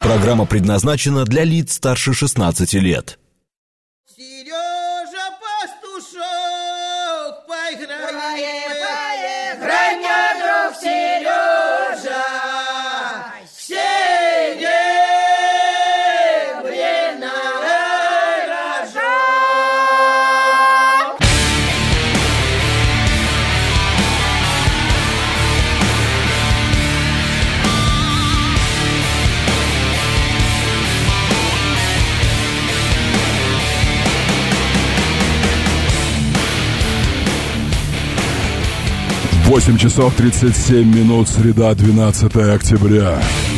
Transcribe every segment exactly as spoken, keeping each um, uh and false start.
Программа предназначена для лиц старше шестнадцати лет. Сережа Пастушок, поиграй, поиграй, мне, друг Сережа, серебряный рожок. восемь часов тридцать семь минут, среда, двенадцатое октября.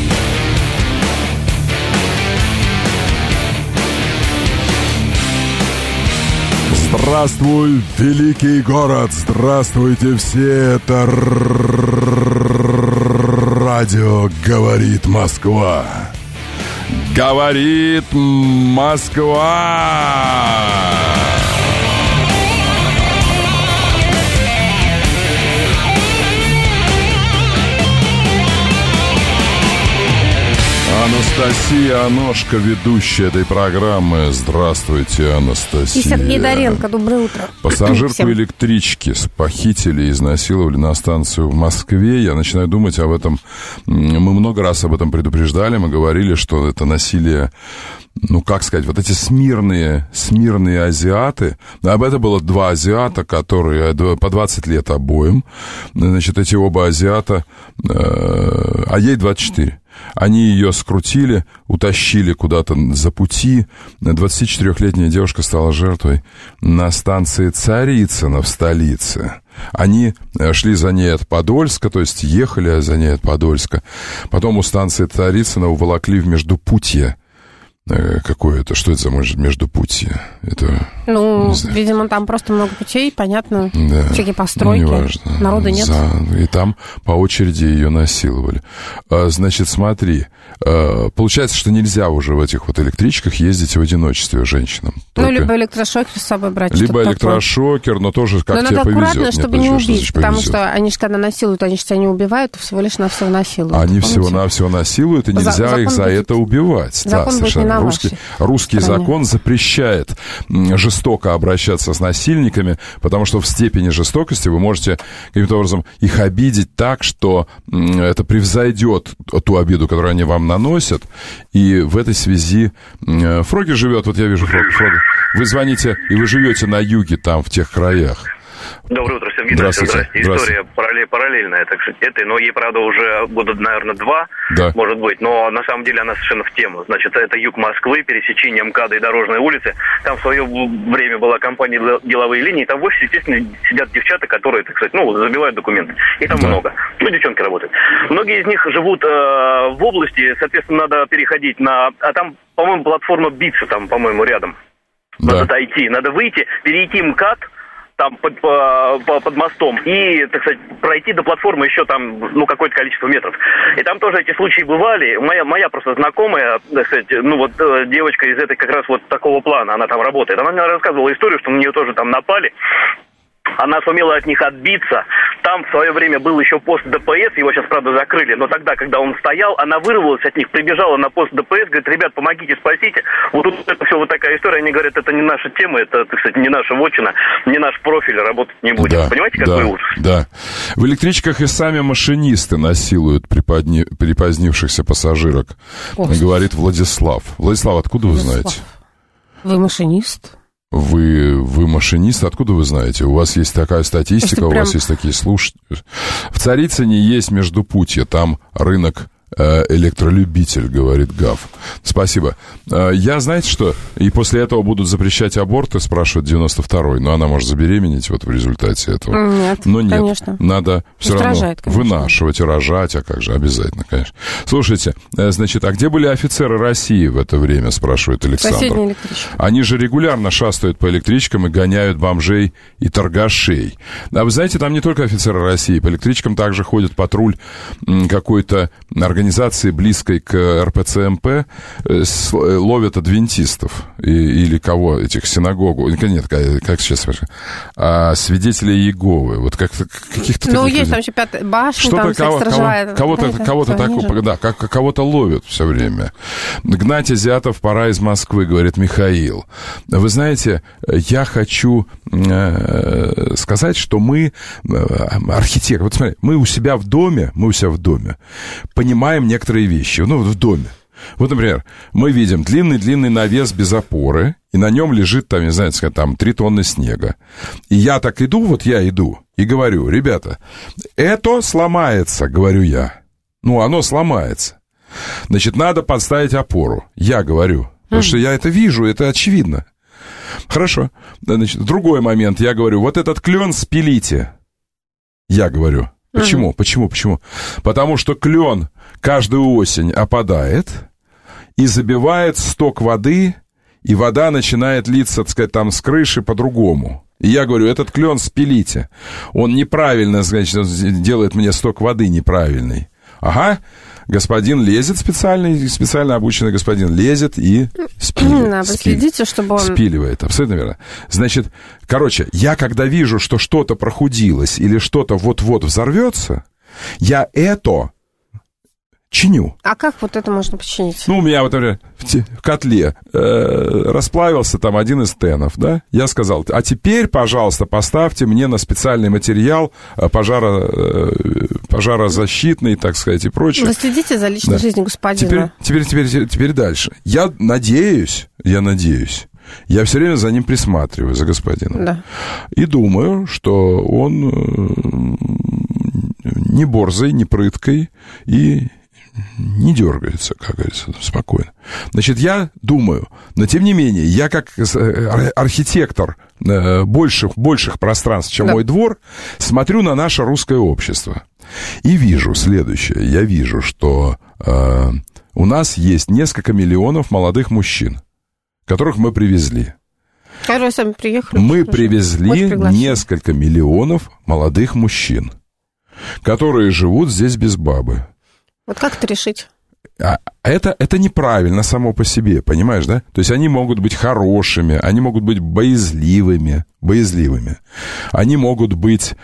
Здравствуй, великий город! Здравствуйте все! Это радио «Говорит Москва». Говорит Москва! Анастасия Аношка, ведущая этой программы. Здравствуйте, Анастасия. И Сергей Доренко, доброе утро. Пассажирку Всем. электрички похитили и изнасиловали на станцию в Москве. Я начинаю думать об этом. Мы много раз об этом предупреждали. Мы говорили, что это насилие, ну, как сказать, вот эти смирные, смирные азиаты. Об этом было два азиата, которые по двадцать лет обоим. Значит, эти оба азиата, а ей двадцать четыре. Они ее скрутили, утащили куда-то за пути. двадцатичетырёхлетняя девушка стала жертвой на станции Царицыно в столице. Они шли за ней от Подольска, то есть ехали за ней от Подольска. Потом у станции Царицыно уволокли в Междупутье. Какое-то, что это за Междупутье? Это, ну, видимо, там просто много путей, понятно, да. Всякие постройки, ну, неважно. Народа нет. За... И там по очереди ее насиловали. Значит, смотри, получается, что нельзя уже в этих вот электричках ездить в одиночестве женщинам. Ну, Только... либо электрошокер с собой брать. Либо электрошокер, но тоже как но тебе надо повезет. аккуратно, чтобы не понимаешь, убить, что потому повезет. что они же когда насилуют, они же тебя не убивают, а всего лишь навсего насилуют. Они помните? всего-навсего насилуют, и нельзя За, их за будет, это убивать. Закон да, будет совершенно. не на Русский, русский закон запрещает жестоко обращаться с насильниками, потому что в степени жестокости вы можете каким-то образом их обидеть так, что это превзойдет ту обиду, которую они вам наносят. И в этой связи Фроги живет, вот я вижу Фроги, Фроги. Вы звоните, и вы живете на юге, там, в тех краях. Доброе утро, Сергей. Здравствуйте. Здравствуйте. История параллель, параллельная, так сказать, этой, но ей, правда, уже года, наверное, два, да. может быть, но на самом деле она совершенно в тему. Значит, это юг Москвы, пересечение МКАДа и Дорожной улицы. Там в свое время была компания «Деловые линии», там в офисе, естественно, сидят девчата, которые, так сказать, ну, забивают документы. И там да. много. Ну, девчонки работают. Многие из них живут э, в области, соответственно, надо переходить на... А там, по-моему, платформа «Битца», там, по-моему, рядом. Да. Надо дойти, надо выйти, перейти МКАД, там под, по, под мостом, и, так сказать, пройти до платформы еще там, ну, какое-то количество метров. И там тоже эти случаи бывали. Моя, моя просто знакомая, так сказать, ну, вот девочка из этой как раз вот такого плана, она там работает. Она мне рассказывала историю, что на нее тоже там напали. Она сумела от них отбиться. Там в свое время был еще пост ДПС, его сейчас, правда, закрыли, но тогда, когда он стоял, она вырвалась от них, прибежала на пост ДПС, говорит: ребят, помогите, спасите. Вот тут это все вот такая история. Они говорят, это не наша тема, это, так сказать, не наша вотчина, не наш профиль, работать не будем. Да, понимаете, какой да, ужас? Да. В электричках и сами машинисты насилуют приподни... припозднившихся пассажирок, Ох, говорит Владислав. Владислав, откуда вы Владислав. знаете? Вы машинист? Вы, вы машинист, откуда вы знаете? У вас есть такая статистика, Если у прям... вас есть такие слушатели. В Царицыне есть Междупутье, там рынок э, электролюбитель, говорит Гав. Спасибо. Э, я, знаете что, и после этого будут запрещать аборты, спрашивает девяносто второй, но она может забеременеть вот в результате этого. Нет, но нет, конечно. Надо все равно рожает, вынашивать и рожать, а как же, обязательно, конечно. Слушайте, э, значит, а где были офицеры России в это время, спрашивает Александр. Соседняя электричка. Они же регулярно шастают по электричкам и гоняют бомжей и торгашей. А вы знаете, там не только офицеры России, по электричкам также ходит патруль какой-то организации, близкой к эр пэ цэ эм пэ, ловят адвентистов или кого, этих синагогу, нет, как сейчас, а, свидетелей Иеговы, вот как-то каких-то ну, таких есть людей. там еще пятая башня, Что-то там кого, сторожевая. кого, кого-то, да, кого-то, так, да, как, кого-то ловят все время. Гнать азиатов пора из Москвы, говорит Михаил. Вы знаете, я хочу э, сказать, что мы, э, архитекторы, вот смотри, мы у себя в доме, мы у себя в доме понимаем некоторые вещи, ну, в доме. Вот, например, мы видим длинный-длинный навес без опоры, и на нем лежит, там, не знаю, там, три тонны снега. И я так иду, вот я иду, и говорю: ребята, это сломается, говорю я. Ну, оно сломается. Значит, надо подставить опору, я говорю. Потому что я это вижу, это очевидно. Хорошо. Значит, другой момент, я говорю: вот этот клен спилите. Я говорю. Почему? Mm-hmm. Почему? Почему? Потому что клен каждую осень опадает и забивает сток воды, и вода начинает литься, так сказать, там с крыши по-другому. И я говорю: этот клен спилите. Он неправильно, значит, делает мне сток воды неправильный. Ага, господин лезет, специальный, специально обученный господин лезет и спиливает. Вы следите, чтобы он... Спиливает, абсолютно верно. Значит, короче, я когда вижу, что что-то прохудилось или что-то вот-вот взорвется, я это чиню. А как вот это можно починить? Ну, у меня, вот, например, в, те, в котле э, расплавился там один из тенов, да? Я сказал: а теперь, пожалуйста, поставьте мне на специальный материал э, пожаро, э, пожарозащитный, так сказать, и прочее. Вы следите за личной да. жизнью господина. Теперь, теперь, теперь, теперь дальше. Я надеюсь, я надеюсь, я все время за ним присматриваю, за господином. Да. И думаю, что он э, не борзый, не прыткой и не дергается, как говорится, спокойно. Значит, я думаю, но тем не менее, я как архитектор больших, больших пространств, чем да. мой двор, смотрю на наше русское общество и вижу следующее. Я вижу, что э, у нас есть несколько миллионов молодых мужчин, которых мы привезли. Которые сами приехали. Мы привезли несколько миллионов молодых мужчин, которые живут здесь без бабы. Вот как это решить? А это, это неправильно само по себе, понимаешь, да? То есть они могут быть хорошими, они могут быть боязливыми, боязливыми. Они могут быть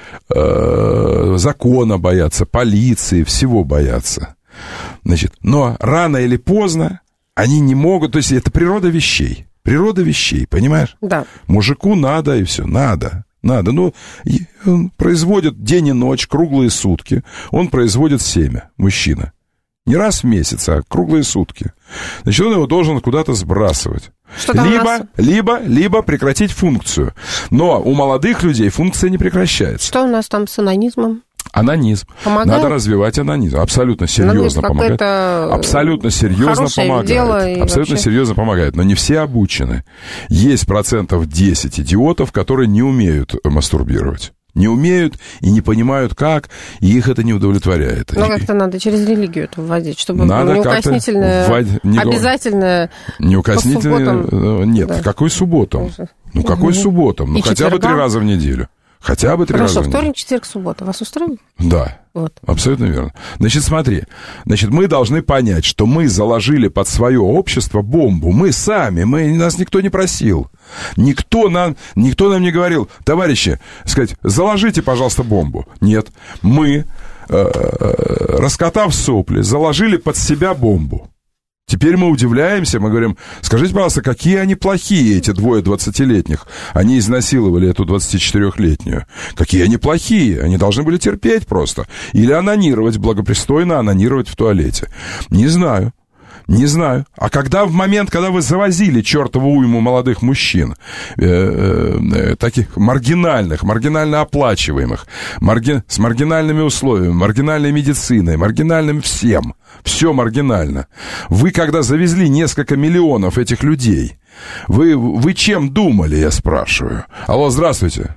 э, закона бояться, полиции, всего бояться. Значит, но рано или поздно они не могут, то есть это природа вещей, природа вещей, понимаешь? Да. Мужику надо, и все, надо. Надо, ну, он производит день и ночь, круглые сутки. Он производит семя, мужчина. Не раз в месяц, а круглые сутки. Значит, он его должен куда-то сбрасывать. Либо, нас... либо, либо прекратить функцию. Но у молодых людей функция не прекращается. Что у нас там с анонизмом? Анонизм. Помогает? Надо развивать анонизм. Абсолютно серьезно помогает. Абсолютно серьезно помогает. Абсолютно вообще... серьезно помогает. Но не все обучены. Есть процентов десять идиотов, которые не умеют мастурбировать. Не умеют и не понимают, как, и их это не удовлетворяет. Но как-то надо через религию это вводить, чтобы надо неукоснительное, вводить, не обязательное неукоснительное, нет, да. Какой субботам? Ну, какой угу. субботам? Ну, и хотя четвергам? бы три раза в неделю. Хотя бы три Хорошо, раза в неделю. вторник, четверг, суббота. Вас устроит? Да, вот. Абсолютно верно. Значит, смотри, значит, мы должны понять, что мы заложили под свое общество бомбу. Мы сами, мы, нас никто не просил. Никто нам, никто нам не говорил: товарищи, сказать, заложите, пожалуйста, бомбу. Нет, мы, э, раскатав сопли, заложили под себя бомбу. Теперь мы удивляемся, мы говорим: скажите, пожалуйста, какие они плохие, эти двое двадцатилетних. Они изнасиловали эту двадцатичетырехлетнюю. Какие они плохие, они должны были терпеть просто. Или анонировать, благопристойно анонировать в туалете. Не знаю. Не знаю. А когда в момент, когда вы завозили чертову уйму молодых мужчин, э, э, таких маргинальных, маргинально оплачиваемых, марги, с маргинальными условиями, маргинальной медициной, маргинальным всем, все маргинально. Вы, когда завезли несколько миллионов этих людей, вы, вы чем думали, я спрашиваю? Алло, здравствуйте.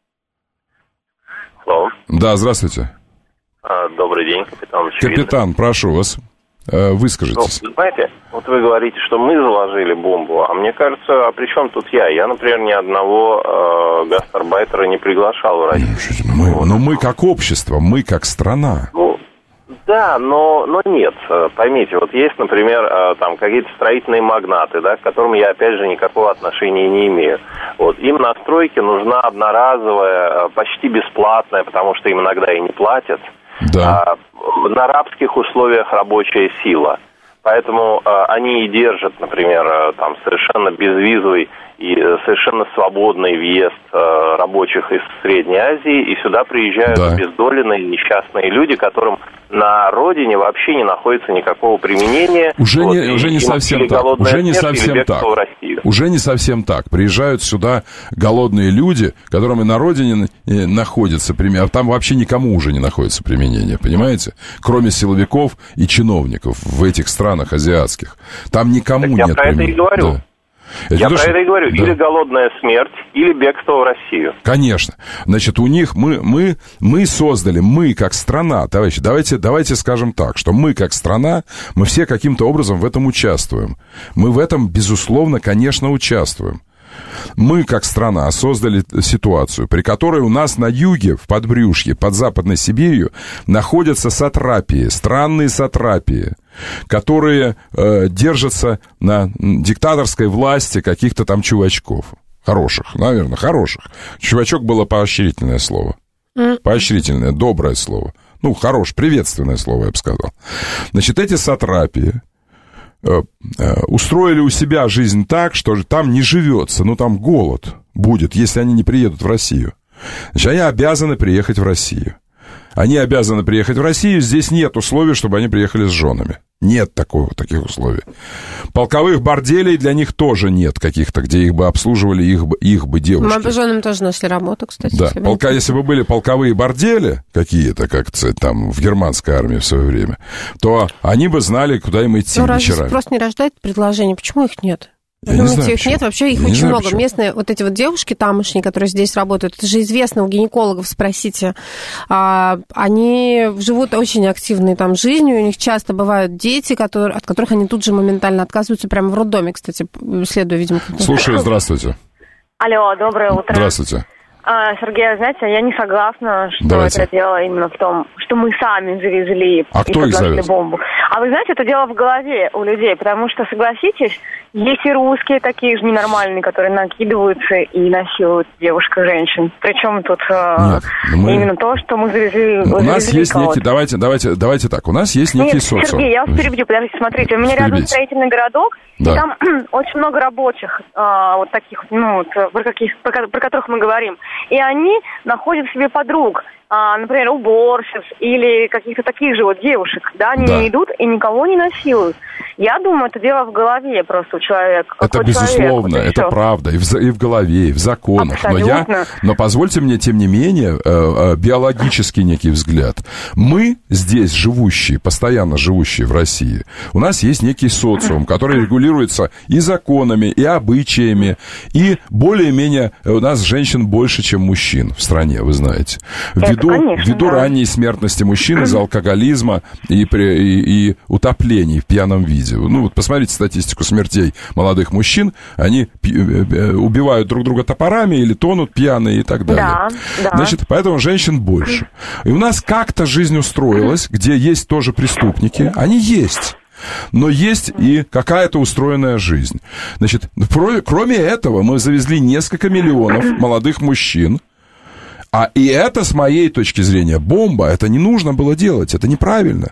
Алло. Да, здравствуйте. А, добрый день, капитан Очевидный. Капитан, прошу вас. Выскажитесь. Ну, знаете, вот вы говорите, что мы заложили бомбу, а мне кажется, а при чем тут я? Я, например, ни одного э, гастарбайтера не приглашал в Россию. Мы, вот. Но мы как общество, мы как страна. Ну, да, но, но нет. Поймите, вот есть, например, э, там какие-то строительные магнаты, да, к которым я, опять же, никакого отношения не имею. Вот, им на стройке нужна одноразовая, почти бесплатная, потому что им иногда и не платят. Да. А, на рабских условиях рабочая сила. Поэтому э, они и держат, например, э, там совершенно безвизовый и э, совершенно свободный въезд э, рабочих из Средней Азии, и сюда приезжают Да. обездоленные, несчастные люди, которым на родине вообще не находится никакого применения. Уже Вот, не, и уже не им совсем или так. голодная Уже не смерть, или совсем бегство так. в Россию. Уже не совсем так. Приезжают сюда голодные люди, которым и на родине э, находится применение. Там вообще никому уже не находится применение, понимаете? Кроме силовиков и чиновников в этих странах азиатских. Там никому Так нет я про это и применения. говорю. Да. Это Я то, про что- это и говорю. Да. Или голодная смерть, или бегство в Россию. Конечно. Значит, у них мы, мы, мы создали, мы как страна, товарищи, давайте, давайте скажем так, что мы как страна, мы все каким-то образом в этом участвуем. Мы в этом, безусловно, конечно, участвуем. Мы, как страна, создали ситуацию, при которой у нас на юге, в подбрюшье, под Западной Сибирью, находятся сатрапии, странные сатрапии, которые э, держатся на диктаторской власти каких-то там чувачков. Хороших, наверное, хороших. Чувачок было поощрительное слово. Поощрительное, доброе слово. Ну, хорош, приветственное слово, я бы сказал. Значит, эти сатрапии устроили у себя жизнь так, что там не живется, ну, там голод будет, если они не приедут в Россию. Значит, они обязаны приехать в Россию. Они обязаны приехать в Россию, здесь нет условий, чтобы они приехали с женами. Нет такого, таких условий. Полковых борделей для них тоже нет каких-то, где их бы обслуживали, их бы, их бы девушки. Мы бы женам тоже нашли работу, кстати. Да, если бы полка, не- если бы были полковые бордели какие-то, как там в германской армии в свое время, то они бы знали, куда им идти Ну, разве вечерами. спрос не рождает предложение? Почему их нет? Я Вы не думаете, знаю, их почему. нет? Вообще их Я не очень знаю, много. почему. Местные вот эти вот девушки тамошние, которые здесь работают, это же известно, у гинекологов спросите. А, они живут очень активной там жизнью, у них часто бывают дети, которые, от которых они тут же моментально отказываются, прямо в роддоме, кстати, следуя, видимо. к- Слушаю, здравствуйте. Алло, доброе утро. Здравствуйте. А, Сергей, знаете, я не согласна, что Давайте. это дело именно в том, что мы сами завезли А и кто их подложили завез? бомбу. А вы знаете, это дело в голове у людей, потому что, согласитесь, есть и русские такие же ненормальные, которые накидываются и насилуют девушек и женщин. Причем тут э, Нет, ну мы- именно то, что мы завезли. У нас завезли есть кого-то. некий, давайте, давайте, давайте так, у нас есть некий Нет, социум. Сергей, я вас перебью, подождите, смотрите, у меня рядом Перебейте. строительный городок, Да. и там очень много рабочих, а, вот таких, ну, вот, про, каких, про, ко- про которых мы говорим, и они находят себе подруг, а, например, уборщиц или каких-то таких же вот девушек, да, они Да. идут и никого не насилуют. Я думаю, это дело в голове просто у человека. Это какой человек, безусловно, вот и это всё. правда, и в, за- и в голове, и в законах. Но я, Абсолютно. но позвольте мне, тем не менее, э, э, биологический некий взгляд. Мы здесь живущие, постоянно живущие в России, у нас есть некий социум, который регулируется и законами, и обычаями, и более-менее у нас женщин больше, чем мужчин в стране, вы знаете. Это, Ввиду, конечно, ввиду да. ранней смертности мужчин из-за алкоголизма и, при- и, и утоплений в пьяном виде. Ну, вот посмотрите статистику смертей молодых мужчин. Они пи- э, убивают друг друга топорами или тонут пьяные и так далее. Да, да. Значит, поэтому женщин больше. И у нас как-то жизнь устроилась, где есть тоже преступники. Они есть. Но есть и какая-то устроенная жизнь. Значит, про- кроме этого, мы завезли несколько миллионов молодых мужчин. А и это, с моей точки зрения, бомба. Это не нужно было делать. Это неправильно.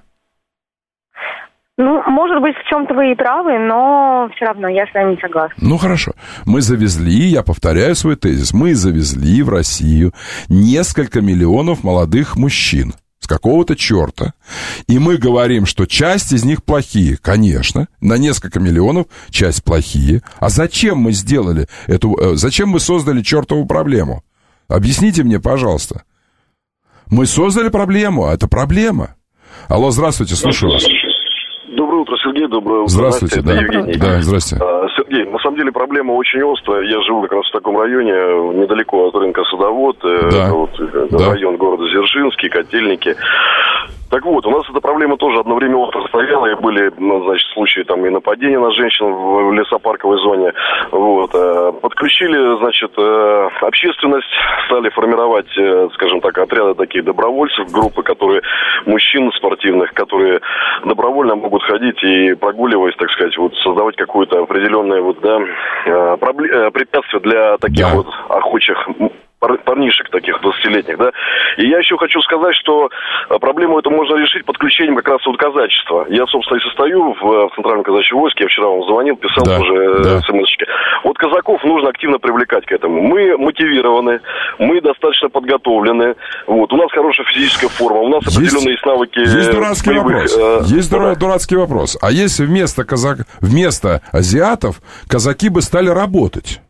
Ну, может быть, в чем-то вы и правы, но все равно я с вами не согласна. Ну, хорошо. Мы завезли, я повторяю свой тезис, мы завезли в Россию несколько миллионов молодых мужчин с какого-то черта. И мы говорим, что часть из них плохие. Конечно, на несколько миллионов часть плохие. А зачем мы сделали эту... э, Зачем мы создали чертову проблему? Объясните мне, пожалуйста. Мы создали проблему, а это проблема. Алло, здравствуйте, слушаю вас. Доброе утро, Сергей. Доброе утро, Здравствуйте, Настя. да. Это Евгений. Да, здрасте. А, Сергей, на самом деле проблема очень острая. Я живу как раз в таком районе, недалеко от рынка Садовод. э, Да. Это вот э, Да. район города Дзержинский, Котельники. Так вот, у нас эта проблема тоже одновременно остро стояла, и были, ну, значит, случаи там и нападения на женщин в, в лесопарковой зоне. Вот. э, Подключили, значит, э, общественность, стали формировать, э, скажем так, отряды таких добровольцев, группы, которые, мужчин спортивных, которые добровольно могут ходить и, прогуливаясь, так сказать, вот, создавать какое-то определенное вот, да, э, пробле- э, препятствие для таких Да. вот охочих парнишек таких двадцатилетних, да. И я еще хочу сказать, что проблему эту можно решить подключением как раз вот казачества. Я, собственно, и состою в Центральном казачьем войске, я вчера вам звонил, писал да, уже да. смс-очки. Вот казаков нужно активно привлекать к этому. Мы мотивированы, мы достаточно подготовлены, вот, у нас хорошая физическая форма, у нас определенные есть, навыки... Есть дурацкий боевых, вопрос, э, есть да. дурацкий вопрос. А если вместо, казак... вместо азиатов казаки бы стали работать?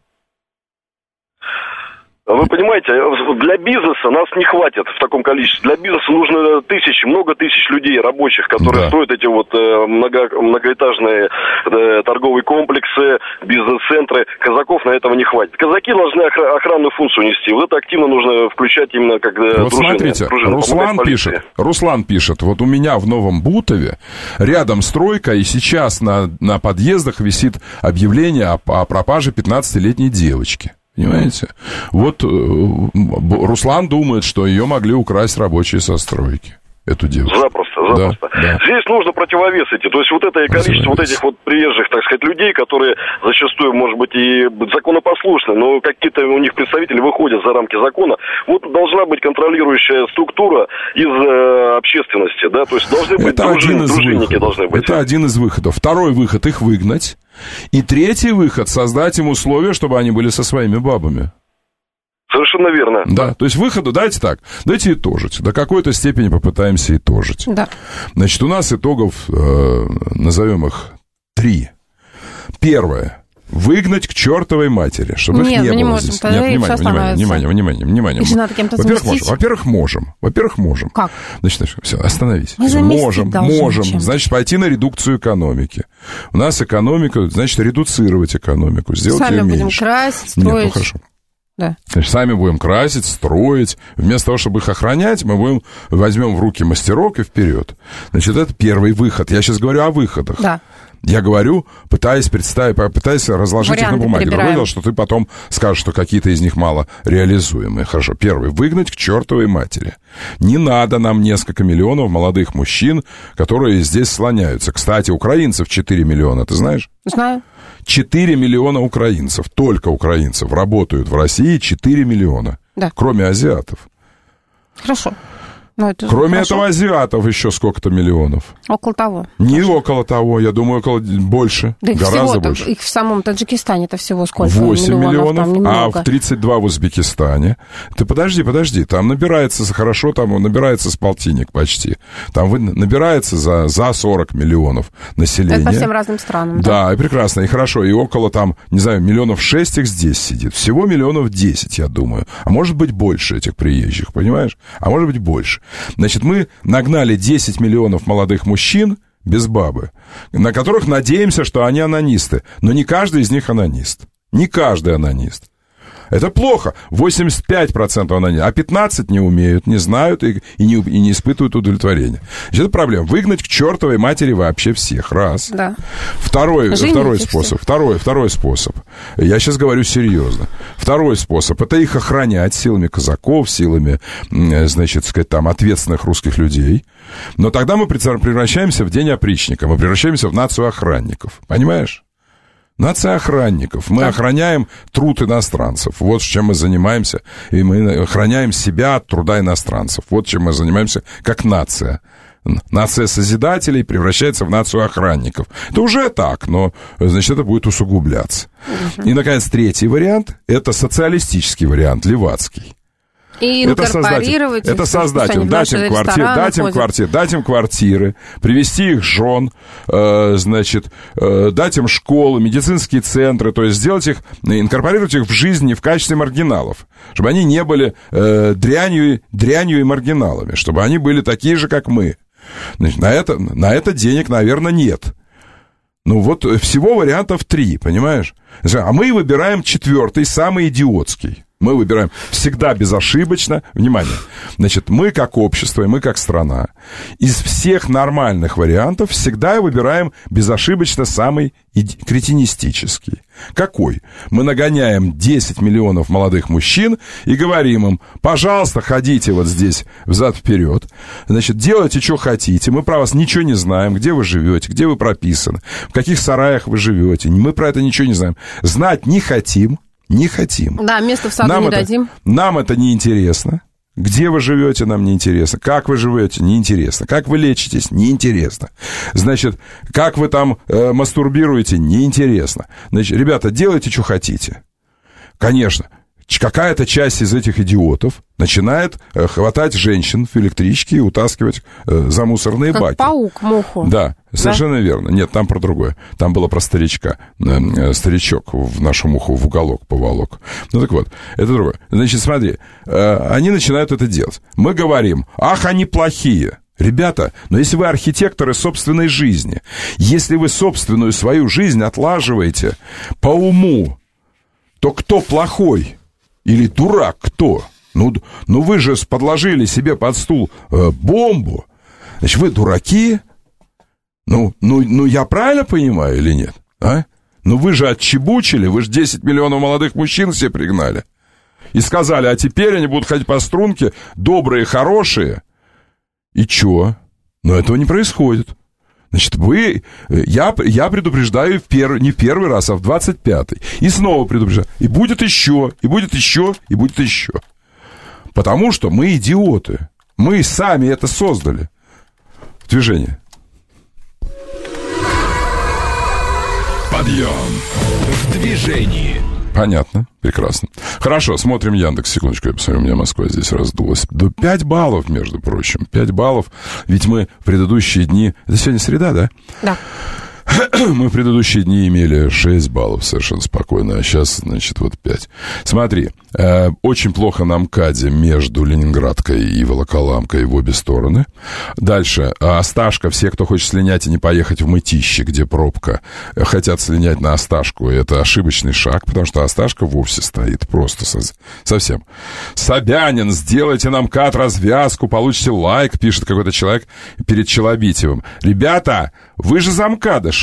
Вы понимаете, для бизнеса нас не хватит в таком количестве. Для бизнеса нужно тысячи, много тысяч людей, рабочих, которые да. строят эти вот много, многоэтажные торговые комплексы, бизнес-центры. Казаков на этого не хватит. Казаки должны охранную функцию нести. Вот это активно нужно включать именно как вот дружина. Смотрите, дружина, Руслан пишет, Руслан пишет, вот у меня в Новом Бутове рядом стройка, и сейчас на, на подъездах висит объявление о, о пропаже пятнадцатилетней девочки. Понимаете? Вот э, Руслан думает, что ее могли украсть рабочие со стройки. Эту девушку. Запросто, запросто. Да, да. Здесь нужно противовес идти. То есть вот это количество вот этих вот приезжих, так сказать, людей, которые зачастую, может быть, и законопослушны, но какие-то у них представители выходят за рамки закона. Вот должна быть контролирующая структура из э, общественности, да, то есть должны быть это дружин, дружинники должны быть. Это один из выходов. Второй выход — их выгнать. И третий выход — создать им условия, чтобы они были со своими бабами. Совершенно верно. Да, то есть выходу, давайте так, давайте итожить. До какой-то степени попытаемся итожить. Да. Значит, у нас итогов, э, назовем их, три. Первое. Выгнать к чертовой матери, чтобы Нет, их не мы не было можем, здесь. Нет, внимание, внимание, внимание, внимание, внимание. Во-первых, можем. Во-первых, можем. Во-первых, можем. Как? Значит, все, остановись. Мы можем, можем. Чем? Значит, пойти на редукцию экономики. У нас экономика, значит, редуцировать экономику, сделать Сами ее меньше. будем красить, строить. Нет, ну хорошо. Да. Значит, сами будем красить, строить. Вместо того, чтобы их охранять, мы будем, возьмем в руки мастерок и вперед. Значит, это первый выход. Я сейчас говорю о выходах. Да. Я говорю, пытаясь представить, пытаясь разложить Варианты их на бумаге. перебираем. Другое дело, что ты потом скажешь, что какие-то из них мало реализуемые. Хорошо. Первый. Выгнать к чертовой матери. Не надо нам несколько миллионов молодых мужчин, которые здесь слоняются. Кстати, украинцев четыре миллиона, ты знаешь? Знаю. четыре миллиона украинцев, только украинцев, работают в России четыре миллиона. Да. Кроме азиатов. Хорошо. Но это Кроме хорошо. этого азиатов еще сколько-то миллионов. Около того. Не Хорошо. около того, я думаю, около больше, да гораздо больше. Их в самом Таджикистане-то всего сколько? восемь миллионов, миллионов, а в тридцать два в Узбекистане. Ты подожди, подожди, там набирается хорошо, там набирается с полтинник почти. Там набирается за, за сорок миллионов населения. Это по всем разным странам. Да, да, и прекрасно, и хорошо. И около там, не знаю, миллионов шесть их здесь сидит. Всего миллионов десять, я думаю. А может быть больше этих приезжих, понимаешь? А может быть больше. Значит, мы нагнали десять миллионов молодых мужчин без бабы, на которых надеемся, что они анонисты. Но не каждый из них анонист. Не каждый анонист. Это плохо. восемьдесят пять процентов анонисты, а пятнадцать процентов не умеют, не знают и, и, не, и не испытывают удовлетворения. Значит, это проблема. Выгнать к чертовой матери вообще всех. Раз. Да. Второй, второй способ. Второй, второй способ. Я сейчас говорю серьезно. Второй способ. Это их охранять силами казаков, силами, значит, сказать, там, ответственных русских людей. Но тогда мы превращаемся в день опричника. Мы превращаемся в нацию охранников. Понимаешь? Нация охранников. Мы так. охраняем труд иностранцев. Вот чем мы занимаемся. И мы охраняем себя от труда иностранцев. Вот чем мы занимаемся как нация. Нация созидателей превращается в нацию охранников. Это уже так, но, значит, это будет усугубляться. Угу. И, наконец, третий вариант. Это социалистический вариант, левацкий. И это создать, это создать им, дать им квартиры, дать им квартиры, дать им квартиры, привести их жен, э, значит, э, дать им школы, медицинские центры, то есть сделать их, инкорпорировать их в жизнь не в качестве маргиналов, чтобы они не были э, дрянью, дрянью и маргиналами, чтобы они были такие же, как мы. Значит, на это, на это денег, наверное, нет. Ну вот всего вариантов три, понимаешь? А мы выбираем четвертый, самый идиотский. Мы выбираем всегда безошибочно. Внимание. Значит, мы как общество и мы как страна из всех нормальных вариантов всегда выбираем безошибочно самый кретинистический. Какой? Мы нагоняем десять миллионов молодых мужчин и говорим им, пожалуйста, ходите вот здесь взад-вперед. Значит, делайте, что хотите. Мы про вас ничего не знаем, где вы живете, где вы прописаны, в каких сараях вы живете. Мы про это ничего не знаем. Знать не хотим. не хотим. Да, место в саду нам не это, дадим. Нам это не интересно. Где вы живете, нам не интересно. Как вы живете, не интересно. Как вы лечитесь, не интересно. Значит, как вы там э, мастурбируете, не интересно. Значит, ребята, делайте, что хотите. Конечно, какая-то часть из этих идиотов начинает э, хватать женщин в электричке и утаскивать э, за мусорные как баки. Паук муху. Да, совершенно да? верно. Нет, там про другое. Там было про старичка. Э, старичок в нашу муху в уголок поволок. Ну так вот, это другое. Значит, смотри, э, они начинают это делать. Мы говорим, ах, они плохие. Ребята, но если вы архитекторы собственной жизни, если вы собственную свою жизнь отлаживаете по уму, то кто плохой? Или дурак кто? Ну, ну вы же подложили себе под стул э, бомбу. Значит, вы дураки? Ну, ну, ну, я правильно понимаю или нет? А? Ну, вы же отчебучили, вы же десять миллионов молодых мужчин себе пригнали. И сказали, а теперь они будут ходить по струнке, добрые, хорошие. И чё? Но этого не происходит. Значит, вы, я, я предупреждаю в пер, не в первый раз, а в двадцать пятый. И снова предупреждаю. И будет еще, и будет еще, и будет еще. Потому что мы идиоты. Мы сами это создали. Движение. Подъем в движении. Понятно, прекрасно. Хорошо, смотрим Яндекс. Секундочку, я посмотрю, у меня Москва здесь раздулась. До пять баллов, между прочим. пять баллов. Ведь мы в предыдущие дни... Это сегодня среда, да? Да. Мы в предыдущие дни имели шесть баллов совершенно спокойно, а сейчас, значит, вот пять. Смотри, э, очень плохо на МКАДе между Ленинградкой и Волоколамкой в обе стороны. Дальше, Осташка, все, кто хочет слинять и не поехать в Мытище, где пробка, хотят слинять на Осташку. Это ошибочный шаг, потому что Осташка вовсе стоит просто со, совсем. Собянин, сделайте на МКАД развязку, получите лайк, пишет какой-то человек перед Челобитевым. Ребята, вы же за МКАДыши.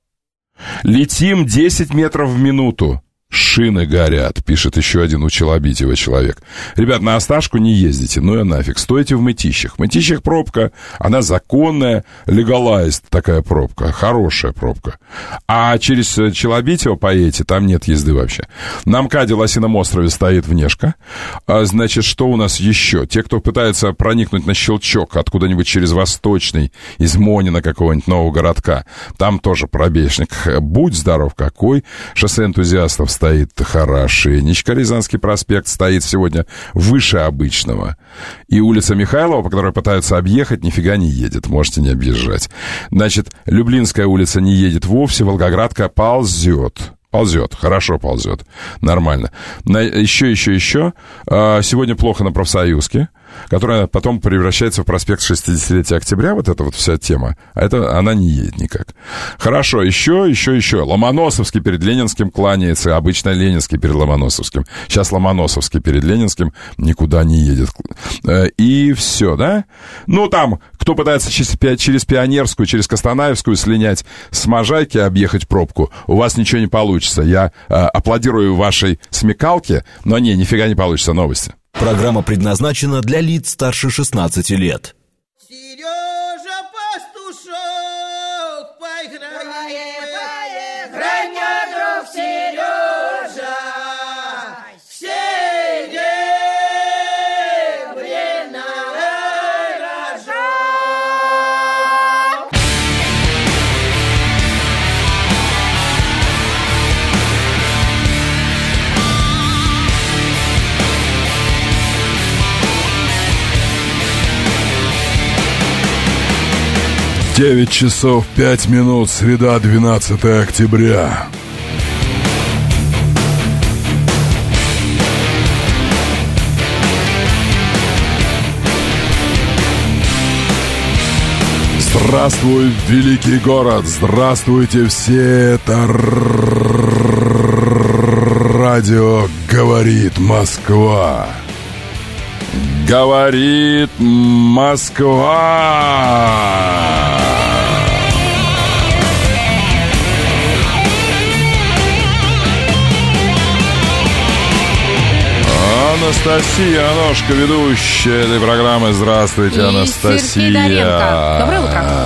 Летим десять метров в минуту. Шины горят, пишет еще один у Челобитева человек. Ребят, на Осташку не ездите, ну и нафиг. Стойте в Мытищах. В Мытищах пробка, она законная, легалайзд такая пробка, хорошая пробка. А через Челобитева поедете, там нет езды вообще. На МКАДе Лосином острове стоит внешка. А, значит, что у нас еще? Те, кто пытается проникнуть на Щелчок откуда-нибудь через Восточный, из Монина какого-нибудь нового городка, там тоже пробежник. Будь здоров какой. Шоссе энтузиастов стоит хорошенечко. Рязанский проспект стоит сегодня выше обычного. И улица Михайлова, по которой пытаются объехать, нифига не едет. Можете не объезжать. Значит, Люблинская улица не едет вовсе. Волгоградка ползет. Ползет, хорошо ползет. Нормально. На, еще, еще, еще. А, сегодня плохо на Профсоюзке, которая потом превращается в проспект шестидесятилетия октября, вот эта вот вся тема, а это она не едет никак. Хорошо, еще, еще, еще. Ломоносовский перед Ленинским кланяется, обычно Ленинский перед Ломоносовским. Сейчас Ломоносовский перед Ленинским никуда не едет. И все, да? Ну, там, кто пытается через, через Пионерскую, через Костанаевскую слинять с Можайки, объехать пробку, у вас ничего не получится. Я э, аплодирую вашей смекалке, но не, нифига не получится. Новости. Программа предназначена для лиц старше шестнадцати лет. Сережа Пастушок, поиграем, поиграй, мне, друг Сережа, серебряный рожок. девять часов пять минут, среда, двенадцатое октября. Здравствуй, великий город! Здравствуйте все! Это радио «Говорит Москва». Говорит Москва. Анастасия Аношка, ведущая этой программы. Здравствуйте, и Анастасия. Сергей Доренко. Доброе утро.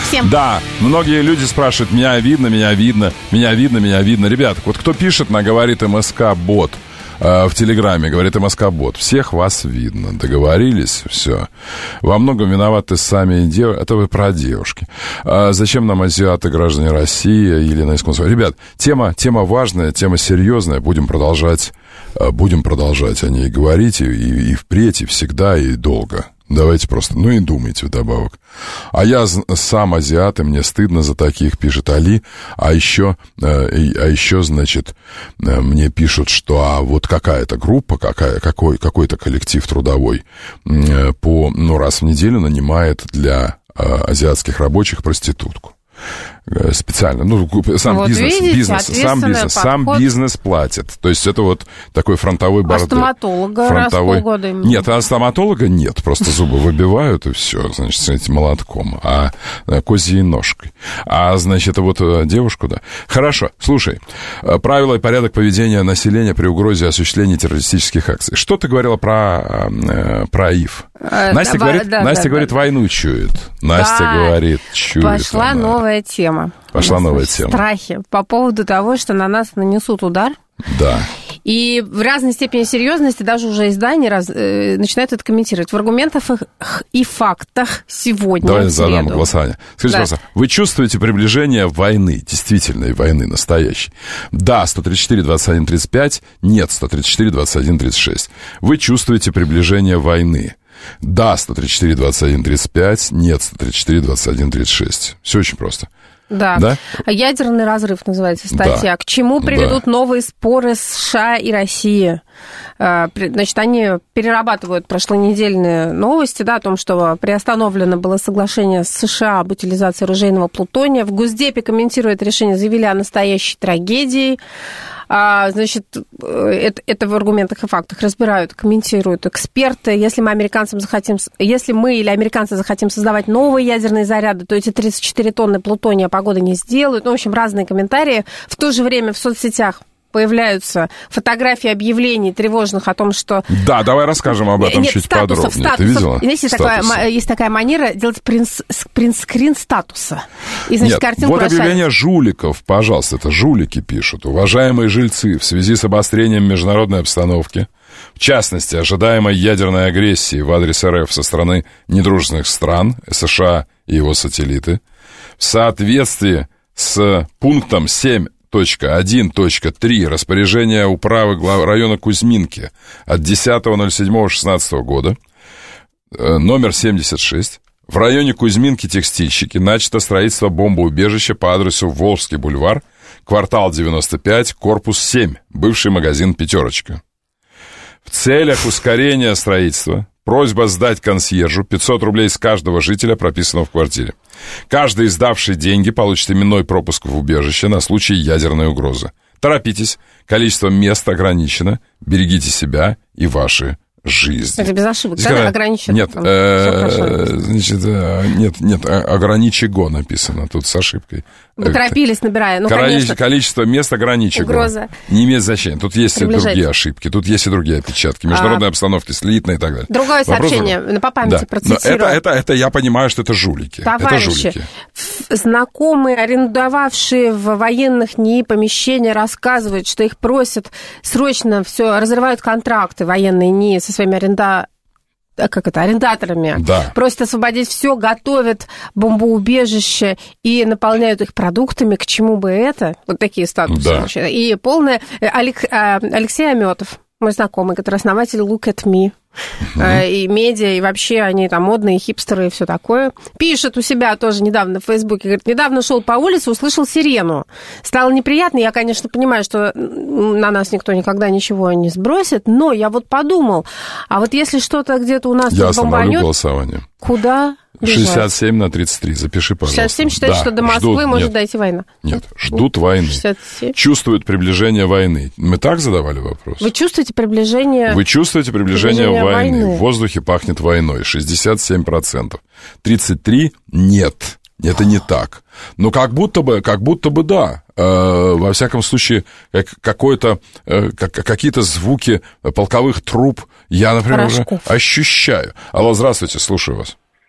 всем. Да, многие люди спрашивают, меня видно, меня видно, меня видно, меня видно. Ребят, вот кто пишет на «Говорит МСК-бот» в Телеграме, говорит МСК-бот, всех вас видно, договорились, все. Во многом виноваты сами девушки, это вы про девушки. А зачем нам азиаты, граждане России или на искусство? Ребят, тема, тема важная, тема серьезная, будем продолжать, будем продолжать о ней говорить и, и, и впредь, и всегда, и долго. Давайте просто, ну и думайте вдобавок. А я сам азиат, и мне стыдно за таких, пишет Али. А еще, э, а еще, значит, э, мне пишут, что а вот какая-то группа, какая, какой, какой-то коллектив трудовой э, по, ну, раз в неделю нанимает для э, азиатских рабочих проститутку. Специально, ну, сам вот бизнес, видите, бизнес, сам бизнес, сам бизнес платит. То есть это вот такой фронтовой бордель. А стоматолога фронтовой... раз в полгода? Нет, а стоматолога нет, просто зубы выбивают и все, значит, с этим молотком, а козьей ножкой. А, значит, это вот девушку, да. Хорошо, слушай, правила и порядок поведения населения при угрозе осуществления террористических акций. Что ты говорила про, про АИФ? А, Настя да, говорит, да, Настя да, говорит да. войну чует. Настя да, говорит, чует. Пошла она. новая тема. Пошла новая тема. Страхи по поводу того, что на нас нанесут удар. Да. И в разной степени серьезности даже уже издания раз, э, начинают это комментировать. В аргументах и фактах сегодня. Давай задам голосование. Скажите, да. пожалуйста, вы чувствуете приближение войны, действительной войны, настоящей? Да, сто тридцать четыре двадцать один тридцать пять, нет, сто тридцать четыре двадцать один тридцать шесть. Вы чувствуете приближение войны? Да, сто тридцать четыре двадцать один тридцать пять, нет, сто тридцать четыре двадцать один тридцать шесть. Все очень просто. Да. да, ядерный разрыв называется статья. Да. К чему приведут да. новые споры США и России? Значит, они перерабатывают прошлонедельные новости, да, о том, что приостановлено было соглашение с США об утилизации оружейного плутония. В Госдепе, комментируя это решение, заявили о настоящей трагедии. Значит, это, это в аргументах и фактах разбирают, комментируют эксперты. Если мы американцам захотим, если мы или американцы захотим создавать новые ядерные заряды, то эти тридцать четыре тонны плутония погода не сделают. Ну, в общем, разные комментарии. В то же время в соцсетях появляются фотографии объявлений тревожных о том, что... Да, давай расскажем об этом Нет, чуть статусов, подробнее. Статусов. Ты видела? Есть такая, есть такая манера делать принц, принтскрин статуса. И, значит, Нет, картинку вот расшарить. объявление жуликов, пожалуйста, это жулики пишут. Уважаемые жильцы, в связи с обострением международной обстановки, в частности, ожидаемой ядерной агрессии в адрес РФ со стороны недружественных стран, США и его сателлиты, в соответствии с пунктом семь точка один точка три распоряжения управы глав... района Кузьминки от десятого ноль седьмого шестнадцатого года, номер семьдесят шесть, в районе Кузьминки-Текстильщики начато строительство бомбоубежища по адресу Волжский бульвар, квартал девяносто пять, корпус семь, бывший магазин «Пятерочка». В целях ускорения строительства просьба сдать консьержу пятьсот рублей с каждого жителя, прописанного в квартире. Каждый, сдавший деньги, получит именной пропуск в убежище на случай ядерной угрозы. Торопитесь, количество мест ограничено, берегите себя и ваши жизни. Это без ошибок, Здесь, да? когда... Ограничено. Нет, э, значит, нет, нет, ограничего написано тут с ошибкой. Вы торопились, набирая. Ну, конечно. Количество мест ограничено. Угроза. Не имеет значения. Тут есть и другие ошибки, тут есть и другие опечатки. Международные а... обстановки, слитные и так далее. Другое Вопрос... сообщение, по памяти да. процитирую. Но это, это, это я понимаю, что это жулики. Товарищи, это жулики. Знакомые, арендовавшие в военных НИИ помещения, рассказывают, что их просят срочно все, разрывают контракты военные НИИ со своими аренда... как это, арендаторами, да. просят освободить все, готовят бомбоубежище и наполняют их продуктами. К чему бы это? Вот такие статусы. Да. И полное... Алексей Аметов, мой знакомый, который основатель Look at Me, uh-huh. и медиа, и вообще они там модные, хипстеры и все такое. Пишет у себя тоже недавно в Фейсбуке, говорит, недавно шел по улице, услышал сирену. Стало неприятно, я, конечно, понимаю, что на нас никто никогда ничего не сбросит, но я вот подумал, а вот если что-то где-то у нас я тут бомбанет... Я остановлю голосование. Куда? шестьдесят семь на тридцать три, запиши, пожалуйста. шестьдесят семь считает, да, что до Москвы ждут, может нет, дойти война. Нет, ждут войны. шестьдесят семь. Чувствуют приближение войны. Мы так задавали вопрос? Вы чувствуете приближение... Вы чувствуете приближение, приближение войны. войны. В воздухе пахнет войной. шестьдесят семь процентов. тридцать три нет. Это не так. Но как будто бы, как будто бы да. Э, во всяком случае, как, какое-то, э, как, какие-то звуки полковых труб я, например, Порошков. уже ощущаю. Алло, здравствуйте, слушаю вас.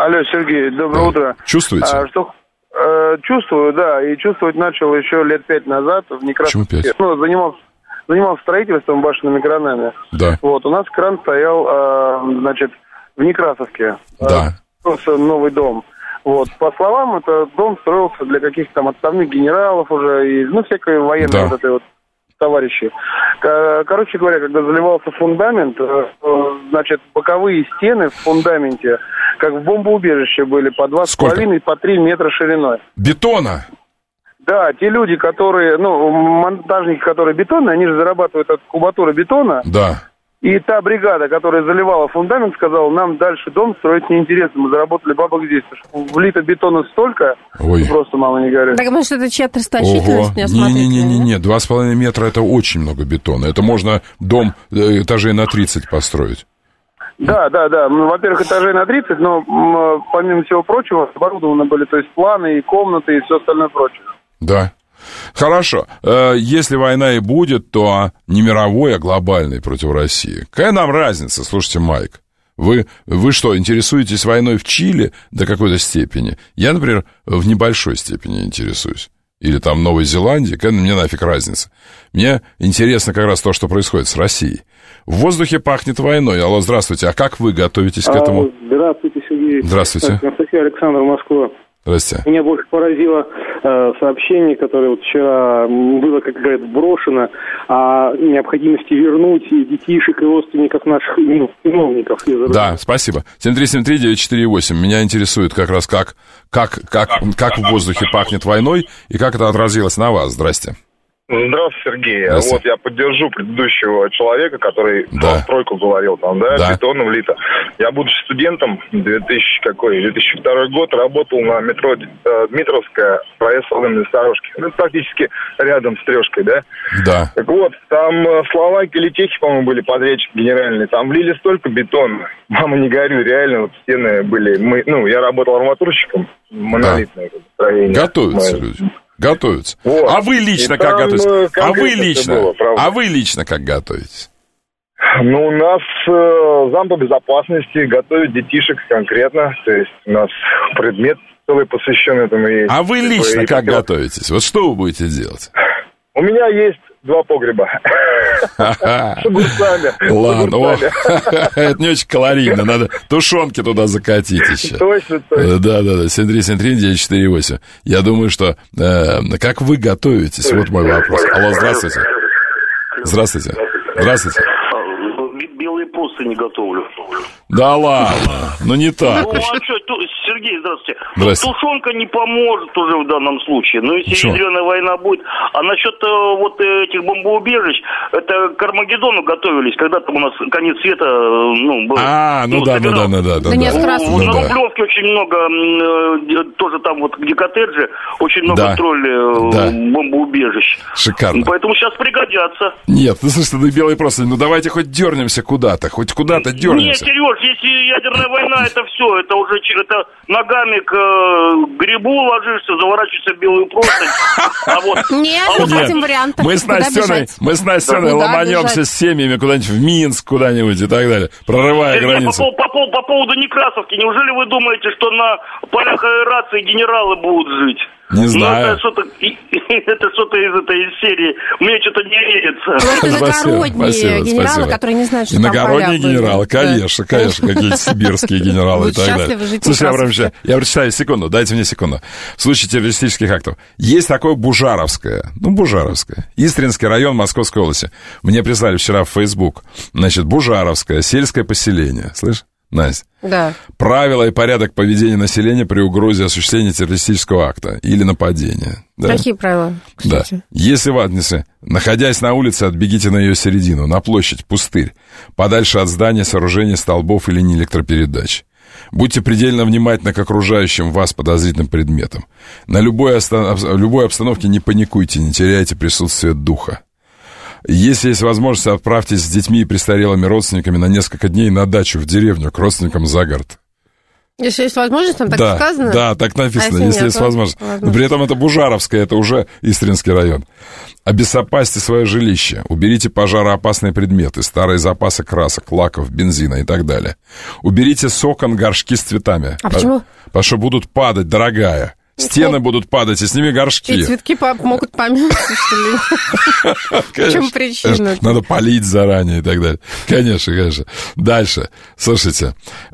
Алло, Сергей, доброе Да. утро. Чувствуете? А, что, э, чувствую, да, и чувствовать начал еще лет пять назад в Некрасовске. Почему пять? Ну, занимался, занимался строительством башенными кранами. Да. Вот, у нас кран стоял, э, значит, в Некрасовске. Да. Строился новый дом. Вот, по словам, этот дом строился для каких-то там отставных генералов уже, и, ну, всякой военной Да. вот этой вот товарищи. К- Короче говоря, когда заливался фундамент, э, э, значит, боковые стены в фундаменте, как в бомбоубежище, были по два с Сколько? половиной, по три метра шириной. Бетона? Да, те люди, которые, ну, монтажники, которые бетонные, они же зарабатывают от кубатуры бетона. Да. И та бригада, которая заливала фундамент, сказала, нам дальше дом строить неинтересно, мы заработали бабок здесь. Потому что влито бетона столько, Ой. просто мало не говорю. Так, может, это чья-то Ого. расточительность неосмотрительная? Не-не-не-не, два с половиной метра это очень много бетона. Это можно дом э, этажей на тридцать построить. Да, да, да. Ну, во-первых, этажей на тридцать, но м, помимо всего прочего, оборудованы были, то есть планы и комнаты и все остальное прочее. Да. Хорошо. Э, Если война и будет, то не мировой, а глобальной против России. Какая нам разница? Слушайте, Майк. Вы, вы что, интересуетесь войной в Чили до какой-то степени? Я, например, в небольшой степени интересуюсь. Или там в Новой Зеландии. Какая мне нафиг разница? Мне интересно как раз то, что происходит с Россией. В воздухе пахнет войной. Алло, здравствуйте. А как вы готовитесь к этому? А, здравствуйте, Сергей. Здравствуйте. Анастасия, Александр, Москва. Здрасте. Меня больше поразило э, сообщение, которое вот вчера было, как говорят, брошено, о необходимости вернуть и детишек, и родственников наших чиновников. Да, спасибо. семь три семь три девять четыре восемь. Меня интересует как раз, как, как, как, как в воздухе пахнет войной и как это отразилось на вас. Здрасте. Здравствуйте, Сергей. Здравствуйте. Вот я поддержу предыдущего человека, который Да. про стройку говорил, там, да, Да. бетоном влито. Я, будучи студентом, две тысячи какой, две тысячи второй год, работал на метро э, Дмитровская, проезд Соломенной дорожки. Ну, практически рядом с трешкой, да? Да. Так вот, там э, Словакия или Техи, по-моему, были подрядчики генеральные. Там влили столько бетона. Мама, не горю, реально, вот стены были... Мы, ну, я работал арматурщиком, монолитное строение. Готовятся Мы- люди. Готовятся. Вот. А вы лично И как там, готовитесь? э, А вы конкретно лично? всё было, правда. А вы лично как готовитесь? Ну, у нас э, зам по безопасности готовит детишек конкретно. То есть у нас предмет целый посвящен этому есть. А вы лично И- как готовитесь? Вот что вы будете делать? У меня есть два погреба. С огурцами. Ладно, С о, огурцами. это не очень калорийно, надо тушенки туда закатить еще. Точно, точно. Да, да, да, семь три семь три девять четыре восемь. Я думаю, что э, как вы готовитесь? Вот мой вопрос. Алло, здравствуйте. Здравствуйте. Здравствуйте. Белые простыни готовлю. Да ладно, ну не так Ну, уж. а что, ту- Сергей, здравствуйте. Здрасте. Тушенка не поможет уже в данном случае. Ну, если Почему? ядерная война будет. А насчет э, вот э, этих бомбоубежищ, это к Армагеддону готовились. Когда там у нас конец света, э, ну, был. А, ну да, ну да, ну да, да. Да несколько да. раз. Ну, Ну на да. Рублевке очень много, м, э, тоже там вот, где коттеджи, очень много Да. строили э, Да. бомбоубежищ. Шикарно. Поэтому сейчас пригодятся. Нет, ну слушай, ну белый просто, ну давайте хоть дернемся куда-то, хоть куда-то Нет, дернемся. Сереж, если ядерная война, это все, это уже ч- это ногами к э, грибу ложишься, заворачиваешься в белую простынь. А вот, Нет, а вот с этим вариантом. Мы с Куда Настеной, бежать? мы с Настеной Куда ломанемся бежать? с семьями куда-нибудь в Минск, куда-нибудь и так далее, прорывая Сергей, по, границу. пов- по, пов- по поводу Некрасовки, неужели вы думаете, что на полях аэрации генералы будут жить? Не Ну, знаю. это что-то, это что-то из этой серии. Мне что-то не верится. Это Спасибо, иногородние спасибо, генералы, спасибо. которые не знают, что там Иногородние поля были. генералы, Да. конечно, конечно, какие-то сибирские генералы и Будут так далее. счастливы жить в Слушай, я, прям Некрасовске. щас- я прочитаю, секунду, дайте мне секунду. В случае террористических актов. Есть такое Бужаровское, ну, Бужаровское, Истринский район Московской области. Мне прислали вчера в Facebook, значит, Бужаровское, сельское поселение, слышь? Настя. Да. Правила и порядок поведения населения при угрозе осуществления террористического акта или нападения. Да? Какие правила, Да. кстати? Если вы, если, находясь на улице, отбегите на ее середину, на площадь, пустырь, подальше от здания, сооружений, столбов или линий электропередач. Будьте предельно внимательны к окружающим вас подозрительным предметам. На любой, оста- в любой обстановке не паникуйте, не теряйте присутствие духа. Если есть возможность, отправьтесь с детьми и престарелыми родственниками на несколько дней на дачу в деревню к родственникам за город. Если есть возможность, там так да, сказано? Да, так написано, а если, если нет, есть возможность. Но при этом это Бужаровская, это уже Истринский район. Обезопасьте свое жилище, уберите пожароопасные предметы, старые запасы красок, лаков, бензина и так далее. Уберите с окон горшки с цветами. А почему? Потому что будут падать, дорогая. Стены будут падать, и с ними горшки. И цветки могут померзнуть, что ли? В чем причина? Надо полить заранее и так далее. Конечно, конечно. Дальше. Слушайте,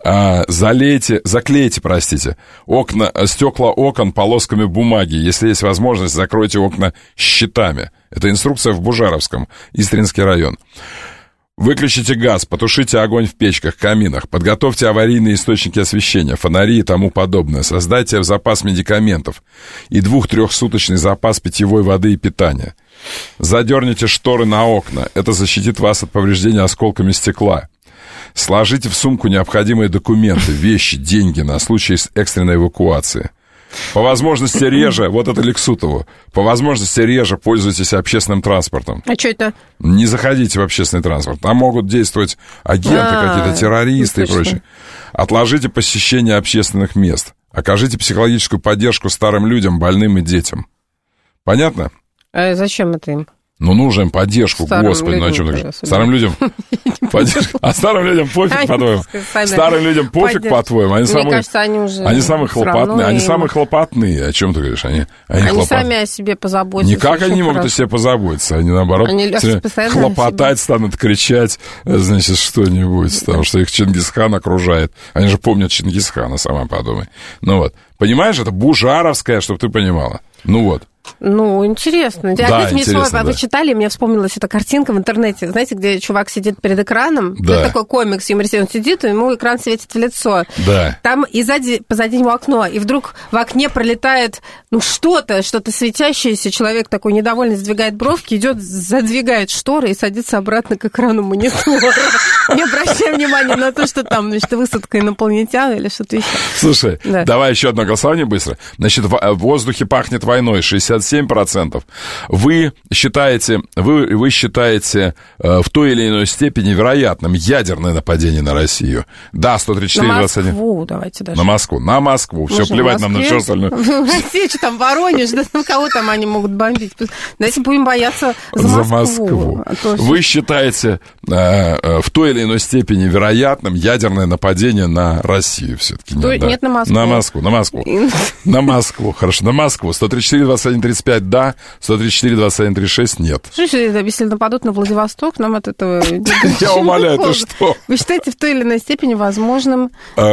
залейте, заклейте, простите, окна, стекла окон полосками бумаги. Если есть возможность, закройте окна щитами. Это инструкция в Бужаровском, Истринский район. Выключите газ, потушите огонь в печках, каминах, подготовьте аварийные источники освещения, фонари и тому подобное. Создайте запас медикаментов и двух-трехсуточный запас питьевой воды и питания. Задерните шторы на окна, это защитит вас от повреждения осколками стекла. Сложите в сумку необходимые документы, вещи, деньги на случай экстренной эвакуации. По возможности реже, вот это Лексутову, по возможности реже пользуйтесь общественным транспортом. А что это? Не заходите в общественный транспорт. Там могут действовать агенты, а, какие-то террористы и прочее. Отложите посещение общественных мест. Окажите психологическую поддержку старым людям, больным и детям. Понятно? А зачем это им? Ну, нужно им поддержку, старым Господи, людям, ну о чем ты говоришь? Старым людям поддержку. А старым людям пофиг, по-твоему? Старым людям пофиг, по-твоему? Они самые, кажется, они уже они самые хлопотные. Они самые хлопотные. О чем ты говоришь? Они, они, они сами о себе позаботятся. Никак они не могут о себе позаботиться. Они, наоборот, они хлопотать станут, кричать, значит, что-нибудь, потому что их Чингисхан окружает. Они же помнят Чингисхана, сама подумай. Ну вот. Понимаешь, это Бужаровская, чтобы ты понимала. Ну вот. Ну, интересно. Да, Опять мне интересно, слово, да. Вы читали, мне вспомнилась эта картинка в интернете, знаете, где чувак сидит перед экраном, да. Это такой комикс, юмористический, он сидит, и ему экран светит в лицо. Да. Там и сзади, позади него окно, и вдруг в окне пролетает, ну, что-то, что-то светящееся, человек такой недовольный, сдвигает бровки, идет, задвигает шторы и садится обратно к экрану монитора. Не обращай внимания на то, что там, значит, высадка инопланетян или что-то еще. Слушай, давай еще одно голосование быстро. Значит, в воздухе пахнет войной, шестьдесят семь процентов. Вы считаете, вы, вы считаете э, в той или иной степени вероятным ядерное нападение на Россию? Да, сто тридцать четыре двадцать один. На Москву, давайте даже. На Москву, на Москву. Все, плевать нам на все остальное. В России, что там, Воронеж, да, на кого там они могут бомбить? Давайте будем бояться за, за Москву. Москву. А то... Вы считаете э, э, в той или иной степени вероятным ядерное нападение на Россию все-таки? То... Нет, да. Нет, на Москву. На Москву, на Москву. На Москву, хорошо, на Москву. сто тридцать четыре двадцать один тридцать пять да, сто тридцать четыре двадцать один тридцать шесть нет. Слушайте, если нападут на Владивосток, нам от этого... Я умоляю, ты что? Вы считаете в той или иной степени возможным...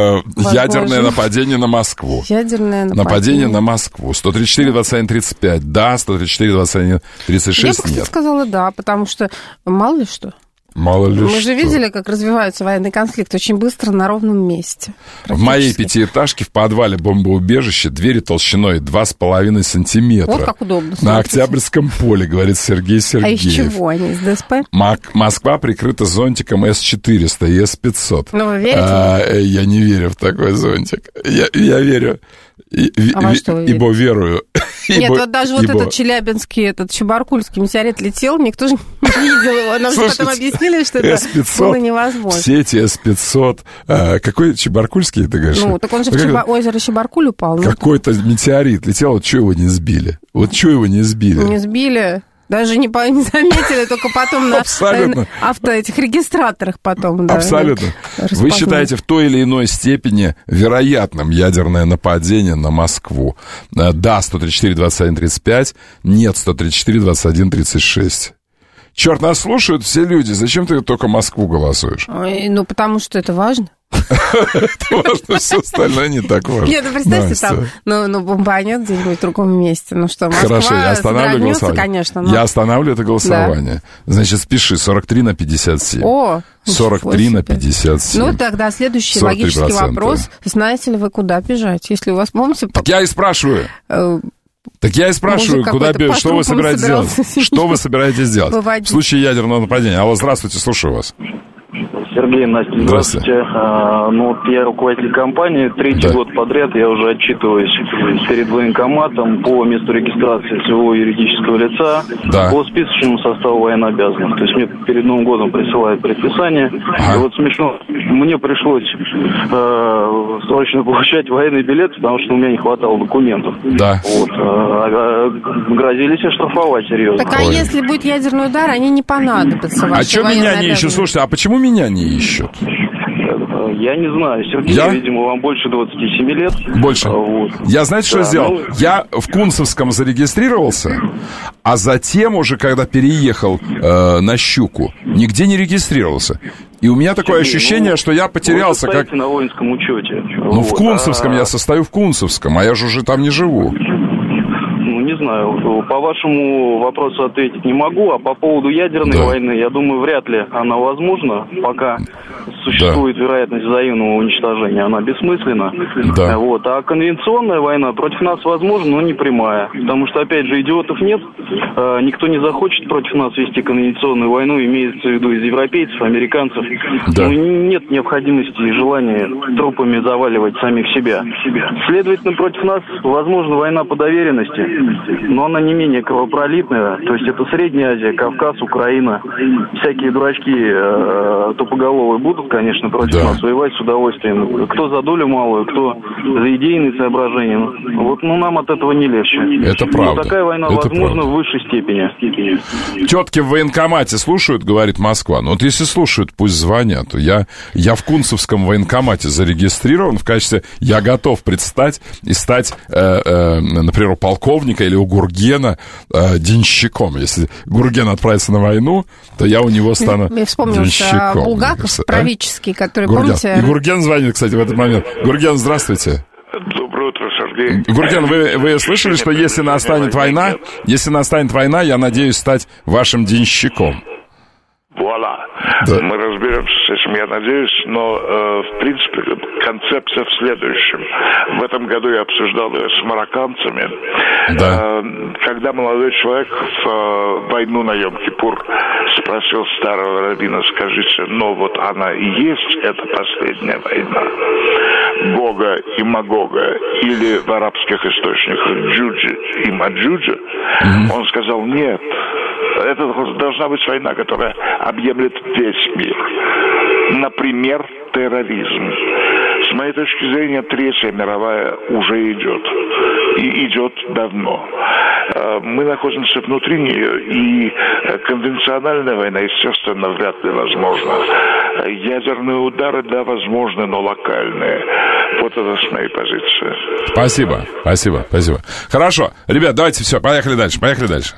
Ядерное нападение на Москву. Ядерное нападение. Нападение на Москву. сто тридцать четыре двадцать один тридцать пять да, сто тридцать четыре двадцать один тридцать шесть нет. Я бы сказала да, потому что мало ли что. Мало ли Мы что. же видели, как развиваются военные конфликты очень быстро на ровном месте. В моей пятиэтажке в подвале бомбоубежища двери толщиной два с половиной сантиметра. Вот как удобно. На Октябрьском поле, говорит Сергей Сергеев. А из чего они? Из ДСП? Москва прикрыта зонтиком эс четыреста и эс пятьсот. Ну, вы верите? А, я не верю в такой зонтик. Я, я верю. И, а во что вы ибо верую. Нет, ибо, вот даже вот ибо... этот челябинский, этот чебаркульский метеорит летел, никто же не видел его. Нам же потом объяснили, что это было невозможно. Все эти эс пятьсот. А, какой чебаркульский, ты говоришь? Ну, так он же в Чеба... озеро Чебаркуль упал. Какой-то метеорит летел, вот что его не сбили? Вот что его не сбили? Не сбили. Даже не, по, не заметили, только потом на, на авто этих регистраторах потом. Да, абсолютно. Вы считаете в той или иной степени вероятным ядерное нападение на Москву? Да, сто тридцать четыре двадцать один тридцать пять, нет, сто тридцать четыре двадцать один тридцать шесть. Черт, нас слушают все люди, зачем ты только Москву голосуешь? Ой, ну, потому что это важно. Это важно, все остальное не так важно. Нет, ну представьте, там, ну, ну бомбанет где-нибудь в другом месте, ну что, Москва хорошо, я останавливаю голосование. Конечно. Но... Я останавливаю это голосование. Да. Значит, спиши, сорок три на пятьдесят семь. О, сорок три на пятьдесят семь. Ну, тогда следующий логический вопрос. Знаете ли вы, куда бежать? Если у вас, помните... Так я и спрашиваю. Так я и спрашиваю, куда бежать, что вы собираетесь делать? Что вы собираетесь делать? В случае ядерного нападения. Алло, здравствуйте, слушаю вас. Сергей, Настя, здравствуйте. А, ну, вот я руководитель компании. Третий да. год подряд я уже отчитываюсь перед военкоматом по месту регистрации своего юридического лица да. по списочному составу военнообязанных. То есть мне перед Новым годом присылают предписание. Ага. И вот смешно, мне пришлось э, срочно получать военный билет, потому что у меня не хватало документов. Да. Вот, э, грозились оштрафовать серьезно. Так а Ой. если будет ядерный удар, они не понадобятся. А что меня не ищут? Слушайте, а почему меня не ищут? Я не знаю. Сергей, я? видимо, вам больше двадцати семи лет. Больше. Вот. Я, знаете, что да, сделал? Ну... Я в Кунцевском зарегистрировался, а затем уже, когда переехал э, на Щуку, нигде не регистрировался. И у меня такое Сергей, ощущение, ну, что я потерялся. Вы как на воинском учете. Ну, вот. в Кунцевском а... я состою в Кунцевском, а я же уже там не живу. Не знаю, по вашему вопросу ответить не могу, а по поводу ядерной да. войны, я думаю, вряд ли она возможна, пока существует да. вероятность взаимного уничтожения, она бессмысленна. Да. Вот. А конвенционная война против нас возможна, но не прямая, потому что, опять же, идиотов нет, никто не захочет против нас вести конвенционную войну, имеется в виду из европейцев, американцев. Да. Ну, нет необходимости и желания трупами заваливать самих себя. Следовательно, против нас возможна война по доверенности, но она не менее кровопролитная. То есть это Средняя Азия, Кавказ, Украина. Всякие дурачки э, тупоголовые будут, конечно, против да. нас воевать с удовольствием. Кто за долю малую, кто за идейные соображения. Вот, ну, нам от этого не легче. Это правда. Но такая война это возможна правда. в высшей степени. Тетки в военкомате слушают, говорит Москва. Ну вот если слушают, пусть звонят. Я, я в Кунцевском военкомате зарегистрирован в качестве... Я готов предстать и стать, э, э, например, у полковника или у Гургена э, денщиком. Если Гурген отправится на войну, то я у него стану денщиком. Я вспомнился Булгаков, правительский, а? который, Гурген. помните... И Гурген звонит, кстати, в этот момент. Гурген, здравствуйте. Доброе утро, Сергей. Гурген, вы, вы слышали, что если настанет война, если настанет война, я надеюсь стать вашим денщиком? Вуаля. Да. Мы разберемся с этим, я надеюсь, но, э, в принципе, концепция в следующем. В этом году я обсуждал ее с марокканцами. Да. Э, когда молодой человек в э, войну на Йом-Кипур спросил старого раввина, скажите, ну вот она и есть эта последняя война Гога и Магога, или в арабских источниках Джуджи и Маджуджа, mm-hmm. он сказал, нет, это должна быть война, которая объемлет весь мир. Например, терроризм. С моей точки зрения, Третья мировая уже идет. И идет давно. Мы находимся внутри нее, и конвенциональная война, естественно, вряд ли возможна. Ядерные удары, да, возможны, но локальные. Вот это с моей позиции. Спасибо, спасибо, спасибо. Хорошо. Ребят, давайте все, поехали дальше, поехали дальше.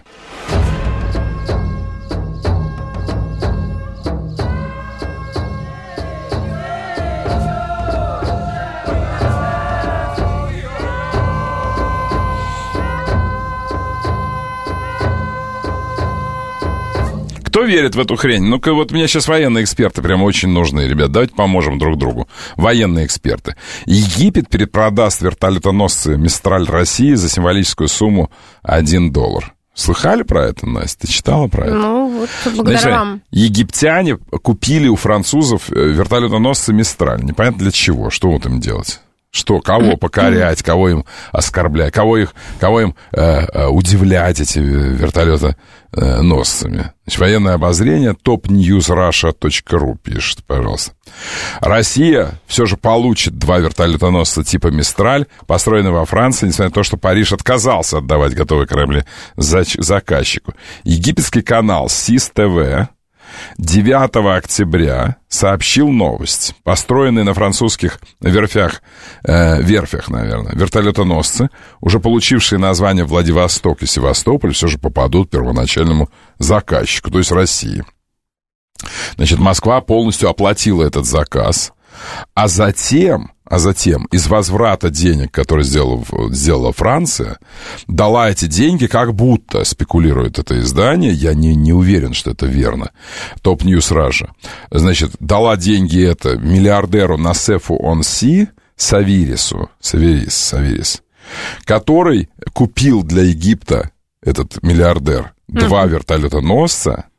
Кто верит в эту хрень? Ну-ка, вот мне сейчас военные эксперты прям очень нужны, ребят. Давайте поможем друг другу. Военные эксперты. Египет перепродаст вертолетоносцы «Мистраль» России за символическую сумму один доллар. Слыхали про это, Настя? Ты читала про это? Ну, вот благодаря Значит, вам. Египтяне купили у французов вертолетоносцы «Мистраль». Непонятно для чего. Что вот им делать? Что, кого покорять, кого им оскорблять, кого, их, кого им э, э, удивлять эти вертолетоносцами. Значит, военное обозрение топ ньюс раша точка ру пишет, пожалуйста. Россия все же получит два вертолетоносца типа «Мистраль», построенные во Франции, несмотря на то, что Париж отказался отдавать готовые корабли заказчику. Египетский канал СИС ТВ девятого октября сообщил новость. Построенные на французских верфях, э, верфях, наверное, вертолетоносцы, уже получившие названия Владивосток и Севастополь, все же попадут к первоначальному заказчику, то есть России. Значит, Москва полностью оплатила этот заказ, а затем, а затем из возврата денег, которые сделала, сделала Франция, дала эти деньги, как будто, спекулирует это издание, я не, не уверен, что это верно, Топ Ньюс Раша, значит, дала деньги это миллиардеру Насефу Онси Савирису, Савирис, Савирис, который купил для Египта, этот миллиардер, два вертолетоносца,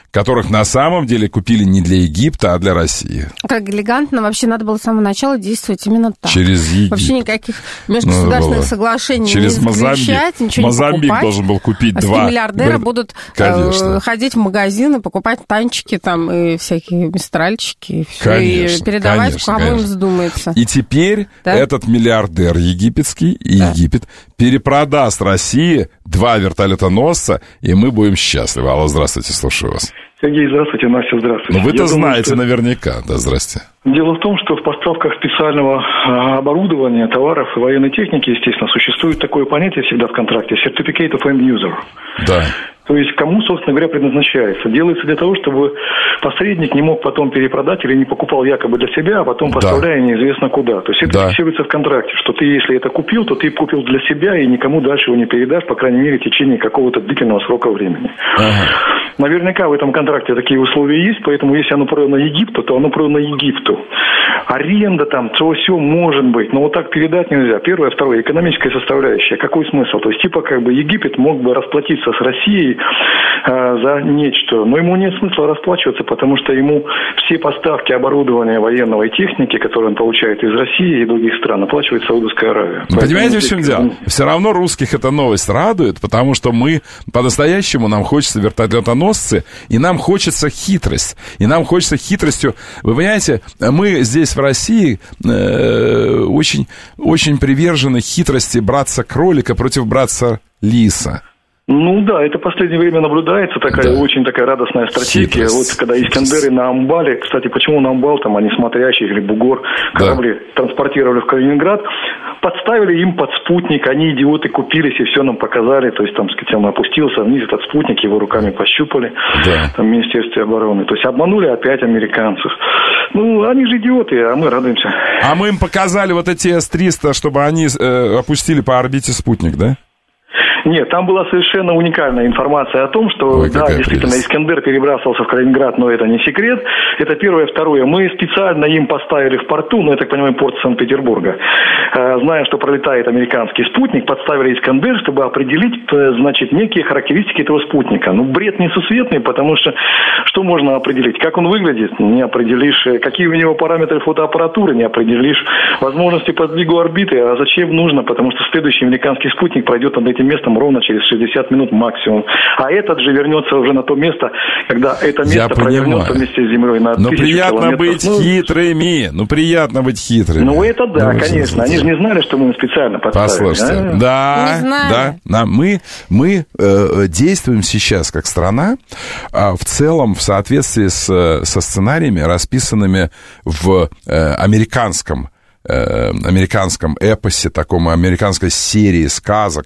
которых на самом деле купили не для Египта, а для России. Как элегантно. Вообще надо было с самого начала действовать именно так. Через Египет. Вообще никаких межгосударственных ну, соглашений через не заключать, Мозамбик. ничего Мозамбик не покупать. должен был купить а два. миллиардеры будут э, ходить в магазины, покупать танчики там и всякие мистральчики, и, все, конечно, и передавать, конечно, кому конечно. им вздумается. И теперь да? этот миллиардер египетский и да. Египет перепродаст России два вертолетоносца, и мы будем счастливы. Алло, здравствуйте, слушаю вас. Сергей, здравствуйте, Настя, здравствуйте. Ну, вы-то Я знаете думаю, что... наверняка. Да, здрасте. Дело в том, что в поставках специального оборудования, товаров и военной техники, естественно, существует такое понятие всегда в контракте – Certificate of End User. Да. То есть кому, собственно говоря, предназначается. Делается для того, чтобы посредник не мог потом перепродать или не покупал якобы для себя, а потом поставляя да. неизвестно куда. То есть это да. фиксируется в контракте, что ты, если это купил, то ты купил для себя и никому дальше его не передашь, по крайней мере, в течение какого-то длительного срока времени. Ага. Наверняка в этом контракте такие условия есть, поэтому если оно продано Египту, то оно продано Египту. Аренда там, то все может быть, но вот так передать нельзя. Первое, второе, экономическая составляющая. Какой смысл? То есть, типа, как бы Египет мог бы расплатиться с Россией э, за нечто, но ему нет смысла расплачиваться, потому что ему все поставки оборудования военного и техники, которые он получает из России и других стран, оплачивает Саудовская Аравия. Ну, понимаете, в чем дело? Все равно русских эта новость радует, потому что мы по-настоящему, нам хочется вертолетоносцы, и нам хочется хитрость. И нам хочется хитростью. Вы понимаете, мы здесь в России э, очень, очень привержены хитрости братца-кролика против братца-лиса. Ну да, это в последнее время наблюдается такая да. очень такая радостная стратегия. Хитрость. Вот когда Искандеры на Амбале, кстати, почему на Амбал, там они смотрящие или Бугор, корабли да. транспортировали в Калининград, подставили им под спутник, они, идиоты, купились и все нам показали, то есть там, сказать, он опустился вниз, этот спутник, его руками пощупали, да. там в Министерстве обороны, то есть обманули опять американцев. Ну, они же идиоты, а мы радуемся. А мы им показали вот эти эс триста, чтобы они э, опустили по орбите спутник, да? Нет, там была совершенно уникальная информация о том, что, Ой, да, действительно, прелесть. Искандер перебрасывался в Калининград, но это не секрет. Это первое. Второе. Мы специально им поставили в порту, ну, я так понимаю, порт Санкт-Петербурга, э, зная, что пролетает американский спутник, подставили Искандер, чтобы определить, э, значит, некие характеристики этого спутника. Ну, бред несусветный, потому что что можно определить? Как он выглядит? Не определишь. Какие у него параметры фотоаппаратуры? Не определишь. Возможности по сдвигу орбиты. А зачем нужно? Потому что следующий американский спутник пройдет над этим местом ровно через шестьдесят минут максимум. А этот же вернется уже на то место, когда это место провернется вместе с Землей на Но тысячу приятно километров. быть ну, хитрыми. Ну, приятно быть хитрыми. Ну, это да, ну, конечно. Они же не знали, что мы специально подставили. Послушайте, а? да, да. да. Мы, мы э, действуем сейчас как страна э, в целом в соответствии с, со сценариями, расписанными в э, американском американском эпосе, таком американской серии сказок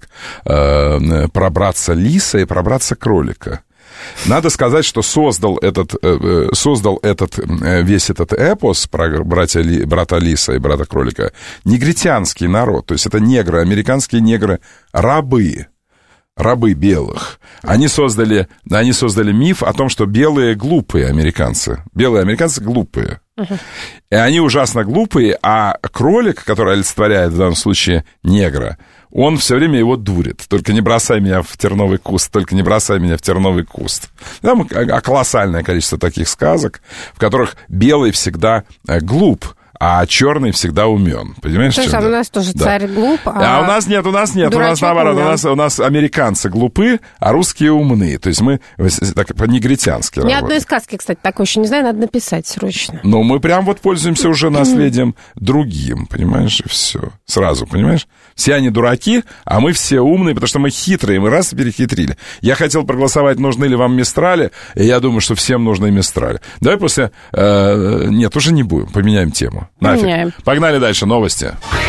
э, про братца-лиса и про братца-кролика. Надо сказать, что создал этот, э, создал этот, э, весь этот эпос про братья, брата Лиса и брата Кролика негритянский народ, то есть это негры, американские негры, рабы. Рабы белых. Они создали, они создали миф о том, что белые глупые американцы. Белые американцы глупые. Uh-huh. И они ужасно глупые, а кролик, который олицетворяет в данном случае негра, он все время его дурит. Только не бросай меня в терновый куст, только не бросай меня в терновый куст. Там колоссальное количество таких сказок, в которых белый всегда глуп, а черный всегда умен. Понимаешь? То есть, а у нас тоже да. царь глуп, а... А у нас нет, у нас нет. У нас наоборот, у нас, у нас американцы глупы, а русские умны. То есть мы так по-негритянски Ни работаем. одной сказки, кстати, такой еще не знаю, надо написать срочно. Ну, мы прям вот пользуемся уже наследием другим, понимаешь, и все. Сразу, понимаешь? Все они дураки, а мы все умные, потому что мы хитрые, мы раз перехитрили. Я хотел проголосовать, нужны ли вам Мистрали, и я думаю, что всем нужны Мистрали. Давай после... Э, нет, уже не будем, поменяем тему. Нафиг. Меняем. Погнали дальше, новости.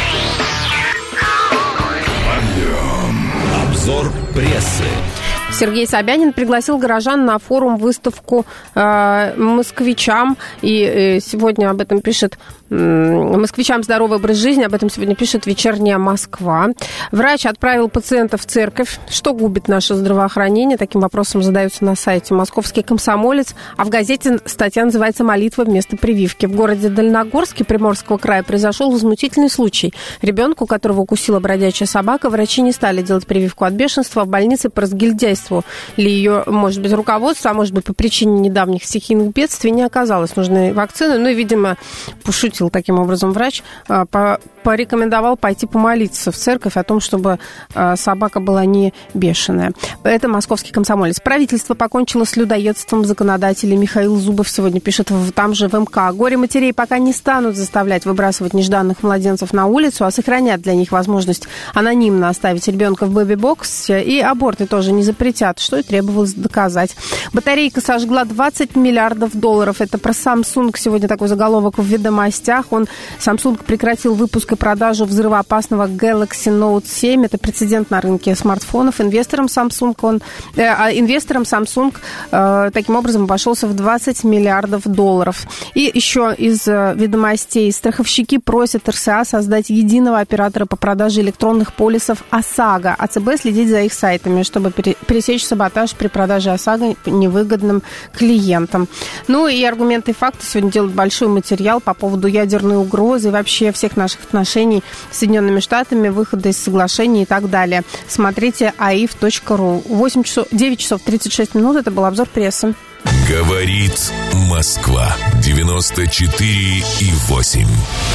Обзор прессы. Сергей Собянин пригласил горожан на форум-выставку э, москвичам. И э, сегодня об этом пишет Москвичам здоровый образ жизни, об этом сегодня пишет «Вечерняя Москва». Врач отправил пациента в церковь. Что губит наше здравоохранение? Таким вопросом задаются на сайте «Московский комсомолец». А в газете статья называется «Молитва вместо прививки». В городе Дальногорске Приморского края произошел возмутительный случай. Ребенку, которого укусила бродячая собака, врачи не стали делать прививку от бешенства. В больнице по разгильдяйству ли ее, может быть, руководство, а может быть, по причине недавних стихийных бедствий не оказалось нужной вакцины. Ну и, видимо, пошутил таким образом врач, по порекомендовал пойти помолиться в церковь о том, чтобы собака была не бешеная. Это «Московский комсомолец». Правительство покончило с людоедством. Законодатель Михаил Зубов сегодня пишет там же в МК. Горе-матерей пока не станут заставлять выбрасывать нежданных младенцев на улицу, а сохранят для них возможность анонимно оставить ребенка в бэби-боксе. И аборты тоже не запретят, что и требовалось доказать. Батарейка сожгла двадцать миллиардов долларов. Это про Samsung. Сегодня такой заголовок в «Ведомостях». Он, Samsung прекратил выпуск и продажу взрывоопасного Galaxy Note семь. Это прецедент на рынке смартфонов. Инвесторам Samsung, он, э, инвесторам Samsung э, таким образом обошелся в двадцать миллиардов долларов. И еще из э, «Ведомостей». Страховщики просят эр эс а создать единого оператора по продаже электронных полисов ОСАГО. АЦБ следить за их сайтами, чтобы пересечь саботаж при продаже ОСАГО невыгодным клиентам. Ну и аргументы и факты сегодня делают большой материал по поводу ядерной угрозы и вообще всех наших отношений с Соединенными Штатами, выхода из соглашений и так далее. Смотрите а и эф точка ру. восемь часов, девять часов тридцать шесть минут. Это был обзор прессы. Говорит Москва. девяносто четыре и восемь.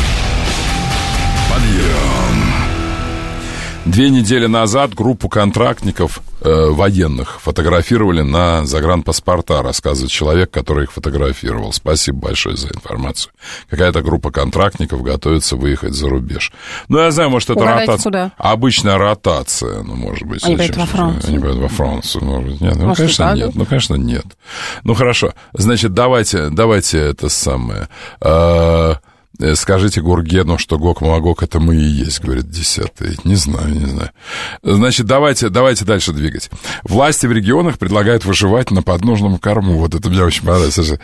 Подъем. Две недели назад группу контрактников э, военных фотографировали на загранпаспорта, рассказывает человек, который их фотографировал. Спасибо большое за информацию. Какая-то группа контрактников готовится выехать за рубеж. Ну, я знаю, может, это ротация. Куда? Обычная ротация, ну, может быть. Они поедут во Францию. Они поедут во Францию. Может быть, нет. Ну, может, конечно, нет. Ну, конечно, нет. Ну, хорошо. Значит, давайте, давайте это самое... Э, Скажите Гургену, что Гог-Магог — это мы и есть, говорит десятый. Не знаю, не знаю. Значит, давайте, давайте дальше двигать. Власти в регионах предлагают выживать на подножном корму. Вот это мне очень понравилось.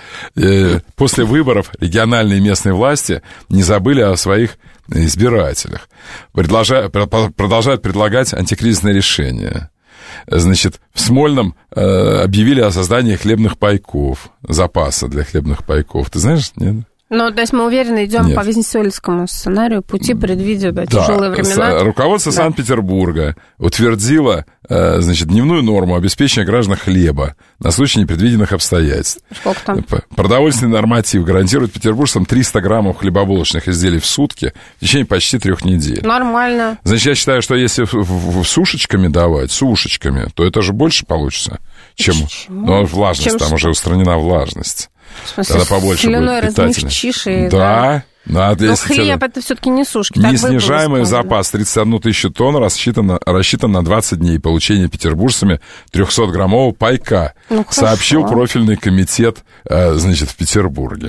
После выборов региональные и местные власти не забыли о своих избирателях. Продолжают предлагать антикризисные решения. Значит, в Смольном э, объявили о создании хлебных пайков, запаса для хлебных пайков. Ты знаешь, нет? Ну, то есть мы уверенно идем Нет. по венесуэльскому сценарию, пути предвидя да, да. тяжелые времена. Руководство да. Санкт-Петербурга утвердило, значит, дневную норму обеспечения граждан хлеба на случай непредвиденных обстоятельств. Сколько там? Продовольственный норматив гарантирует петербуржцам триста граммов хлебобулочных изделий в сутки в течение почти трех недель. Нормально. Значит, я считаю, что если сушечками давать, сушечками, то это же больше получится, чем... Почему? Ну, влажность, чем там что? Уже устранена влажность. В смысле, тогда побольше слюной размягчишь и... Да, да. Но хлеб это все-таки не сушки. Неснижаемый запас тридцать одну тысячу тонн рассчитан, рассчитан на двадцать дней получения петербуржцами трехсотграммового пайка, ну, сообщил профильный комитет, значит, в Петербурге.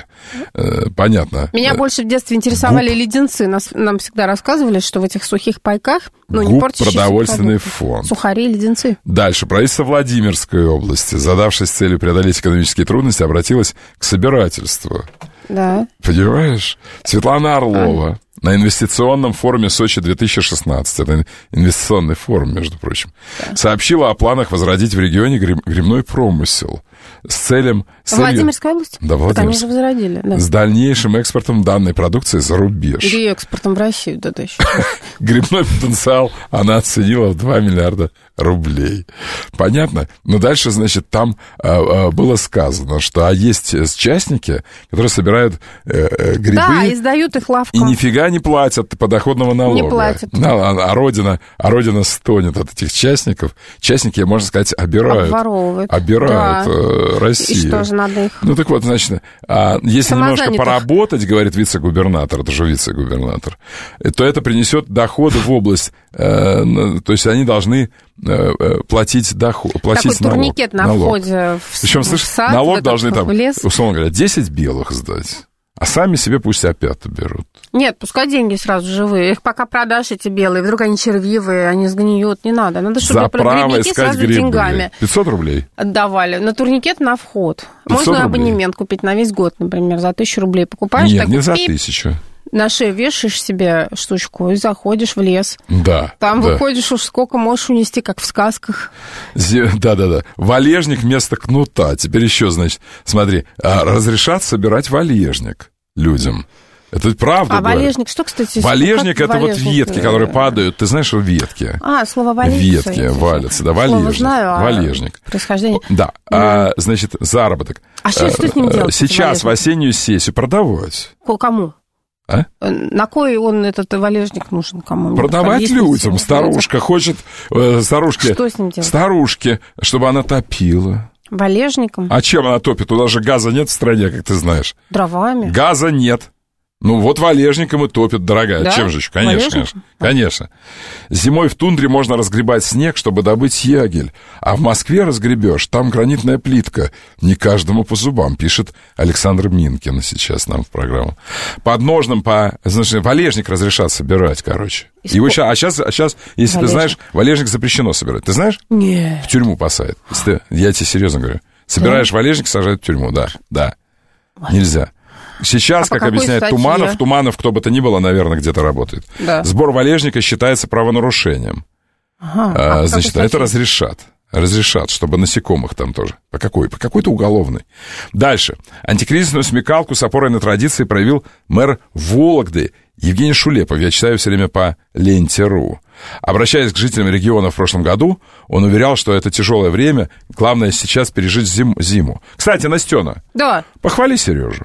Понятно. Меня больше в детстве интересовали Губ... леденцы. Нас, нам всегда рассказывали, что в этих сухих пайках... Ну, Губ, не портящийся продовольственный фонд. Сухари и леденцы. Дальше. Правительство Владимирской области, задавшись целью преодолеть экономические трудности, обратилось к собирательству. Да. Понимаешь? Светлана Орлова а. на инвестиционном форуме Сочи-две тысячи шестнадцать, это инвестиционный форум, между прочим, да. сообщила о планах возродить в регионе грибной промысел с целью... В Владимирской области? Да, Владимирской. Они же возродили. Да. С дальнейшим экспортом данной продукции за рубеж. Или экспортом в Россию, да, да еще. Грибной потенциал она оценила в два миллиарда рублей. Понятно? Но дальше, значит, там а, а, было сказано, что а есть частники, которые собирают э, грибы... Да, и сдают их лавкам. И нифига не платят подоходного налога. Не платят. А, а, родина, а родина стонет от этих частников. Частники, можно сказать, обирают. Обворовывают. Обирают да. э, Россию. И что же надо их... Ну, так вот, значит, а, если немножко поработать, говорит вице-губернатор, это же вице-губернатор, то это принесет доходы в область... Э, то есть они должны... платить доход, платить такой налог. Турникет на налог. входе в, Причем, в слышишь, сад, налог в должны этот, там, условно говоря, десять белых сдать, а сами себе пусть опята берут. Нет, пускай деньги сразу живые. Их пока продашь, эти белые, вдруг они червивые, они сгниют, не надо. Надо, чтобы за право искать сразу грибы. деньгами пятьсот рублей отдавали. На турникет на вход. Можно рублей. Абонемент купить на весь год, например, за тысячу рублей покупаешь. Нет, так не вот, за пип. тысячу. На шею вешаешь себе штучку и заходишь в лес. Да. Там да. выходишь, уж сколько можешь унести, как в сказках. Да-да-да. Валежник вместо кнута. Теперь еще, значит, смотри, разрешат собирать валежник людям. Это правда. А говорят. Валежник, что, кстати? Валежник — это валежник? Вот ветки, которые падают. Ты знаешь, что ветки? А, слово валежник. Ветки валятся, да, валежник. Знаю, валежник. А происхождение. Да, mm. а, значит, заработок. А что, что с ним делать? Сейчас в осеннюю сессию продавать. Кому? А? На кой он, этот валежник, нужен кому? Продавать людям. Старушка хочет, э, старушке, что с ним делать? Старушке, чтобы она топила. Валежником? А чем она топит? Туда же газа нет в стране, как ты знаешь. Дровами. Газа нет. Ну, вот валежником и топят, дорогая. Да? Чем же еще? Конечно, конечно. Конечно. Зимой в тундре можно разгребать снег, чтобы добыть ягель. А в Москве разгребешь, там гранитная плитка. Не каждому по зубам, пишет Александр Минкин сейчас нам в программу. Под ножным, по, значит, валежник разрешат собирать, короче. И Его щас, а, сейчас, а сейчас, если валежник. Ты знаешь, валежник запрещено собирать. Ты знаешь? Нет. В тюрьму посадят. Ты, я тебе серьезно говорю. Собираешь да? валежник, сажают в тюрьму, да, да. Нельзя. Сейчас, а как объясняет статье? Туманов, Туманов, кто бы то ни было, наверное, где-то работает. Да. Сбор валежника считается правонарушением. Ага, а, а значит, это разрешат. Разрешат, чтобы насекомых там тоже. По какой? По какой-то уголовной. Дальше. Антикризисную смекалку с опорой на традиции проявил мэр Вологды Евгений Шулепов. Я читаю все время по ленте.ру. Обращаясь к жителям региона в прошлом году, он уверял, что это тяжелое время. Главное сейчас пережить зим, зиму. Кстати, Настена, да. Похвали Сережу.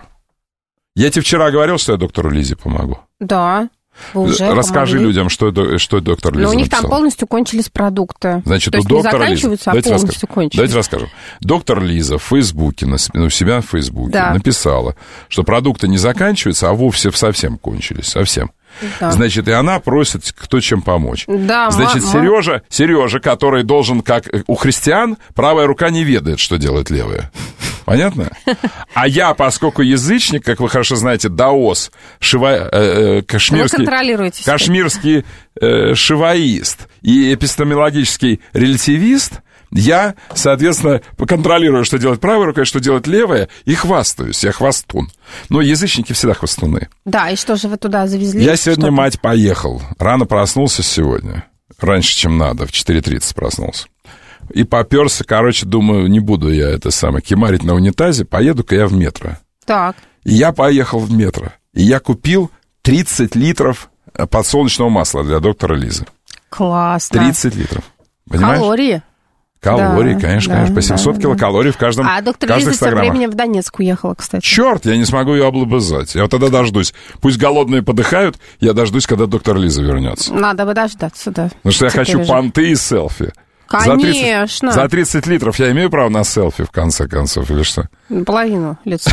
Я тебе вчера говорил, что я доктору Лизе помогу. Да. Вы уже Расскажи помогли. Людям, что, что доктор Лиза Но у них написал. Там полностью кончились продукты. Значит, То у есть доктора не заканчиваются, Лиза... а полностью кончились. Давайте расскажем. Доктор Лиза в Фейсбуке, у себя в Фейсбуке да. написала, что продукты не заканчиваются, а вовсе совсем кончились. Совсем. Да. Значит, и она просит, кто чем помочь. Да, Значит, ма- Сережа, Сережа, который должен, как у христиан, правая рука не ведает, что делает левая. Понятно? А я, поскольку язычник, как вы хорошо знаете, даос, шива, э, э, кашмирский, кашмирский э, шиваист и эпистемологический релятивист, я, соответственно, контролирую, что делать правая рука и что делать левая, и хвастаюсь, я хвастун. Но язычники всегда хвастуны. Да, и что же вы туда завезли? Я сегодня, что-то? мать, поехал. Рано проснулся сегодня. Раньше, чем надо, в четыре тридцать проснулся. И попёрся, короче, думаю, не буду я это самое кемарить на унитазе, поеду-ка я в метро. Так. И я поехал в метро. И я купил тридцать литров подсолнечного масла для доктора Лизы. Классно. тридцать литров. Понимаешь? Калории. Калории, да, конечно, да, конечно, по семьсот да, килокалорий в каждом А доктор Лиза со временем в Донецк уехала, кстати. Черт, я не смогу ее облобызать. Я вот тогда дождусь. Пусть голодные подыхают, я дождусь, когда доктор Лиза вернется. Надо бы дождаться, да. Потому что я Теперь хочу же. понты и селфи. Конечно. За тридцать, за тридцать литров я имею право на селфи, в конце концов, или что? Половину лица.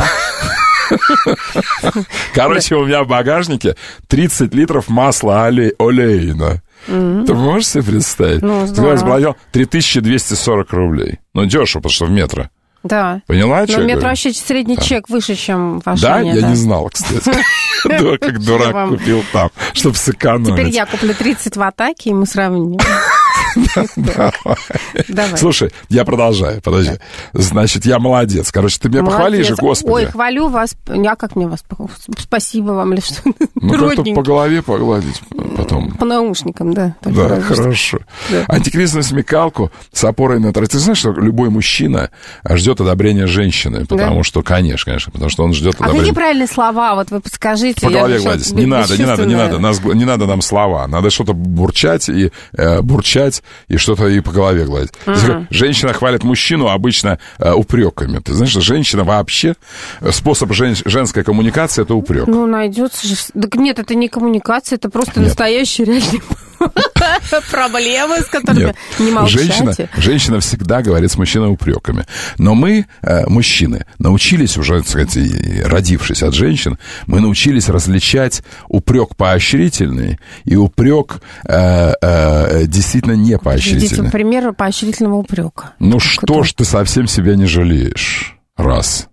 Короче, у меня в багажнике тридцать литров масла олейна. Mm-hmm. Ты можешь себе представить? Ну, здорово. три тысячи двести сорок рублей. Ну, дешево, потому что в метро. Да. Поняла, что Но я метро говорю? вообще средний да. чек выше, чем в Да? Ашане. Я да? не знал, кстати. Да, как дурак купил там, чтобы сэкономить. Теперь я куплю тридцать в Атаке, и мы сравним. Давай. Слушай, я продолжаю, подожди. Значит, я молодец. Короче, ты меня молодец. Похвали же, Господи. Ой, хвалю вас. Я как мне вас похвалить? Спасибо вам, или что? Ну, как-то по голове погладить потом. По наушникам, да. Да, хорошо. Да. Антикризисную смекалку с опорой на традиции. Ты знаешь, что любой мужчина ждет одобрения женщины, потому да? что, конечно, конечно, потому что он ждет а одобрения. А какие правильные слова? Вот вы подскажите. По голове гладить. Не надо, не надо, не надо. Нас, не надо нам слова. Надо что-то бурчать и э, бурчать и что-то и по голове гладить. Uh-huh. Женщина хвалит мужчину обычно э, упреками. Ты знаешь, что женщина вообще, способ жен, женской коммуникации — это упрек. Ну, найдется же. Так нет, это не коммуникация, это просто нет. Настоящие реальные проблемы, с которыми нет. не молчать. Женщина, женщина всегда говорит с мужчиной упреками. Но мы, э, мужчины, научились уже, так сказать, родившись от женщин, мы научились различать упрек поощрительный и упрек э, э, действительно не поощрительный. Видите, пример поощрительного упрека. Ну что ж ты совсем себя не жалеешь? Раз.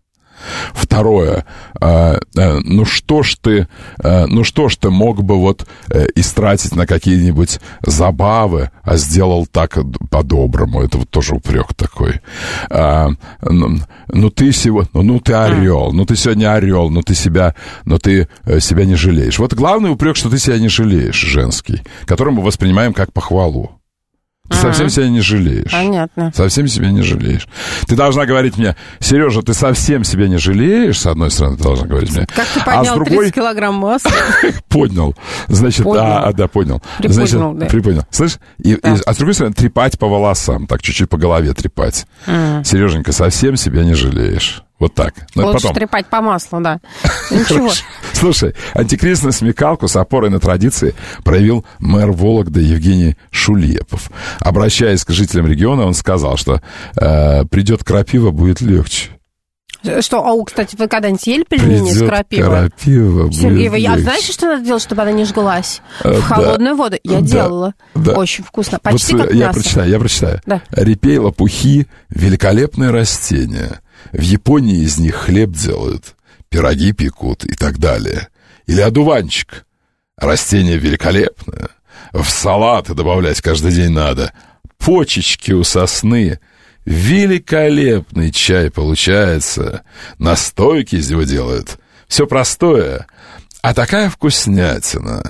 Второе, э, э, ну что ж ты, э, ну что ж ты мог бы вот э, истратить на какие-нибудь забавы, а сделал так по-доброму. Это вот тоже упрек такой. А, ну, ну ты сегодня, ну, ну ты орел, ну ты сегодня орел, ну ты себя, ну ты э, себя не жалеешь. Вот главный упрек, что ты себя не жалеешь, женский, который мы воспринимаем как похвалу. Ты А-а-а. совсем себя не жалеешь. Понятно. Совсем себя не жалеешь. Ты должна говорить мне: Сережа, ты совсем себя не жалеешь, с одной стороны, ты должна говорить мне. Как ты поднял а с другой... тридцать килограмм масла? Поднял. Значит, поднял. А, да, понял. Приподнял, Значит, да. Приподнял. Слышь, и, да. и, а с другой стороны, трепать по волосам, так чуть-чуть по голове трепать. А-а-а. Сереженька, совсем себя не жалеешь. Вот так. Но лучше потом... трепать по маслу, да. Ничего. Слушай, антикризисную смекалку с опорой на традиции проявил мэр Вологды Евгений Шулепов. Обращаясь к жителям региона, он сказал, что э, придет крапива, будет легче. Что, а, кстати, вы когда-нибудь ели пельмени с крапивой? крапива Сергей, вы, а знаете, что надо делать, чтобы она не жглась? В холодную воду. Я да, делала. Да. Очень вкусно. Почти вот, как я мясо. Прочитаю, я прочитаю. Да. Репей, лопухи – великолепные растения. В Японии из них хлеб делают, пироги пекут и так далее. Или одуванчик. Растение великолепное. В салаты добавлять каждый день надо. Почечки у сосны. Великолепный чай получается. Настойки из него делают. Все простое. А такая вкуснятина.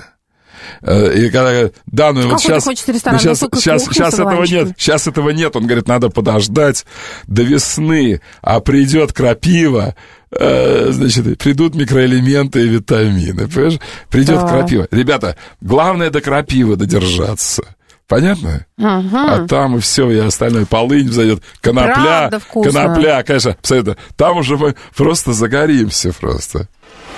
И когда говорят, да, ну вот сейчас, ну, сейчас, сейчас, сейчас этого нет, сейчас этого нет, он говорит, надо подождать до весны, а придет крапива, э, значит, придут микроэлементы и витамины, понимаешь? Придет да. крапива. Ребята, главное до крапивы додержаться. Понятно? Ага. А там и все, и остальное, полынь взойдет, конопля, конопля, конечно, абсолютно. Там уже мы просто загоримся просто.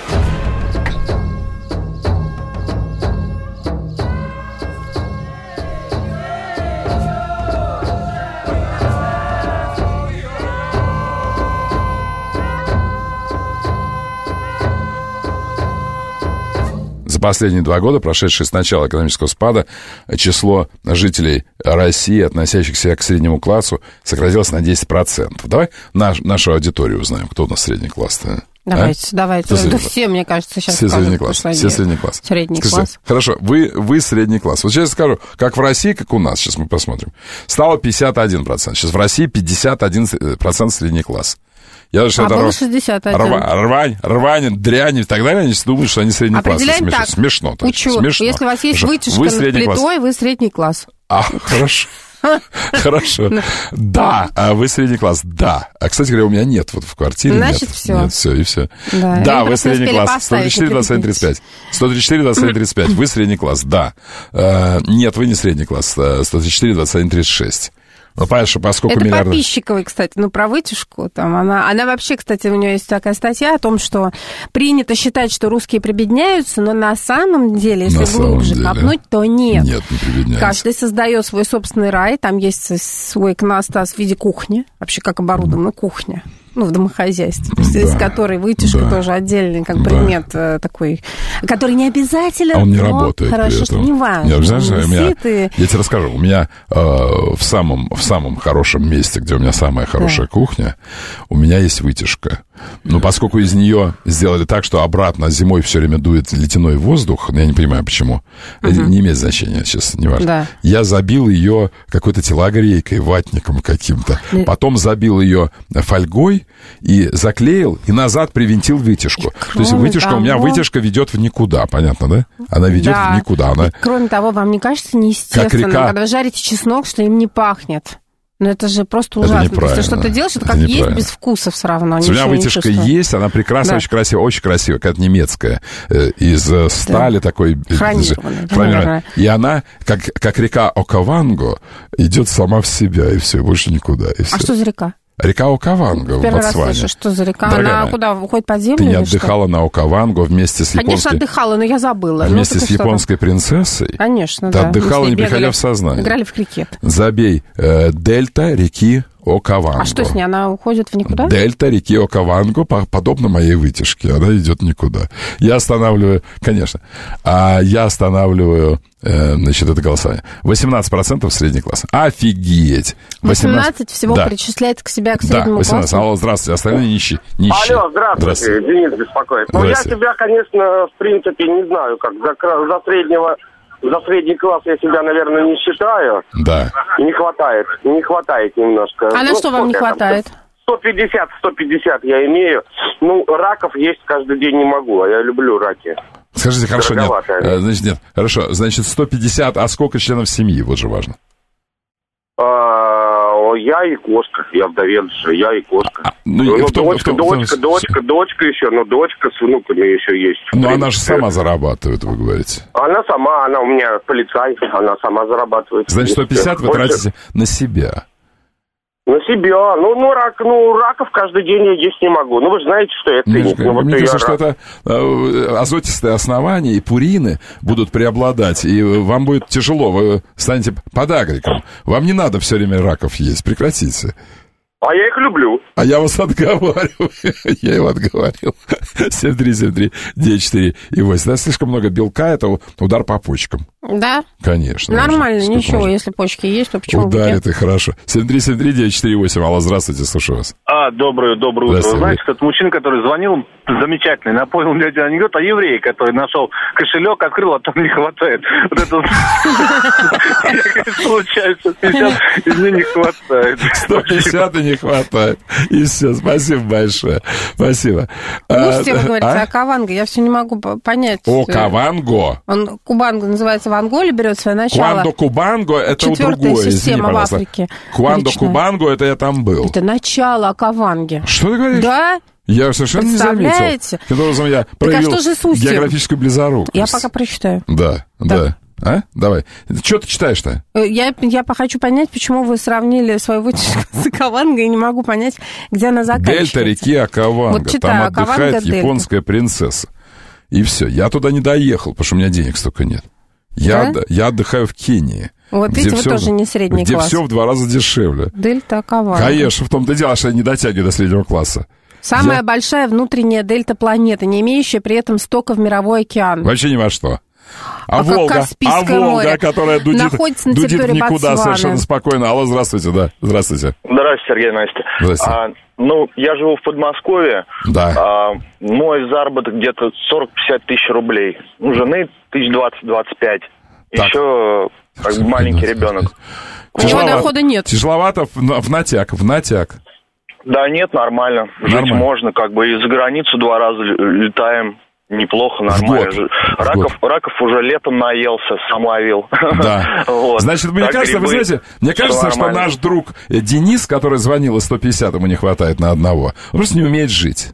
За последние два года, прошедшие с начала экономического спада, число жителей России, относящихся к среднему классу, сократилось на десять процентов. Давай наш, нашу аудиторию узнаем, кто у нас средний класс-то. Давайте, а? давайте. Да все, мне кажется, сейчас все скажут, средний класс. Все средний класс. Средний Скажите, класс. Хорошо, вы, вы средний класс. Вот сейчас скажу, как в России, как у нас, сейчас мы посмотрим. Стало пятьдесят один процент. Сейчас в России пятьдесят один процент средний класс. Я даже, а это было шестьдесят один. Рва, рвань, рвань, дрянь и так далее, они думают, что они средний класс. Определяем так. Смешно. Так. Учет. Смешно. Если у вас есть Хорошо. вытяжка над плитой, вы средний класс. А, хорошо. Хорошо. Да, а вы средний класс, да. А, кстати говоря, у меня нет вот в квартире. Значит, нет. все. Нет, все, и все. Да, да вы средний класс. сто тридцать четыре, двадцать один, тридцать пять. сто тридцать четыре, двадцать один, тридцать пять. Вы средний класс, да. Нет, вы не средний класс. сто тридцать четыре, двадцать один, тридцать шесть. Ну, понимаешь, поскольку это миллиардов... Подписчиковой, кстати, ну, про вытяжку. Там, она, она вообще, кстати, у нее есть такая статья о том, что принято считать, что русские прибедняются, но на самом деле, если на глубже деле. копнуть, то нет. Нет, не прибедняются. Каждый создает свой собственный рай, там есть свой иконостас в виде кухни, вообще как оборудована кухня. Ну, в домохозяйстве, то есть, да, из которой вытяжка да. тоже отдельный как предмет да. такой, который не обязательно... А он не работает. Хорошо, что не важно. Не, знаешь, у меня, и... Я тебе расскажу. У меня э, в, самом, в самом хорошем месте, где у меня самая хорошая да. кухня, у меня есть вытяжка. Но поскольку из нее сделали так, что обратно зимой все время дует ледяной воздух, я не понимаю, почему, uh-huh. это не имеет значения сейчас, не важно. Да. Я забил ее какой-то телогрейкой, ватником каким-то. Uh-huh. Потом забил ее фольгой и заклеил, и назад привинтил вытяжку. И То есть вытяжка, того... у меня вытяжка ведет в никуда, понятно, да? Она ведет да. в никуда. Она... И, кроме того, вам не кажется неестественным, когда вы жарите чеснок, что им не пахнет? Но это же просто ужасно. То есть ты что-то делаешь, это, это как есть без вкуса все равно. У меня вытяжка есть, она прекрасная, да. очень красивая, очень красивая, какая-то немецкая, э, из стали да. такой. Хронированная. И она, как, как река Окаванго, идет сама в себя, и все, больше никуда. И все. А что за река? Река Окаванго в Первый Ботсване. раз слышу, что за река? Дорогая она моя, куда, уходит под землю? Ты не отдыхала что? На Окаванго вместе с японской... Конечно, отдыхала, но я забыла. Вместе ну, с японской что-то... принцессой? Конечно, ты да. отдыхала, не бегали, приходя в сознание. Играли в крикет. Забей. Э, дельта реки Окаванго. А что с ней? Она уходит в никуда? Дельта реки Окаванго, подобно моей вытяжке. Она идет никуда. Я останавливаю, конечно, а я останавливаю, э, значит, это голосование. восемнадцать процентов средний класс. Офигеть! восемнадцать, восемнадцать всего да. причисляет к себе к среднему да, восемнадцать. классу? Алло, здравствуйте, остальные нищие. нищие. Алло, здравствуйте. здравствуйте, Денис беспокоит. Ну, я себя, конечно, в принципе, не знаю, как за, за среднего... За средний класс я себя, наверное, не считаю. Да. Не хватает. Не хватает немножко. А на ну, что вам не хватает? сто пятьдесят, сто пятьдесят я имею. Ну, раков есть каждый день не могу, а я люблю раки. Скажите, хорошо, нет. Значит, нет. Хорошо, значит, сто пятьдесят, а сколько членов семьи? Вот же важно. А, я и кошка. Я вдовец, я и кошка. А, ну, ну в том, дочка, в том, дочка, в том... дочка, дочка еще, но дочка с внуками еще есть. Но она же сама зарабатывает, вы говорите. Она сама, она у меня полицай, она сама зарабатывает. Значит, сто пятьдесят вы тратите на себя. На себя. Ну, ну, рак, ну, раков каждый день я есть не могу. Ну, вы же знаете, что я циник. Ну, вот мне кажется, что это э, азотистые основания и пурины будут преобладать, и вам будет тяжело, вы станете подагриком. Вам не надо все время раков есть, прекратите. А я их люблю. А я вас отговариваю. Я его отговорил. семь три семь три девять четыре и восемь. Да, слишком много белка, это удар по почкам. Да? Конечно. Нормально, можно. Ничего, можно. Если почки есть, то почему ударит и хорошо. семь три семь три девять четыре восемь. Алло, здравствуйте, слушаю вас. А, доброе, доброе утро. Вы знаете, этот мужчина, который звонил, замечательный, напомнил мне один анекдот о еврее, который нашел кошелек, открыл, а там не хватает. Вот это получается, пятьдесят, из них не хватает. сто пятьдесят и не хватает. И все, спасибо большое. Спасибо. Слушайте, вы говорите о Окаванго, я все не могу понять. Окаванго? Он, Кубанго называется в Анголе, берет свое начало. Куандо Кубанго, это другое. Четвертая система в Африке. Куандо Кубанго, это я там был. Это начало Окаванги. Что ты говоришь? Да. Я совершенно не заметил. Каким образом я проявил так, а что же географическую близорукость. Я пока прочитаю. Да, так. да. А? Давай. Что ты читаешь-то? Я, я хочу понять, почему вы сравнили свою вытяжку с Окаванго, и не могу понять, где она заканчивается. Дельта реки Окаванго. Вот читаю, там отдыхает Окаванго, японская дельта. Принцесса. И все. Я туда не доехал, потому что у меня денег столько нет. Я, да? я отдыхаю в Кении. Вот видите, вы тоже не средний где класс. Где все в два раза дешевле. Дельта Окаванго. Конечно, в том-то дело, что я не дотягиваю до среднего класса. Самая я... большая внутренняя дельта планеты, не имеющая при этом стока в мировой океан. Вообще ни во что. А, а Волга, а Волга, море которая дудит, дудит в никуда Ботсваны. Совершенно спокойно. Алло, здравствуйте, да, здравствуйте. Здравствуйте, Сергей, Настя. Здравствуйте. А, ну, я живу в Подмосковье. Да. А, мой заработок где-то сорок-пятьдесят тысяч рублей. У жены тысяч двадцать-двадцать пять. Еще как бы маленький ребенок. У него дохода нет. Тяжеловато в, в натяг, в натяг. Да нет, нормально. нормально. Жить можно, как бы и за границу два раза летаем. Неплохо, нормально. Раков, раков уже летом наелся, сам ловил. Да. Вот. Значит, мне так, кажется, грибы, вы знаете, мне кажется, что наш друг Денис, который звонил из сто пятьдесят, ему не хватает на одного. Он просто не умеет жить.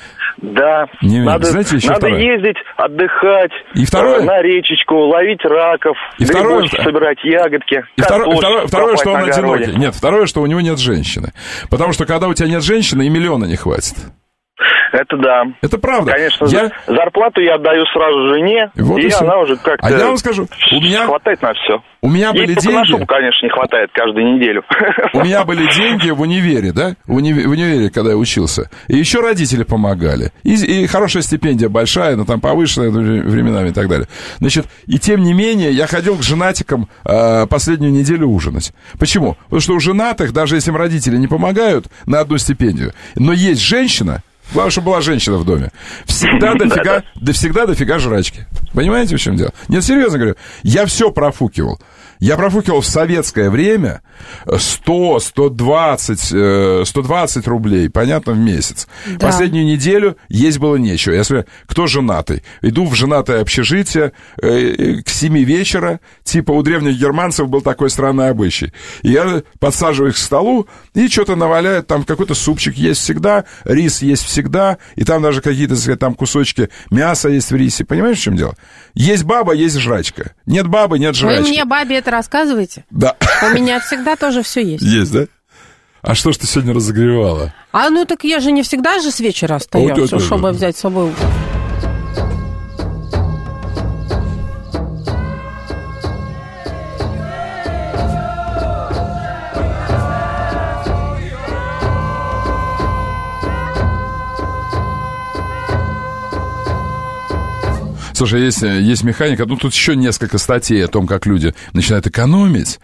Да, не надо, знаете, еще надо второе? ездить, отдыхать, и второе? на речечку, ловить раков, и второе, собирать ягодки. И второе, второе, второе что он одинокий. Нет, второе, что у него нет женщины. Потому что когда у тебя нет женщины, и миллиона не хватит. Это да. Это правда. Конечно, я... зарплату я отдаю сразу жене, вот и, и она уже как-то... А я вам скажу, у меня... хватает на все. У меня были деньги... на шубу, конечно, не хватает каждую неделю. У меня были деньги в универе, да? В универе, в универе, когда я учился. И еще родители помогали. И, и хорошая стипендия большая, но там повышенная временами и так далее. Значит, и тем не менее, я ходил к женатикам э, последнюю неделю ужинать. Почему? Потому что у женатых, даже если им родители не помогают на одну стипендию, но есть женщина... Главное, чтобы была женщина в доме. Всегда дофига, да всегда дофига жрачки. Понимаете, в чем дело? Нет, серьезно говорю. Я все профукивал. Я профукивал в советское время сто, сто двадцать, сто двадцать рублей, понятно, в месяц. Да. Последнюю неделю есть было нечего. Я смотрю, кто женатый? Иду в женатое общежитие к семи вечера. Типа у древних германцев был такой странный обычай. И я подсаживаю их к столу, и что-то наваляют. Там какой-то супчик есть всегда, рис есть всегда, и там даже какие-то, так сказать, там кусочки мяса есть в рисе. Понимаешь, в чем дело? Есть баба, есть жрачка. Нет бабы, нет жрачки. Вы мне, бабе, это рассказываете? Да. У меня всегда тоже все есть. Есть, да? А что ж ты сегодня разогревала? А ну так я же не всегда же с вечера остаюсь, вот, чтобы вот. взять с собой. Слушай, есть, есть механика, ну, тут еще несколько статей о том, как люди начинают экономить,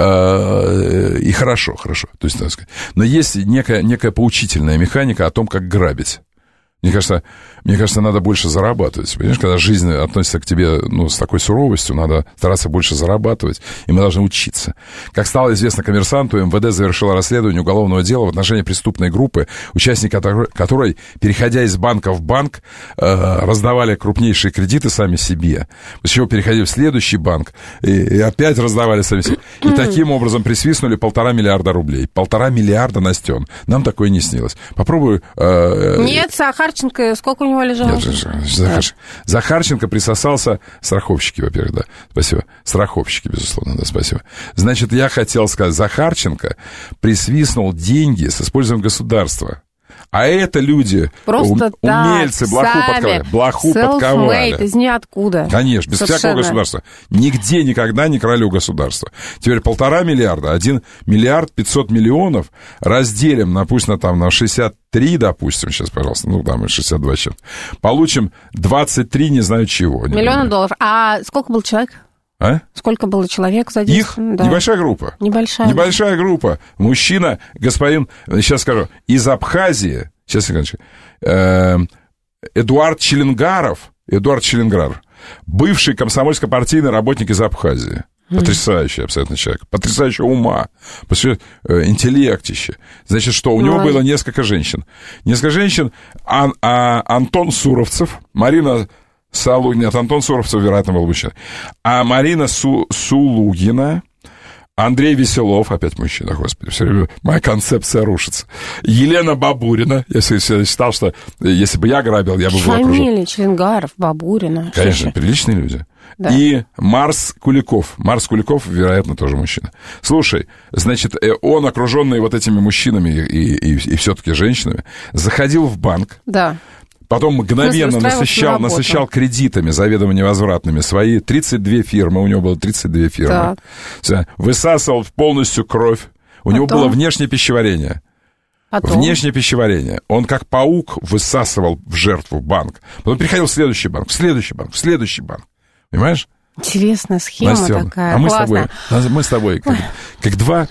э, и хорошо, хорошо, то есть, так сказать. Но есть некая, некая поучительная механика о том, как грабить. Мне кажется, мне кажется, надо больше зарабатывать. Понимаешь, когда жизнь относится к тебе, ну, с такой суровостью, надо стараться больше зарабатывать, и мы должны учиться. Как стало известно коммерсанту, эм вэ дэ завершило расследование уголовного дела в отношении преступной группы, участники которой, переходя из банка в банк, раздавали крупнейшие кредиты сами себе, после чего переходили в следующий банк и, и опять раздавали сами себе. И таким образом присвистнули полтора миллиарда рублей. Полтора миллиарда, Настен. Нам такое не снилось. Попробую... Э, Нет, Захарченко, сколько у него лежало? Нет, Захар... Захарченко присосался... Страховщики, во-первых, да, спасибо. Страховщики, безусловно, да, спасибо. Значит, я хотел сказать, Захарченко присвистнул деньги с использованием государства. А это люди, просто ум, умельцы, блоху подковали. Блоху подковали. Из ниоткуда. Конечно, без Совершенно. всякого государства. Нигде никогда не крали у государства. Теперь полтора миллиарда, один миллиард пятьсот миллионов разделим, допустим, там, на шестьдесят три, допустим, сейчас, пожалуйста, ну, там, шестьдесят два сейчас. Получим двадцать три, не знаю чего. Миллиона долларов. А сколько был человек? А? Сколько было человек задействовано? Их? Да. Небольшая группа. Небольшая. Небольшая группа. Мужчина, господин, сейчас скажу, из Абхазии, сейчас секундочку, э, Эдуард Челенгаров, Эдуард Челенгаров, бывший комсомольско-партийный работник из Абхазии. Потрясающий абсолютно человек. Потрясающего ума. Интеллектище. Значит, что? У него было несколько женщин. Несколько женщин. Ан, а, Антон Суровцев, Марина... Салу... Нет, Антон Суровцев, вероятно, был мужчина. А Марина Су... Сулугина, Андрей Веселов, опять мужчина, господи, все время моя концепция рушится. Елена Бабурина, я всегда считал, что если бы я грабил, я бы был окружен. Фамилия Челенгаров, Бабурина. Конечно, приличные люди. Да. И Марс Куликов. Марс Куликов, вероятно, тоже мужчина. Слушай, значит, он, окруженный вот этими мужчинами и, и, и все-таки женщинами, заходил в банк. Да. Потом мгновенно насыщал, насыщал кредитами заведомо невозвратными свои тридцать две фирмы, у него было тридцать две фирмы. Так. Высасывал полностью кровь. У Потом... него было внешнее пищеварение. Потом... Внешнее пищеварение. Он как паук высасывал в жертву банк. Потом переходил в следующий банк, в следующий банк, в следующий банк. Понимаешь? Интересная схема Настен, такая, а мы классная. с тобой, мы с тобой как, как два,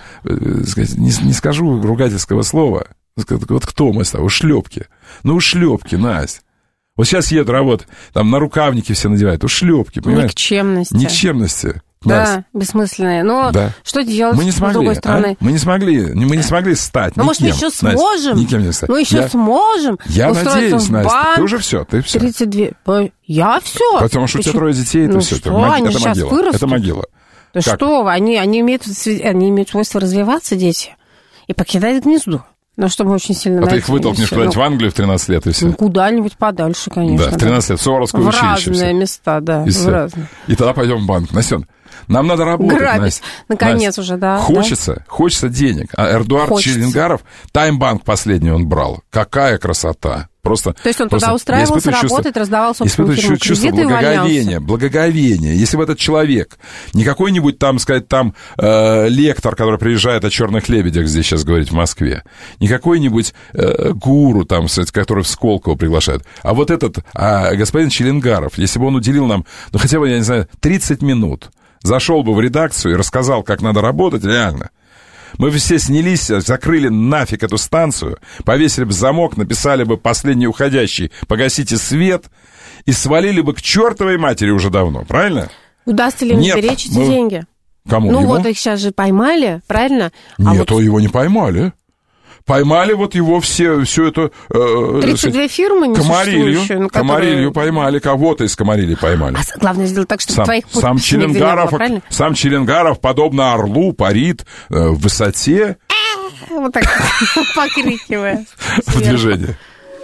не, не скажу ругательского слова, вот кто мы с тобой? Ушлепки. Ну, ушлепки, Настя. Вот сейчас еду работать, там на рукавники все надевают. Ушлепки, понимаешь? Никчемности. Никчемности. Да, Настя. Бессмысленные. Но да. что делать мы не смогли, с другой стороны? А? Мы не смогли, мы не смогли стать. Ну, может, мы еще сможем? Никем не стать. Мы еще я, сможем. Я надеюсь, Настя. Ты уже все, ты все. тридцать два. Я все. Потому что у тебя трое детей, это ну все. Что? Это, Они это сейчас могила. вырастут. Это могила. Да как? Что вы, они, они, имеют, они имеют свойство развиваться, дети, и покидать гнездо. Ну, чтобы очень сильно... А ты их вытолкнешь куда-нибудь ну, в Англию в тринадцать лет, и все? Ну, куда-нибудь подальше, конечно. Да, в тринадцать да. лет, в Суворовское в училище. В разные все. места, да, и в все. разные. И тогда пойдем в банк. Настен, нам надо работать, Грабить. Настя. Наконец Настя. уже, да. Хочется, да. хочется денег. А Эдуард Челенгаров, Таймбанк последний он брал. Какая красота. Просто, То есть он просто туда устраивался работать, чувство, раздавал собственную фирму чувство кредиты благоговения, благоговения. Если бы этот человек, не какой-нибудь там, сказать, там э, лектор, который приезжает о черных лебедях здесь сейчас говорить в Москве, не какой-нибудь э, гуру, там, сказать, который в Сколково приглашает, а вот этот а, господин Челенгаров, если бы он уделил нам, ну, хотя бы, я не знаю, тридцать минут, зашел бы в редакцию и рассказал, как надо работать, реально. Мы все снялись, закрыли нафиг эту станцию, повесили бы замок, написали бы «Последний уходящий, погасите свет» и свалили бы к чертовой матери уже давно, правильно? Удастся ли им сберечь эти мы... деньги? Кому? Ну ему? Вот их сейчас же поймали, правильно? Нет, а вот... его не поймали. Поймали вот его все, все это... Э, тридцать две фирмы Комарилью, ну, Комарилью которые... поймали, кого-то из Комарилии поймали. А главное сделать так, чтобы сам, твоих сам Челенгаров, было, правильно? Сам Челенгаров, подобно орлу, парит э, в высоте. Вот так, покрикивая. В движении.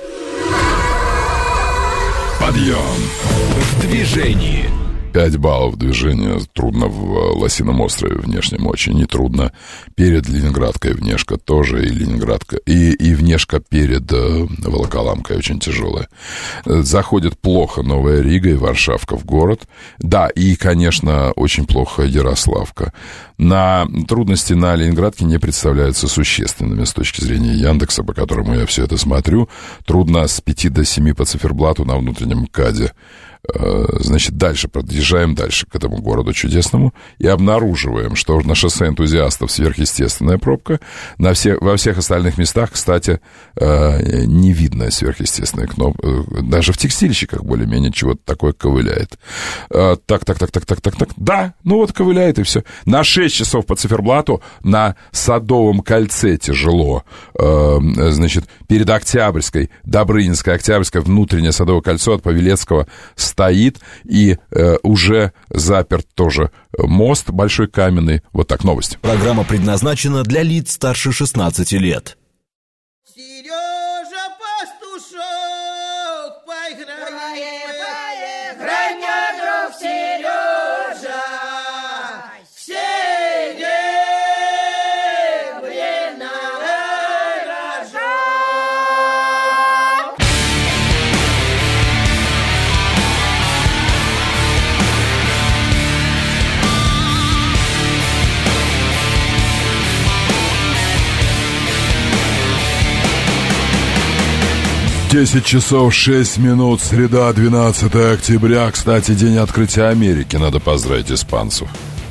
Подъем в движении. пять баллов движения. Трудно в Лосином острове внешнем, очень нетрудно. Перед Ленинградкой внешка тоже, и Ленинградка, и, и внешка перед э, Волоколамкой очень тяжелая. Заходит плохо Новая Рига и Варшавка в город. Да, и, конечно, очень плохо Ярославка. На трудности на Ленинградке не представляются существенными с точки зрения Яндекса, по которому я все это смотрю. Трудно с пяти до семи по циферблату на внутреннем КАДе. значит, дальше, подъезжаем дальше к этому городу чудесному и обнаруживаем, что на шоссе энтузиастов сверхъестественная пробка. На все, во всех остальных местах, кстати, не видно сверхъестественной кнопки. Даже в текстильщиках более-менее чего-то такое ковыляет. Так, так, так, так, так, так, так. Да, ну вот ковыляет и все. На шесть часов по циферблату на Садовом кольце тяжело. Значит, перед Октябрьской, Добрынинской, Октябрьской, внутреннее Садовое кольцо от Павелецкого стоит, и э, уже заперт тоже мост большой каменный. Вот так, новость. Программа предназначена для лиц старше шестнадцати лет. Сережа Пастушок, поиграй, поиграй, мой друг Сережа, все время рожок. десять часов шесть минут, среда, двенадцатое октября. Кстати, день открытия Америки. Надо поздравить испанцев.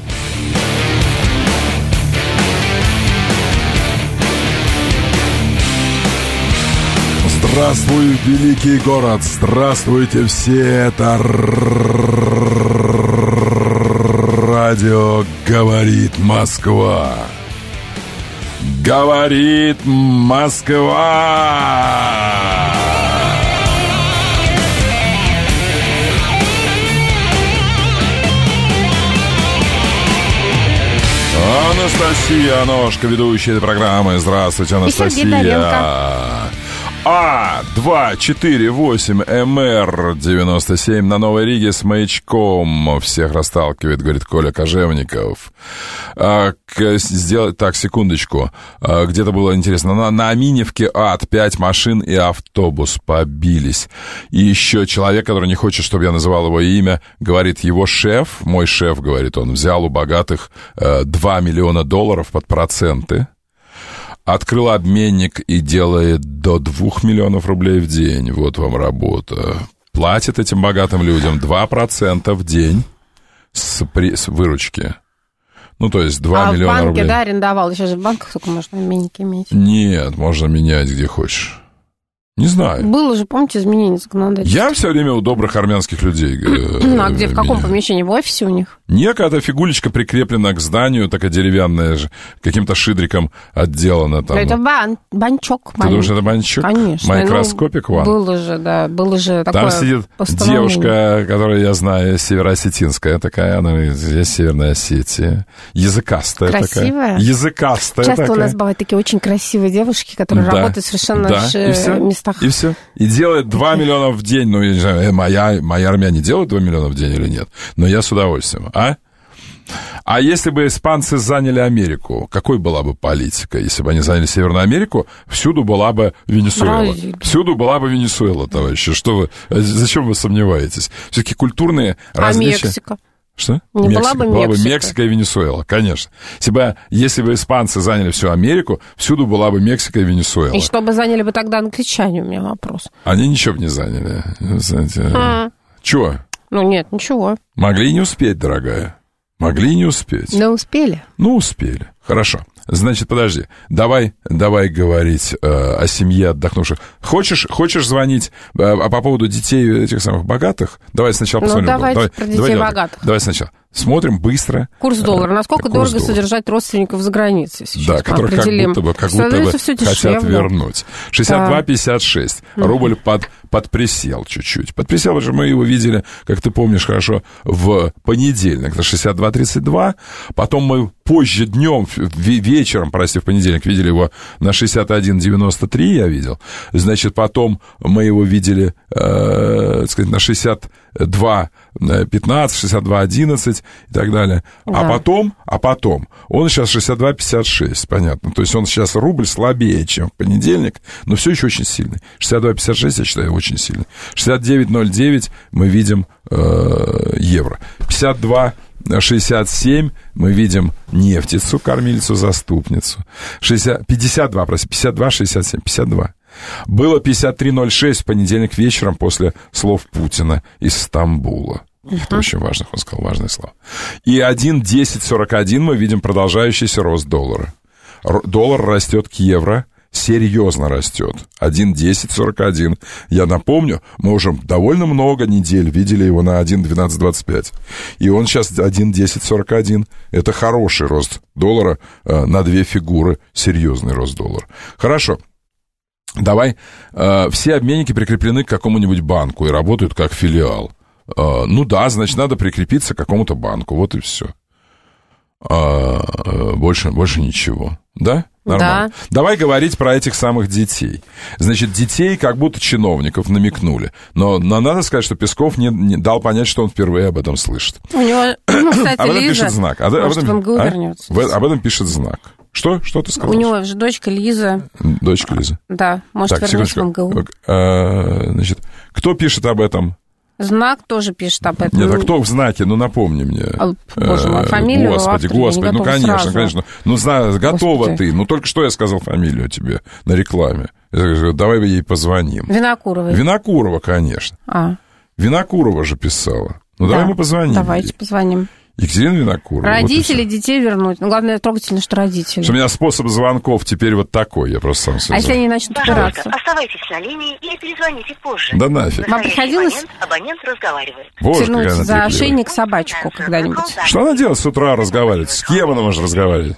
Здравствуй, великий город! Здравствуйте все! Это радио «Говорит Москва». Говорит Москва! Анастасия Аношка, ведущая этой программы. Здравствуйте, Анастасия. А два четыре восемь эм эр девяносто семь на Новой Риге с маячком. Всех расталкивает, говорит Коля Кожевников. А, к, сделать, так, секундочку. А, где-то было интересно. На, на Аминевке ад, пять машин и автобус побились. И еще человек, который не хочет, чтобы я называл его имя, говорит, его шеф, мой шеф, говорит он, взял у богатых э, два миллиона долларов под проценты. Открыл обменник и делает до двух миллионов рублей в день. Вот вам работа. Платит этим богатым людям два процента в день с, при, с выручки. Ну, то есть два миллиона рублей. А в банке, да, арендовал? Сейчас же в банках только можно обменники иметь. Нет, можно менять где хочешь. Не знаю. Было же, помните, изменение законодательства? Я все время у добрых армянских людей. Ну, а где, в каком помещении? В офисе у них? Некая фигулечка прикреплена к зданию, такая деревянная, каким-то шидриком отделана там. Это бан, банчок. Ты думаешь, это банчок? Конечно. Майкроскопик ну, ван? Было же, да, было же такое там сидит девушка, которую я знаю, североосетинская такая, она из Северной Осетии. Языкастая Красивая? такая. Языкастая Часто такая. у нас бывают такие очень красивые девушки, которые да. работают совершенно да. в местах. И все. И делает два миллиона в день. Ну, я не знаю, моя, мои армяне делают два миллиона в день или нет? Но я с удовольствием. А? А если бы испанцы заняли Америку, какой была бы политика? Если бы они заняли Северную Америку, всюду была бы Венесуэла. Бразилия. Всюду была бы Венесуэла, товарищи. Что вы, зачем вы сомневаетесь? Все-таки культурные различия... А Мексика? Что? Не Мексика. была бы была Мексика. бы Мексика и Венесуэла, конечно. Если бы, если бы испанцы заняли всю Америку, всюду была бы Мексика и Венесуэла. И что бы заняли бы тогда англичане, у меня вопрос. Они ничего бы не заняли. Знаете. А. Чего? Ну нет, ничего. Могли не успеть, дорогая. Могли не успеть. Да успели. Ну, успели. Хорошо. Значит, подожди. Давай, давай говорить э, о семье отдохнувших. Хочешь, хочешь звонить э, а по поводу детей этих самых богатых? Давай сначала посмотрим. Ну, давайте давай, про детей давай, богатых. Давай сначала. Смотрим быстро. Курс доллара. Насколько Курс дорого доллара. Содержать родственников за границей сейчас? Да, которые как будто бы, как будто бы хотят вернуть. шестьдесят два пятьдесят шесть. Да. Рубль под, подприсел чуть-чуть. Подприсел уже, мы его видели, как ты помнишь хорошо, в понедельник на шестьдесят два тридцать два. Потом мы позже днем, вечером, прости, в понедельник видели его на шестьдесят один девяносто три, я видел. Значит, потом мы его видели, э, так сказать, на шестьдесят два пятнадцать, шестьдесят два одиннадцать и так далее. Да. А потом, а потом, он сейчас шестьдесят два пятьдесят шесть, понятно. То есть он сейчас рубль слабее, чем в понедельник, но все еще очень сильный. шестьдесят два пятьдесят шесть, я считаю, очень сильный. шестьдесят девять ноль девять мы видим э, евро. пятьдесят два шестьдесят семь мы видим нефтицу, кормильцу, заступницу. шестьдесят, пятьдесят два, прости, пятьдесят два шестьдесят семь, пятьдесят два. Было пятьдесят три ноль шесть в понедельник вечером после слов Путина из Стамбула. Uh-huh. Это очень важно, он сказал важные слова. И один десять сорок один мы видим продолжающийся рост доллара. Р- доллар растет к евро, серьезно растет. один десять сорок один. Я напомню, мы уже довольно много недель видели его на один двенадцать двадцать пять. И он сейчас один десять сорок один. Это хороший рост доллара э, на две фигуры. Серьезный рост доллара. Хорошо. Давай. Э, все обменники прикреплены к какому-нибудь банку и работают как филиал. Uh, ну да, значит, надо прикрепиться к какому-то банку, вот и все. Uh, больше, больше ничего. Да? Нормально. Да. Давай говорить про этих самых детей. Значит, детей как будто чиновников намекнули. Но, но надо сказать, что Песков не, не дал понять, что он впервые об этом слышит. У него, ну, кстати, об этом Лиза, пишет знак. А, может, об этом, в МГУ а? вернется. В, об этом пишет знак. Что? Что ты сказал? У него же дочка Лиза. Дочка Лиза. Да, может так, вернуться секундочку. в МГУ. А, значит, кто пишет об этом? Знак тоже пишет об этом. Нет, а кто в знаке? Ну, напомни мне. А, боже мой, фамилию Господи, господи, ну, конечно, сразу. конечно. Ну, знаю, готова Господи. ты. Ну, только что я сказал фамилию тебе на рекламе. Я говорю, давай ей позвоним. Винокурова. Винокурова, конечно. А. Vinokurova же писала. Ну, да. давай мы позвоним. Давайте ей. позвоним. Екатерина Винокурова. Родители вот детей вернуть. Ну, главное, трогательно, что родители. Что у меня способ звонков теперь вот такой, я просто сам себе. А если они начнут Пожалуйста, опираться? оставайтесь на линии или перезвоните позже. Да нафиг. Вам приходилось момент абонент разговаривает. Боже, тянуть за ошейник собачку когда-нибудь? Что она делает с утра разговаривать? С кем она может разговаривать?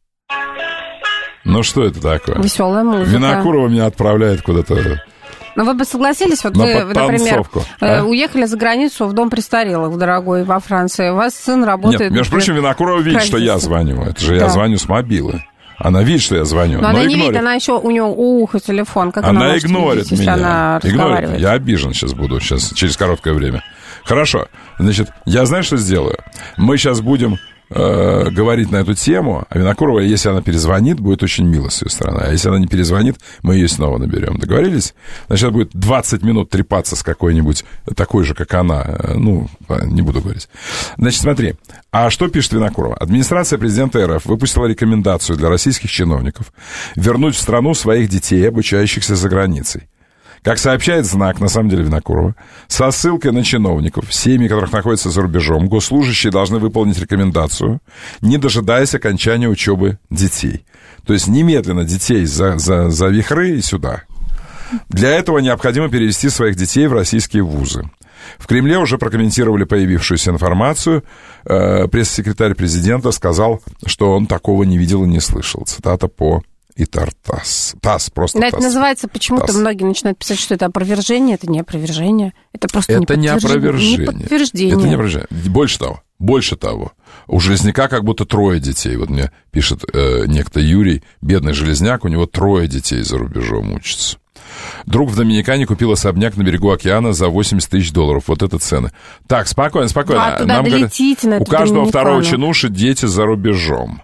Ну, что это такое? Веселая музыка. Винокурова меня отправляет куда-то. Ну, вы бы согласились, вот На вы, например, а? уехали за границу в дом престарелых, дорогой, во Франции. У вас сын работает... Нет, между прочим, Винокурова видит, что я звоню. Это же да. я звоню с мобилы. Она видит, что я звоню. Но, но она игнорит. не видит, она еще у нее у уха телефон. Как она, она игнорит видеть, меня. Она игнорит. Я обижен сейчас буду, сейчас, через короткое время. Хорошо. Значит, я знаю, что сделаю. Мы сейчас будем э, говорить на эту тему, а Винокурова, если она перезвонит, будет очень мило с ее стороны. А если она не перезвонит, мы ее снова наберем. Договорились? Значит, будет двадцать минут трепаться с какой-нибудь такой же, как она. Ну, не буду говорить. Значит, смотри. А что пишет Винокурова? Администрация президента РФ выпустила рекомендацию для российских чиновников вернуть в страну своих детей, обучающихся за границей. Как сообщает знак, на самом деле, Винокурова, со ссылкой на чиновников, семьи которых находятся за рубежом, госслужащие должны выполнить рекомендацию, не дожидаясь окончания учебы детей. То есть немедленно детей за, за, за вихры и сюда. Для этого необходимо перевести своих детей в российские вузы. В Кремле уже прокомментировали появившуюся информацию. Пресс-секретарь президента сказал, что он такого не видел и не слышал. Цитата по... И ТАСС. ТАСС, просто да, ТАСС. Это называется, почему-то ТАСС. многие начинают писать, что это опровержение. Это не опровержение. Это просто это не, не опровержение. Не подтверждение. Это не опровержение. Больше того, больше того. У Железняка как будто трое детей. Вот мне пишет э, некто Юрий, бедный Железняк, у него трое детей за рубежом учатся. Друг в Доминикане купил особняк на берегу океана за восемьдесят тысяч долларов. Вот это цены. Так, спокойно, спокойно. А, туда долетите, на у каждого Доминикану. Второго чинуши дети за рубежом.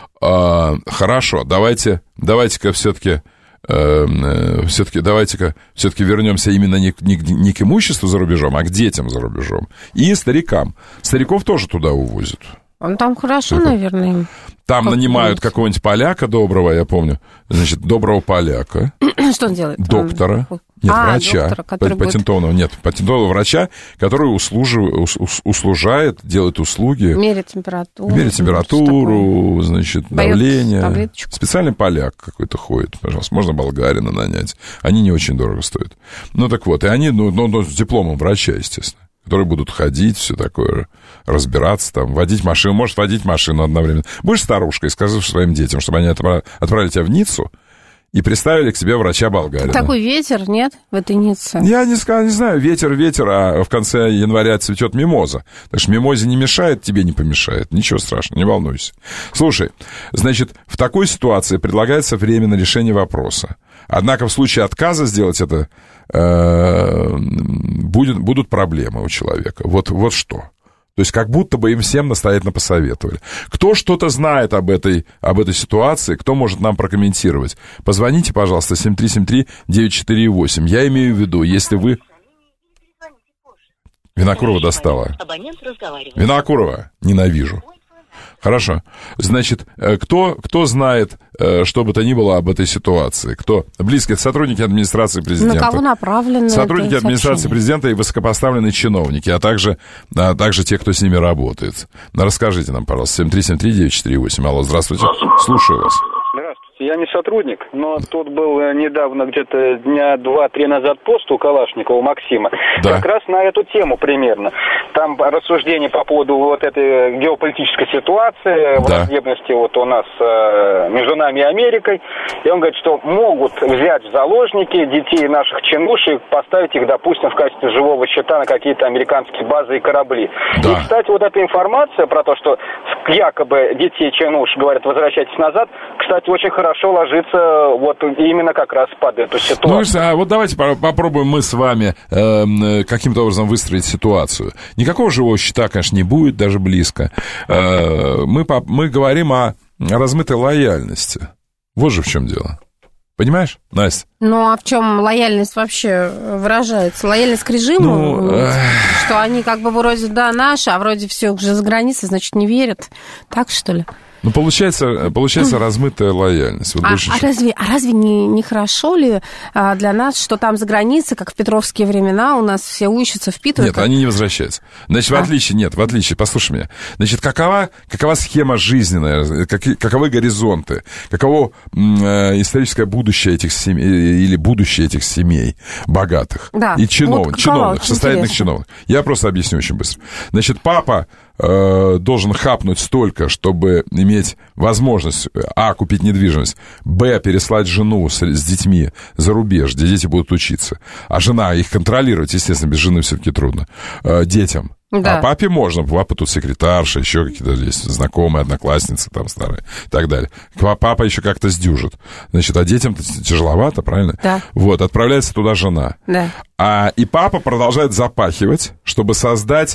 А, хорошо, давайте, давайте-ка все-таки, э, все-таки, давайте-ка все-таки вернемся именно не, не, не к имуществу за рубежом, а к детям за рубежом. И старикам. Стариков тоже туда увозят. Он там хорошо, Стариков. наверное, им. Там как нанимают какого-нибудь поляка доброго, я помню, значит, доброго поляка. Что он делает? Доктора. Он... Нет, а, врача, доктора, патентованного, будет... нет, патентованного врача, который услужив, услужает, делает услуги. Меряет температуру. Меряет температуру, значит, Дает давление. таблеточку. Специальный поляк какой-то ходит, пожалуйста. Можно болгарина нанять. Они не очень дорого стоят. Ну, так вот, и они, ну, ну, ну с дипломом врача, естественно, которые будут ходить, все такое, разбираться там, водить машину. Может, водить машину одновременно. Будешь старушкой, скажи своим детям, чтобы они отправили тебя в Ниццу, и приставили к себе врача-болгарина. Такой ветер, нет, в этой Ницце? Я не, не знаю, ветер, ветер, а в конце января цветет мимоза. Так что мимозе не мешает, тебе не помешает. Ничего страшного, не волнуйся. Слушай, значит, в такой ситуации предлагается время на решение вопроса. Однако в случае отказа сделать это э, будет, будут проблемы у человека. Вот, вот что. То есть как будто бы им всем настоятельно посоветовали. Кто что-то знает об этой, об этой ситуации, кто может нам прокомментировать? Позвоните, пожалуйста, семь три семь три девять четыре восемь. Я имею в виду, если вы... Винокурова достала. Винокурова, ненавижу. Хорошо. Значит, кто, кто знает, что бы то ни было об этой ситуации? Кто? Близкие сотрудники администрации президента. На кого направлены? Сотрудники администрации президента и высокопоставленные чиновники, а также, а также те, кто с ними работает. Расскажите нам, пожалуйста, семь три семь три девять четыре восемь. Алло, здравствуйте. Слушаю вас. Я не сотрудник, но тут был недавно, где-то дня два-три назад, пост у Калашникова Максима, да. Как раз на эту тему примерно. Там рассуждения по поводу вот этой геополитической ситуации, да. Враждебности вот у нас э, между нами и Америкой. И он говорит, что могут взять в заложники детей наших чинушек, поставить их, допустим, в качестве живого щита на какие-то американские базы и корабли. Да. И, кстати, вот эта информация про то, что якобы детей чинуш говорят, возвращайтесь назад, кстати, очень хорошо ложится вот именно как раз под эту ситуацию. Ну, а вот давайте попробуем мы с вами э, каким-то образом выстроить ситуацию. Никакого живого щита, конечно, не будет, даже близко. Э, мы, мы говорим о размытой лояльности. Вот же в чем дело. Понимаешь, Настя? Ну, а в чем лояльность вообще выражается? Лояльность к режиму? Ну, э... Что они как бы вроде, да, наши, а вроде все уже за границей, значит, не верят. Так, что ли? Ну, получается, получается размытая лояльность. Вот а, больше... а разве, а разве не, не хорошо ли а, для нас, что там за границей, как в петровские времена, у нас все учатся, впитывают? Нет, как... они не возвращаются. Значит, в а? отличие, нет, в отличие, послушай меня. Значит, какова, какова схема жизненная, как, каковы горизонты, каково э, историческое будущее этих семей, или будущее этих семей богатых да. и чинов, вот чиновных, состоятельных чиновных. Я просто объясню очень быстро. Значит, папа э, должен хапнуть столько, чтобы иметь иметь возможность, а, купить недвижимость, б, переслать жену с, с детьми за рубеж, где дети будут учиться, а жена, их контролировать, естественно, без жены все-таки трудно, э, детям. Да. А папе можно, папа тут секретарша, еще какие-то есть знакомые, одноклассницы там старые и так далее. Папа еще как-то сдюжит. Значит, а детям-то тяжеловато, правильно? Да. Вот, отправляется туда жена. Да. А, и папа продолжает запахивать, чтобы создать,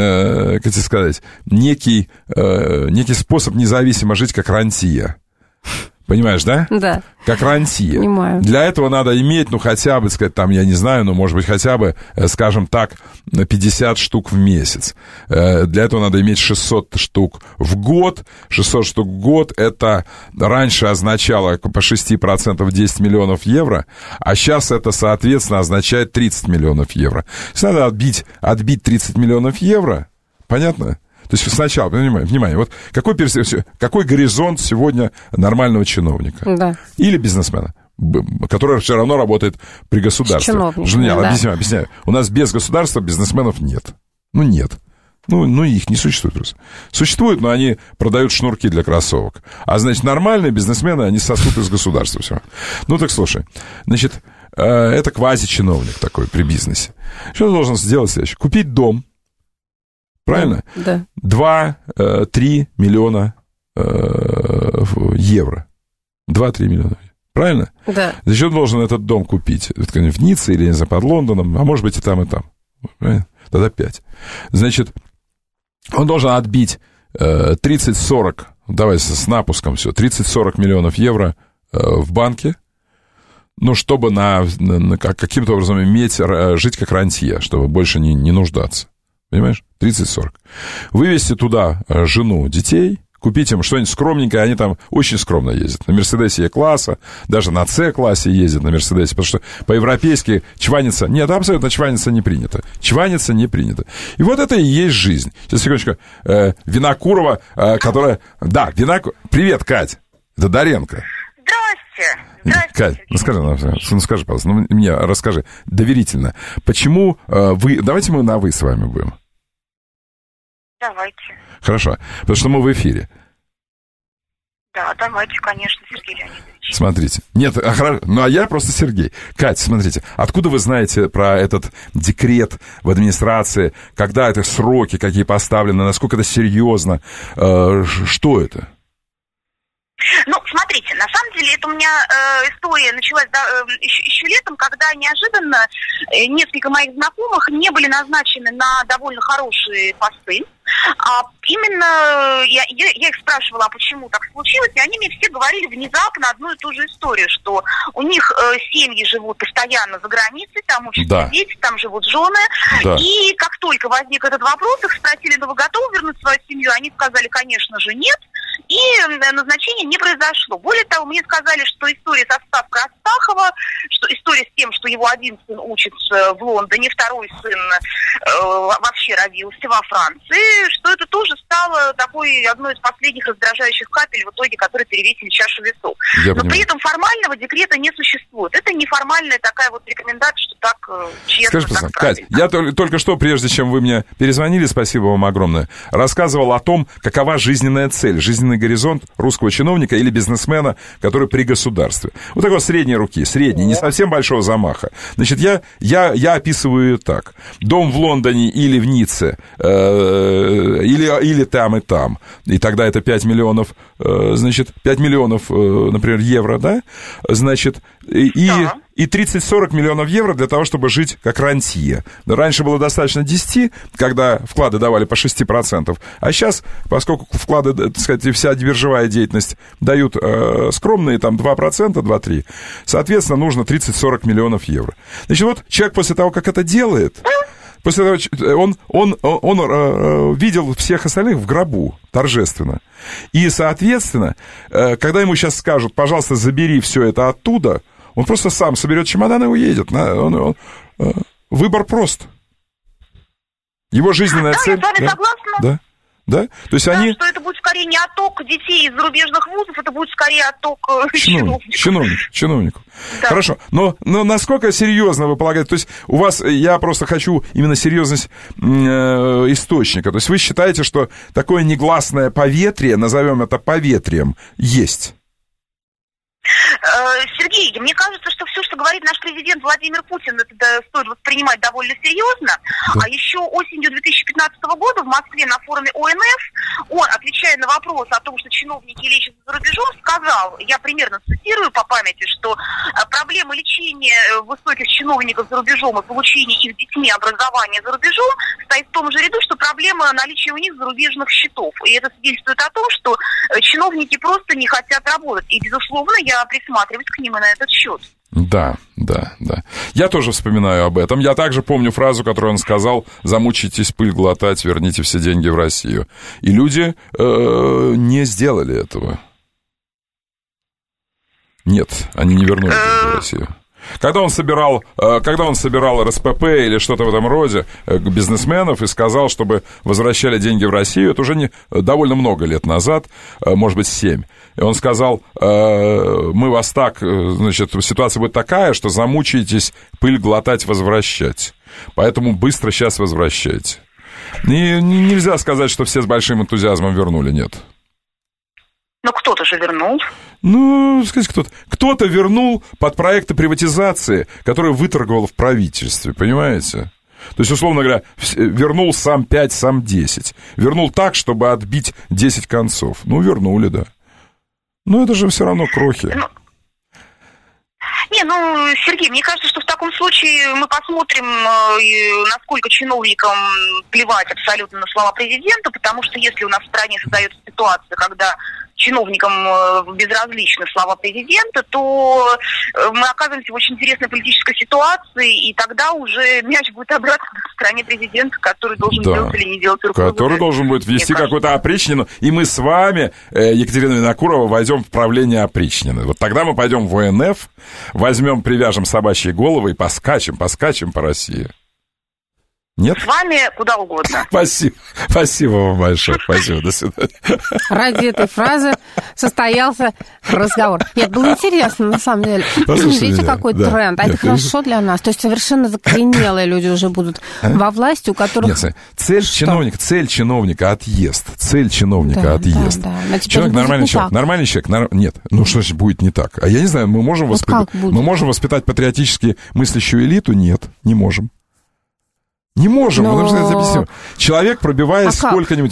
э, как тебе сказать, некий, э, некий способ независимо жить, как рантье. Понимаешь, да? Да. Как рантье. Понимаю. Для этого надо иметь, ну, хотя бы, сказать, там, я не знаю, ну, может быть, хотя бы, скажем так, пятьдесят штук в месяц. Для этого надо иметь шестьсот штук в год. шестьсот штук в год, это раньше означало по шесть процентов десять миллионов евро, а сейчас это, соответственно, означает тридцать миллионов евро. Если надо отбить, отбить тридцать миллионов евро, понятно? То есть сначала, внимание, внимание, вот какой, какой горизонт сегодня нормального чиновника? Да. Или бизнесмена, который все равно работает при государстве. Женя, да. объясняю, объясняю. У нас без государства бизнесменов нет. Ну, нет. Ну, ну, их не существует просто. Существуют, но они продают шнурки для кроссовок. А, значит, нормальные бизнесмены, они сосут из государства все. Ну, так слушай, значит, это квази-чиновник такой при бизнесе. Что он должен сделать следующее? Купить дом. Правильно? Да. два-три миллиона э, евро. два-три миллиона. Правильно? Да. Зачем должен этот дом купить? В Ницце или, не знаю, под Лондоном, а может быть и там, и там. Правильно? Тогда пять. Значит, он должен отбить э, тридцать-сорок, давай с напуском все, тридцать-сорок миллионов евро э, в банке, ну, чтобы на, на, на, каким-то образом иметь, жить как рантье, чтобы больше не, не нуждаться. Понимаешь? тридцать-сорок. Вывести туда жену, детей, купить им что-нибудь скромненькое, они там очень скромно ездят. На Мерседесе Е-класса, даже на С-классе ездят на Мерседесе, потому что по-европейски чваниться... Нет, абсолютно чваниться не принято. Чваниться не принято. И вот это и есть жизнь. Сейчас, секундочку. Э, Винокурова, э, которая... Да, Винокурова... Привет, Кать. Это Доренко. Здрасте. Здрасте. Кать, ну скажи, ну скажи, пожалуйста, ну мне расскажи доверительно, почему э, вы... Давайте мы на «вы» с вами будем. Давайте. Хорошо, потому что мы в эфире. Да, давайте, конечно, Сергей Леонидович. Смотрите. Нет, а, хорошо, ну а я просто Сергей. Кать, смотрите, откуда вы знаете про этот декрет в администрации, когда это сроки какие поставлены, насколько это серьезно, э, что это? Ну, смотрите, на самом деле это у меня э, история началась да, э, еще, еще летом, когда неожиданно э, несколько моих знакомых не были назначены на довольно хорошие посты. А именно я, я, я их спрашивала, а почему так случилось, и они мне все говорили внезапно одну и ту же историю, что у них э, семьи живут постоянно за границей, там учатся да. дети, там живут жены, да. и как только возник этот вопрос, их спросили, ну вы готовы вернуть свою семью? Они сказали, конечно же, нет, и назначение не произошло. Более того, мне сказали, что история со Стаской Астахова, что история с тем, что его один сын учится в Лондоне, второй сын э, вообще родился во Франции, что это тоже стало такой одной из последних раздражающих капель в итоге, которые перевесили чашу весов. Я Но понимаю. При этом формального декрета не существует. Это неформальная такая вот рекомендация, что так э, честно, Скажи, так Кать, я только, только что, прежде чем вы мне перезвонили, спасибо вам огромное, рассказывал о том, какова жизненная цель, жизненный горизонт русского чиновника или бизнесмена, который при государстве. Вот такой средней руки, средней, не совсем большого замаха. Значит, я, я, я описываю ее так. Дом в Лондоне или в Ницце, э, или, или там и там, и тогда это пять миллионов, э, значит, пять миллионов, э, например, евро, да, значит, и... Да. И тридцать-сорок миллионов евро для того, чтобы жить как рантье. Раньше было достаточно десять, когда вклады давали по шесть процентов. А сейчас, поскольку вклады, так сказать, вся биржевая деятельность дают э, скромные там два процента, два-три процента, соответственно, нужно тридцать-сорок миллионов евро. Значит, вот человек после того, как это делает, после того, он, он, он, он э, видел всех остальных в гробу торжественно. И, соответственно, э, когда ему сейчас скажут, пожалуйста, забери все это оттуда, он просто сам соберет чемодан и уедет. Он, он, он, выбор прост. Его жизненная да, цель... Да, я с вами да, согласна. Да, да. То есть да, они... что это будет скорее не отток детей из зарубежных вузов, это будет скорее отток чиновников. чиновников. Чиновников. чиновников. Да. Хорошо. Но, но насколько серьезно вы полагаете... То есть у вас... Я просто хочу именно серьезность э, источника. То есть вы считаете, что такое негласное поветрие, назовем это поветрием, есть? Сергей, мне кажется, что все, что говорит наш президент Владимир Путин, это стоит воспринимать довольно серьезно. Да. А еще осенью две тысячи пятнадцатого года в Москве на форуме О Н Ф он, отвечая на вопрос о том, что чиновники лечатся за рубежом, сказал, я примерно цитирую по памяти, что проблема лечения высоких чиновников за рубежом и получения их детьми образования за рубежом стоит в том же ряду, что проблема наличия у них зарубежных счетов. И это свидетельствует о том, что чиновники просто не хотят работать. И, безусловно, я присматриваюсь к ним и на этот счет. Да, да, да. Я тоже вспоминаю об этом. Я также помню фразу, которую он сказал: замучитесь пыль глотать, верните все деньги в Россию. И люди э, не сделали этого. Нет, они не вернули деньги в Россию. Когда он собирал, когда он собирал эр эс пэ пэ или что-то в этом роде бизнесменов и сказал, чтобы возвращали деньги в Россию, это уже не, довольно много лет назад, может быть, семь. И он сказал, мы вас так, значит, ситуация будет такая, что замучаетесь пыль глотать, возвращать. Поэтому быстро сейчас возвращайте. И нельзя сказать, что все с большим энтузиазмом вернули, нет. Но кто-то же вернул. Ну, сказать, кто-то. Кто-то вернул под проекты приватизации, которые выторговал в правительстве, понимаете? То есть, условно говоря, вернул сам пять, сам десять. Вернул так, чтобы отбить десять концов. Ну, вернули, да. Но это же все равно крохи. Ну, не, ну, Сергей, мне кажется, что в таком случае мы посмотрим, насколько чиновникам плевать абсолютно на слова президента, потому что если у нас в стране создается ситуация, когда чиновникам безразличны слова президента, то мы оказываемся в очень интересной политической ситуации, и тогда уже мяч будет обратно в стране президента, который должен да. делать или не делать руководитель. Который должен будет ввести какую-то опричнину, и мы с вами, Екатерина Винокурова, войдем в правление опричнины. Вот тогда мы пойдем в О Н Ф, возьмем, привяжем собачьи головы и поскачем, поскачем по России. Нет? С вами куда угодно. Спасибо. Спасибо вам большое. Спасибо. До свидания. Ради этой фразы состоялся разговор. Нет, было интересно, на самом деле. Послушайте Видите, меня. какой да. тренд. А Нет, это хорошо для нас. То есть совершенно закоренелые люди уже будут а? во власти, у которых... Нет, смотри, цель чиновника, цель чиновника отъезд. Цель чиновника да, отъезд. Да, да. Человек, нормальный человек. Так. Нормальный человек. Нар... Нет, ну что значит будет не так? А я не знаю, мы можем, вот воспит... мы можем воспитать патриотически мыслящую элиту? Нет, не можем. Не можем, Но... потому что это объясню. Человек, пробиваясь а сколько-нибудь...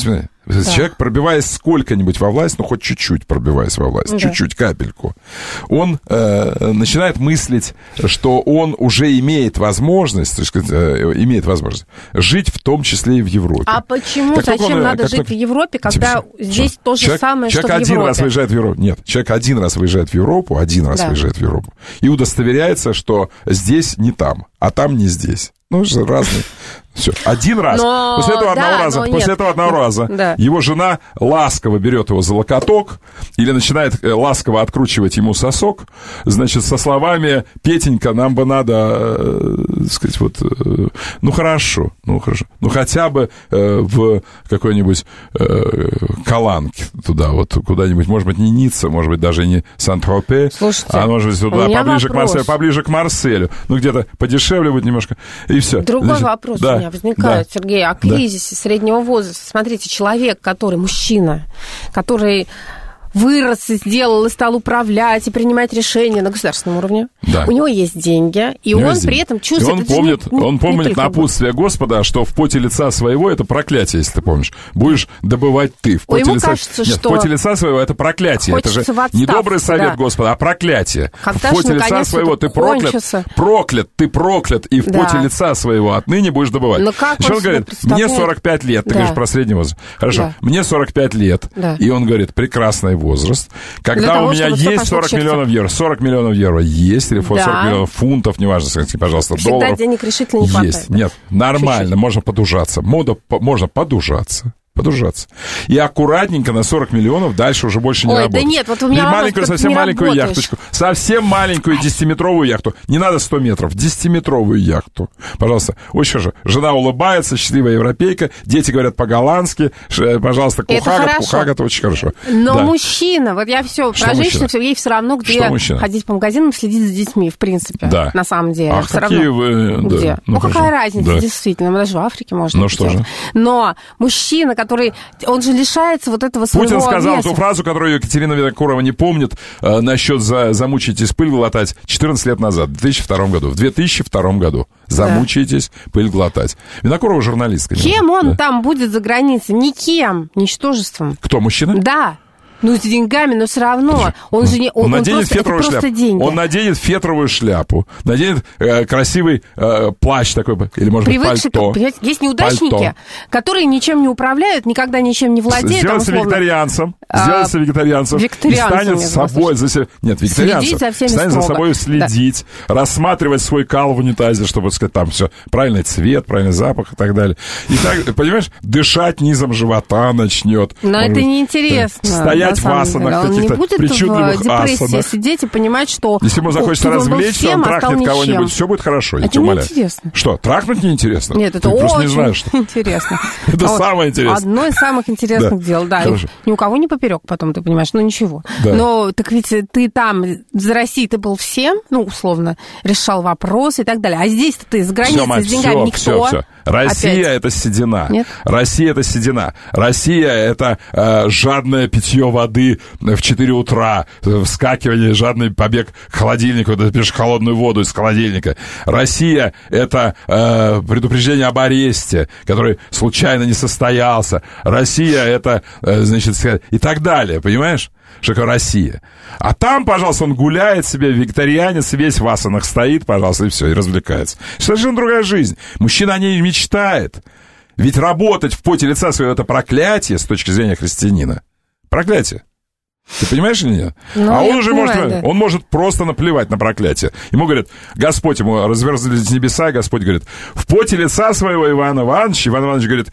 Да. Человек, пробиваясь сколько-нибудь во власть, ну, хоть чуть-чуть пробиваясь во власть, да. чуть-чуть, капельку, он э, начинает мыслить, что он уже имеет возможность, так сказать, э, имеет возможность жить в том числе и в Европе. А почему, как зачем он, надо жить только... в Европе, когда типа, здесь что? то же человек, самое, человек что в Европе? Человек один раз выезжает в Европу. Нет, человек один раз выезжает в Европу, один раз да. выезжает в Европу, и удостоверяется, что здесь не там, а там не здесь. Ну, же разные. Все. Один раз. Но... После этого одного да, раза, после нет. этого одного раза да. его жена ласково берет его за локоток или начинает ласково откручивать ему сосок, значит, со словами: Петенька, нам бы надо, э, сказать, вот, э, ну, хорошо, ну, хорошо, ну, хотя бы э, в какой-нибудь э, Каланке туда, вот, куда-нибудь, может быть, не Ницца, может быть, даже не Сан-Тропе, а может быть, туда, поближе к, Марселю, поближе к Марселю, ну, где-то подешевле будет немножко, и все. Другой значит, вопрос да. у меня возникает, да. Сергей, о кризисе да. среднего возраста. Смотрите, человек, который мужчина, который вырос, и сделал, и стал управлять, и принимать решения на государственном уровне. Да. У него есть деньги, и он при этом чувствует... И он помнит, не, он помнит не напутствие Господа, что в поте лица своего это проклятие, если ты помнишь. Будешь добывать ты. В поте, Ему лица... кажется, Нет, что... в поте лица своего это проклятие. Это же отставку, не добрый совет да. Господа, а проклятие. Когда в поте лица своего ты проклят, проклят, ты проклят, и в да. поте лица своего отныне будешь добывать. Но как он, он говорит, мне сорок пять лет, ты да. говоришь про средний возраст. Хорошо, да. мне сорок пять лет, да. и он говорит, прекрасный возраст. Когда того, у меня есть сорок миллионов евро, сорок миллионов евро есть, или сорок да. миллионов фунтов, неважно, скажите, пожалуйста, всегда долларов. Всегда денег решительно не хватает. Есть, нет, нормально, чуть-чуть. Можно подужаться, мода, можно подужаться. Подужаться. И аккуратненько на сорок миллионов дальше уже больше не Ой, работать. Да нет, вот у меня вопрос, маленькую, совсем маленькую работаешь. яхточку. Совсем маленькую десятиметровую яхту. Не надо сто метров, десятиметровую яхту. Пожалуйста. Очень хорошо. Жена улыбается, счастливая европейка. Дети говорят по-голландски. Пожалуйста, кухагат, кухагат, очень хорошо. Но да. мужчина, вот я все, про женщину, все, ей все равно, где ходить по магазинам, следить за детьми, в принципе. Да. На самом деле. А все какие равно. вы... Да. Где? Ну, ну какая разница, да. действительно. Даже в Африке можно. Ну, что же. Но мужчина, который, он же лишается вот этого своего Путин сказал веса. ту фразу, которую Екатерина Винокурова не помнит, э, насчет за, «замучаетесь пыль глотать» четырнадцать лет назад, в две тысячи втором году. В две тысячи втором году. «Замучаетесь да. пыль глотать». Винокурова журналистка. Кем он да. там будет за границей? Никем. Ничтожеством. Кто, мужчина? Да. Ну, с деньгами, но все равно. Он же не... Он, он, он наденет просто, фетровую шляпу. Деньги. Он наденет фетровую шляпу, наденет э, красивый э, плащ такой, или, может Привыкший, быть, пальто. К... Есть неудачники, пальто. которые ничем не управляют, никогда ничем не владеют. Сделается условно... вегетарианцем. Сделается а, вегетарианцем. И станет с собой... За себя... Нет, вегетарианцем. За всеми станет строго. за собой следить, да. рассматривать свой кал в унитазе, чтобы, так сказать, там все правильный цвет, правильный запах и так далее. И так, понимаешь, дышать низом живота начнет. Но он это может, неинтересно. Да, стоять в асанах. Он не будет в депрессии асанах. сидеть и понимать, что... Если ему захочется развлечься, он, он трахнет кого-нибудь, все будет хорошо, я это тебя умоляю. Неинтересно. Что, трахнуть неинтересно? Нет, это Ты очень не знаешь, что... интересно. Это самое интересное. Одно из самых интересных дел, да. Ни у кого не поперек потом, ты понимаешь, ну ничего. Но так ведь ты там, за Россией ты был всем, ну, условно, решал вопросы и так далее. А здесь-то ты с границей, с деньгами никто. Россия — это седина. Нет? Россия — это седина. Россия — это э, жадное питье воды в четыре утра, вскакивание, жадный побег к холодильнику, ты пьешь холодную воду из холодильника. Россия — это э, предупреждение об аресте, который случайно не состоялся. Россия — это, э, значит, и так далее, понимаешь? Что такое Россия. А там, пожалуйста, он гуляет себе, вегетарианец, весь в асанах стоит, пожалуйста, и все, и развлекается. Совершенно другая жизнь. Мужчина о ней мечтает. Ведь работать в поте лица своего — это проклятие с точки зрения христианина. Проклятие. Ты понимаешь или нет? Ну, а он уже понимаю, может, да. он может просто наплевать на проклятие. Ему говорят, Господь, ему разверзлись небеса, и Господь говорит, в поте лица своего Ивана Ивановича, Иван Иванович говорит,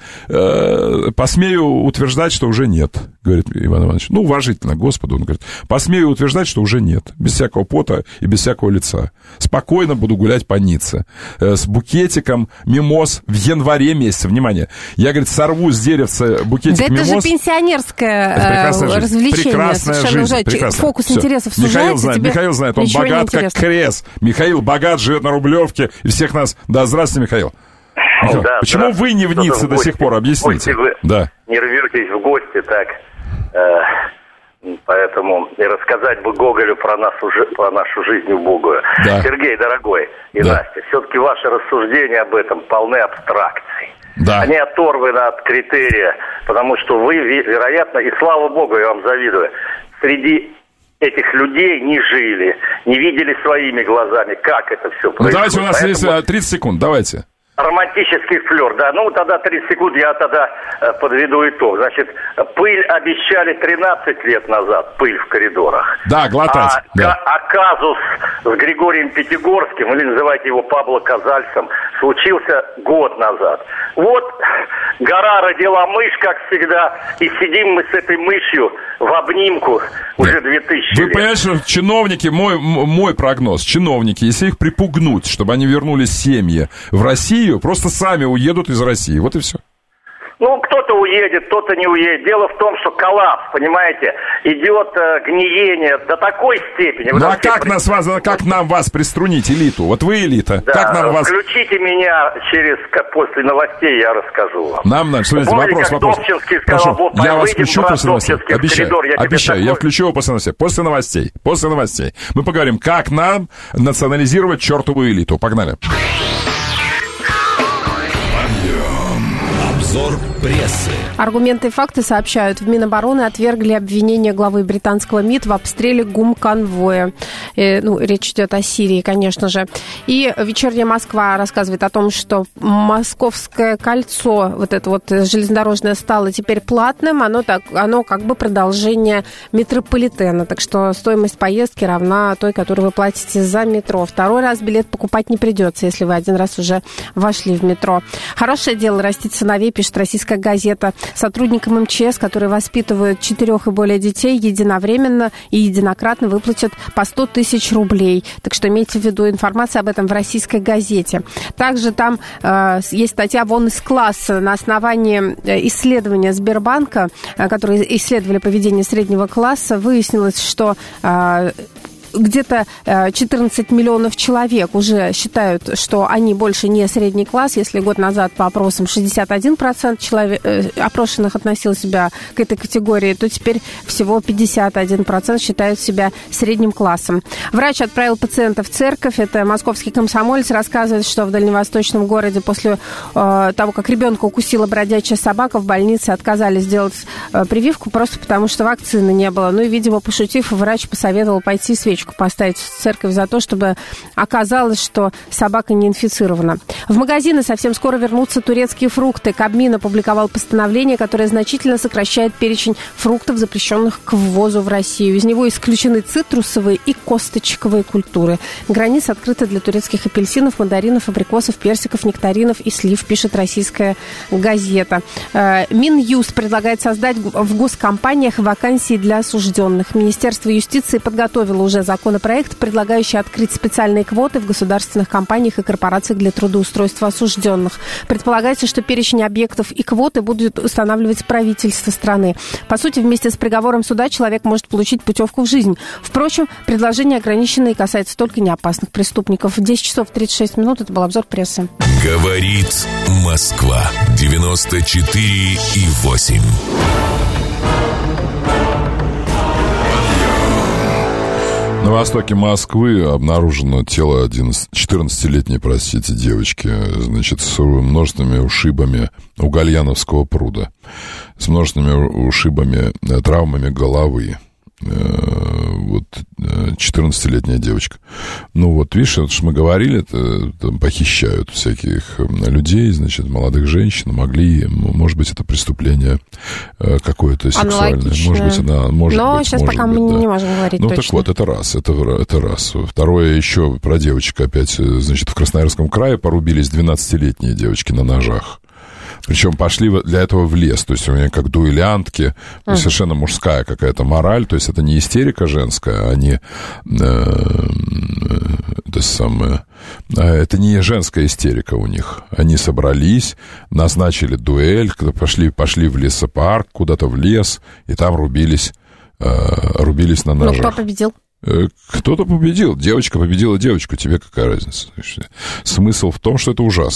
э, посмею утверждать, что уже нет, говорит Иван Иванович. Ну, уважительно Господу, он говорит, посмею утверждать, что уже нет, без всякого пота и без всякого лица. Спокойно буду гулять по Ницце, э, с букетиком мимоз в январе месяце, внимание. Я, говорит, сорву с деревца букетик да мимоз. Это же пенсионерское э, развлечение. Прекрасная совершенно жизнь, уже прекрасно. Фокус Все. интересов Михаил сужается. знает, Михаил знает, он богат как крест. Михаил богат, живет на Рублевке, и всех нас... Да, здравствуйте, Михаил. Михаил Да, почему вы не в Ницце до сих пор? Объясните. Вы да. не рветесь в гости так, э, поэтому и рассказать бы Гоголю про, нашу, про нашу жизнь убогую. Да. Сергей, дорогой, и да. Настя, все-таки ваши рассуждения об этом полны абстракций. Да. Они оторваны от критерия, потому что вы, вероятно, и слава богу, я вам завидую, среди этих людей не жили, не видели своими глазами, как это все происходит. Ну, давайте, у нас Поэтому... есть тридцать секунд, давайте. Романтический флер, да. Ну, тогда тридцать секунд я тогда э, подведу итог. Значит, пыль обещали тринадцать лет назад, пыль в коридорах. Да, глотать. А, да. а казус с Григорием Пятигорским, или называйте его Пабло Казальсом, случился год назад. Вот гора родила мышь, как всегда, и сидим мы с этой мышью в обнимку уже две тысячи Вы лет. понимаете, что чиновники, мой, мой прогноз, чиновники, если их припугнуть, чтобы они вернулись семьи в Россию, просто сами уедут из России. Вот и все. Ну, кто-то уедет, кто-то не уедет. Дело в том, что коллапс, понимаете, идет э, гниение до такой степени. Ну, а как, при... нас, вас, как нам вас приструнить, элиту? Вот вы элита. Да, как нам вас... включите меня через, после новостей, я расскажу вам. Нам надо, смотрите, Помните, вопрос, как вопрос. Добчинский сказал, Прошу, вот, я вас включу после новостей. Обещаю, коридор, я обещаю, я включу его после новостей. После новостей, после новостей. Мы поговорим, как нам национализировать чертову элиту. Погнали. Обзор прессы. Аргументы и факты сообщают. В Минобороны отвергли обвинение главы британского МИД в обстреле гумконвоя. Э, ну, речь идет о Сирии, конечно же. И «Вечерняя Москва» рассказывает о том, что Московское кольцо, вот это вот железнодорожное, стало теперь платным. Оно, так, оно как бы продолжение метрополитена. Так что стоимость поездки равна той, которую вы платите за метро. Второй раз билет покупать не придется, если вы один раз уже вошли в метро. Хорошее дело растить сыновей, пишет «Российская газета». Сотрудникам МЧС, которые воспитывают четырех и более детей, единовременно и единократно выплатят по сто тысяч рублей. Так что имейте в виду, информация об этом в «Российской газете». Также там э, есть статья «Вон из класса» на основании исследования Сбербанка, э, которые исследовали поведение среднего класса. Выяснилось, что... Э, где-то четырнадцать миллионов человек уже считают, что они больше не средний класс. Если год назад по опросам шестьдесят один процент человек, опрошенных относил себя к этой категории, то теперь всего пятьдесят один процент считают себя средним классом. Врач отправил пациента в церковь. Это московский комсомолец. Рассказывает, что в дальневосточном городе после э, того, как ребенка укусила бродячая собака, в больнице отказались сделать э, прививку просто потому, что вакцины не было. Ну и, видимо, пошутив, врач посоветовал пойти свечку поставить в церковь за то, чтобы оказалось, что собака не инфицирована. В магазины совсем скоро вернутся турецкие фрукты. Кабмин опубликовал постановление, которое значительно сокращает перечень фруктов, запрещенных к ввозу в Россию. Из него исключены цитрусовые и косточковые культуры. Границы открыты для турецких апельсинов, мандаринов, абрикосов, персиков, нектаринов и слив, пишет «Российская газета». Минюст предлагает создать в госкомпаниях вакансии для осужденных. Министерство юстиции подготовило уже законопроект, предлагающий открыть специальные квоты в государственных компаниях и корпорациях для трудоустройства осужденных. Предполагается, что перечень объектов и квоты будет устанавливать правительство страны. По сути, вместе с приговором суда человек может получить путевку в жизнь. Впрочем, предложение ограничено и касается только неопасных преступников. десять часов тридцать шесть минут. Это был обзор прессы. Говорит Москва. девяносто четыре и восемь. На востоке Москвы обнаружено тело четырнадцатилетней, простите, девочки, значит, с множественными ушибами у Гальяновского пруда, с множественными ушибами, травмами головы. Вот четырнадцатилетняя девочка. Ну вот, видишь, вот что мы говорили, это, там похищают всяких людей, значит, молодых женщин. Могли, может быть, это преступление какое-то сексуальное. Может быть, да, может Но быть, сейчас может пока быть, мы да. не можем говорить Ну точно. так вот, это раз, это, это раз. Второе, еще про девочек опять, значит, в Красноярском крае порубились двенадцатилетние девочки на ножах. Причем пошли для этого в лес, то есть у меня как дуэлянтки, uh-huh. совершенно мужская какая-то мораль, то есть это не истерика женская, а не э, это самое, это не женская истерика у них. Они собрались, назначили дуэль, пошли, пошли в лесопарк, куда-то в лес, и там рубились, э, рубились на ножах. Ну, кто победил? Кто-то победил. Девочка победила девочку. Тебе какая разница? Смысл в том, что это ужасно.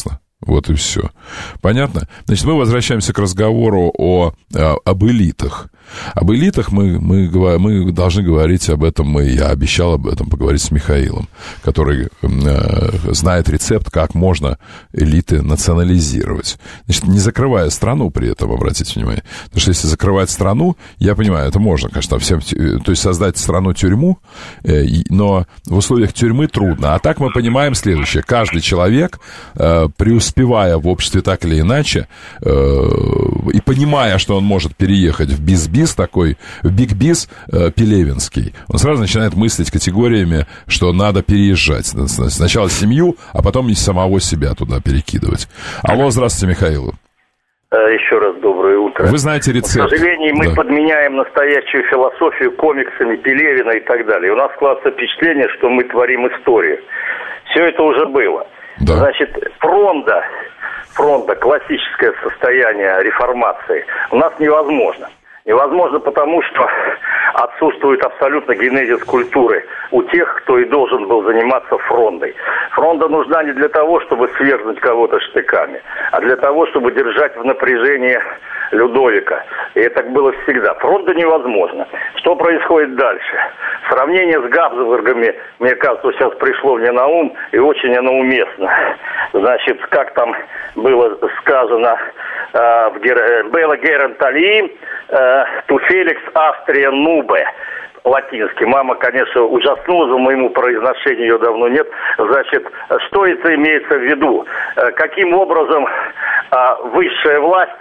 Вот и все. Понятно? Значит, мы возвращаемся к разговору о, о, об элитах. Об элитах мы, мы, мы должны говорить об этом, мы, я обещал об этом поговорить с Михаилом, который э, знает рецепт, как можно элиты национализировать. Значит, не закрывая страну при этом, обратите внимание. Потому что если закрывать страну, я понимаю, это можно, конечно, всем, то есть создать страну-тюрьму, э, но в условиях тюрьмы трудно. А так мы понимаем следующее. Каждый человек, э, преуспевая в обществе так или иначе, э, и понимая, что он может переехать в бизнес, такой, в биг-биз э, пелевинский, он сразу начинает мыслить категориями, что надо переезжать. Сначала семью, а потом и самого себя туда перекидывать. Алло, здравствуйте, Михаил. Еще раз доброе утро. Вы знаете рецепт. К сожалению, мы да. подменяем настоящую философию комиксами Пелевина и так далее. У нас складывается впечатление, что мы творим историю. Все это уже было. Да. Значит, фронта, фронта, классическое состояние реформации у нас невозможно. Невозможно потому, что отсутствует абсолютно генезис культуры у тех, кто и должен был заниматься фронтой. Фронта нужна не для того, чтобы свергнуть кого-то штыками, а для того, чтобы держать в напряжении Людовика. И это так было всегда. Фронта невозможно. Что происходит дальше? Сравнение с Габсбургами, мне кажется, сейчас пришло мне на ум, и очень оно уместно. Значит, как там было сказано э, в Гер... Белла Герентали, «Ту Феликс Австрия Нубе», латинский. Мама, конечно, ужаснулась, за моему произношению ее давно нет. Значит, что это имеется в виду? Каким образом высшая власть,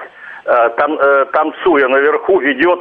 танцуя наверху, ведет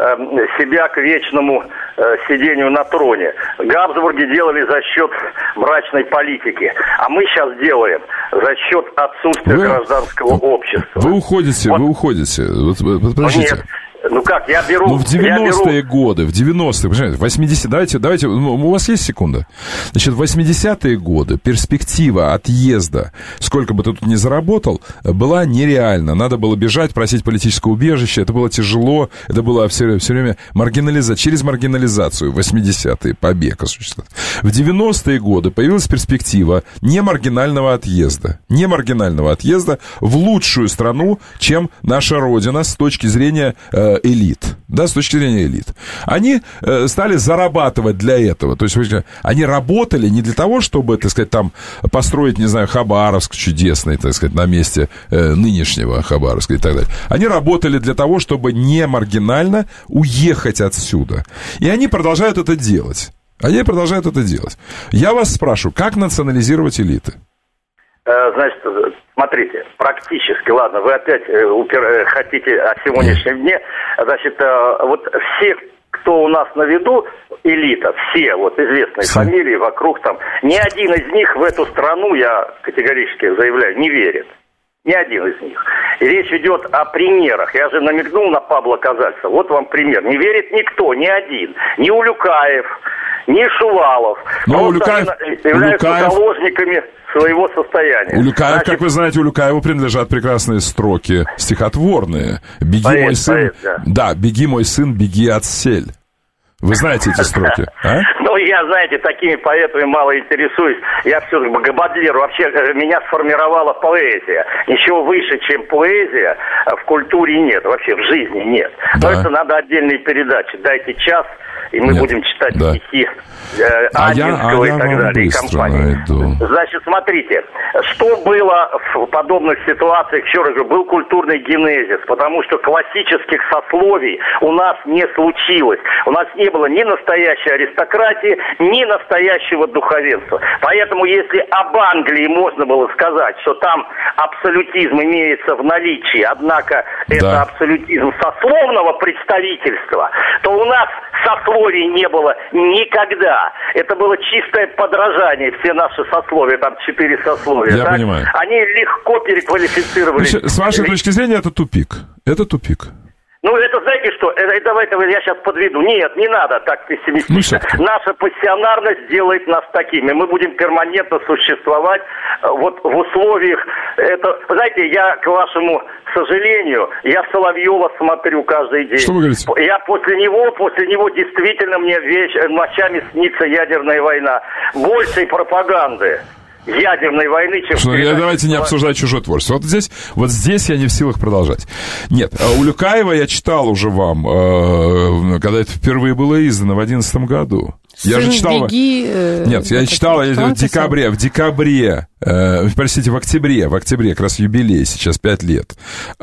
себя к вечному сидению на троне? Габсбурги делали за счет брачной политики, а мы сейчас делаем за счет отсутствия вы, гражданского общества. Вы уходите, вот. вы уходите. Вот, подождите. Нет. Ну как, я беру... Ну, в девяностые беру... годы, в девяностые, понимаете, в восьмидесятые... Давайте, давайте, ну, у вас есть секунда? Значит, в восьмидесятые годы перспектива отъезда, сколько бы ты тут ни заработал, была нереальна. Надо было бежать, просить политическое убежище, это было тяжело, это было все, все время маргинализация, через маргинализацию, восьмидесятые, побег осуществлять. В девяностые годы появилась перспектива не маргинального отъезда, не маргинального отъезда в лучшую страну, чем наша Родина с точки зрения... Э, элит, да, с точки зрения элит. Они э, стали зарабатывать для этого. То есть они работали не для того, чтобы, так сказать, там построить, не знаю, Хабаровск чудесный, так сказать, на месте э, нынешнего Хабаровска и так далее. Они работали для того, чтобы не маргинально уехать отсюда. И они продолжают это делать. Они продолжают это делать. Я вас спрашиваю, как национализировать элиты? Значит, смотрите, практически, ладно, вы опять упер... хотите о сегодняшнем дне, значит, вот все, кто у нас на виду, элита, все вот известные все. Фамилии вокруг там, ни один из них в эту страну, я категорически заявляю, не верит. Ни один из них. И речь идет о примерах. Я же намекнул на Пабло Казальса. Вот вам пример. Не верит никто, ни один. Ни Улюкаев, ни Шувалов. Но Улюкаев, являются Улюкаев... заложниками своего состояния. Улюкаев, Значит, как вы знаете, Улюкаеву принадлежат прекрасные строки стихотворные. «Беги, поэт, мой сын». Поэт, да. да, «Беги, мой сын, беги, отсель». Вы знаете эти строки, а? Ну, я, знаете, такими поэтами мало интересуюсь. Я все-таки Бодлеру. Вообще, меня сформировала поэзия. Ничего выше, чем поэзия, в культуре нет. Вообще, в жизни нет. Да. Но это надо отдельные передачи. Дайте час, и мы нет. будем читать да. стихи э, а Анинского я, а и так далее, и компании. Найду. Значит, смотрите, что было в подобных ситуациях, еще раз говорю, был культурный генезис, потому что классических сословий у нас не случилось. У нас не было ни настоящей аристократии, ни настоящего духовенства. Поэтому, если об Англии можно было сказать, что там абсолютизм имеется в наличии, однако да. это абсолютизм сословного представительства, то у нас сословий не было никогда. Это было чистое подражание, все наши сословия, там четыре сословия. Я так? понимаю. Они легко переквалифицировались. Значит, с вашей точки зрения, это тупик. Это тупик. Ну, это знаете что, это, давайте я сейчас подведу. Нет, не надо так пессимистично. Ну, наша пассионарность делает нас такими. Мы будем перманентно существовать вот в условиях... Это, знаете, я, к вашему сожалению, я Соловьева смотрю каждый день. Что вы говорите? Я после него, после него действительно мне веч... ночами снится ядерная война. Большей пропаганды ядерной войны, чем... Что, я, давайте не обсуждать чужое творчество. Вот здесь, вот здесь я не в силах продолжать. Нет, Улюкаева я читал уже вам, э, когда это впервые было издано в одиннадцатом году. Я же читал... Беги, э, Нет, я читал в декабре, в декабре, э, простите, в октябре, в октябре, как раз юбилей, сейчас пять лет.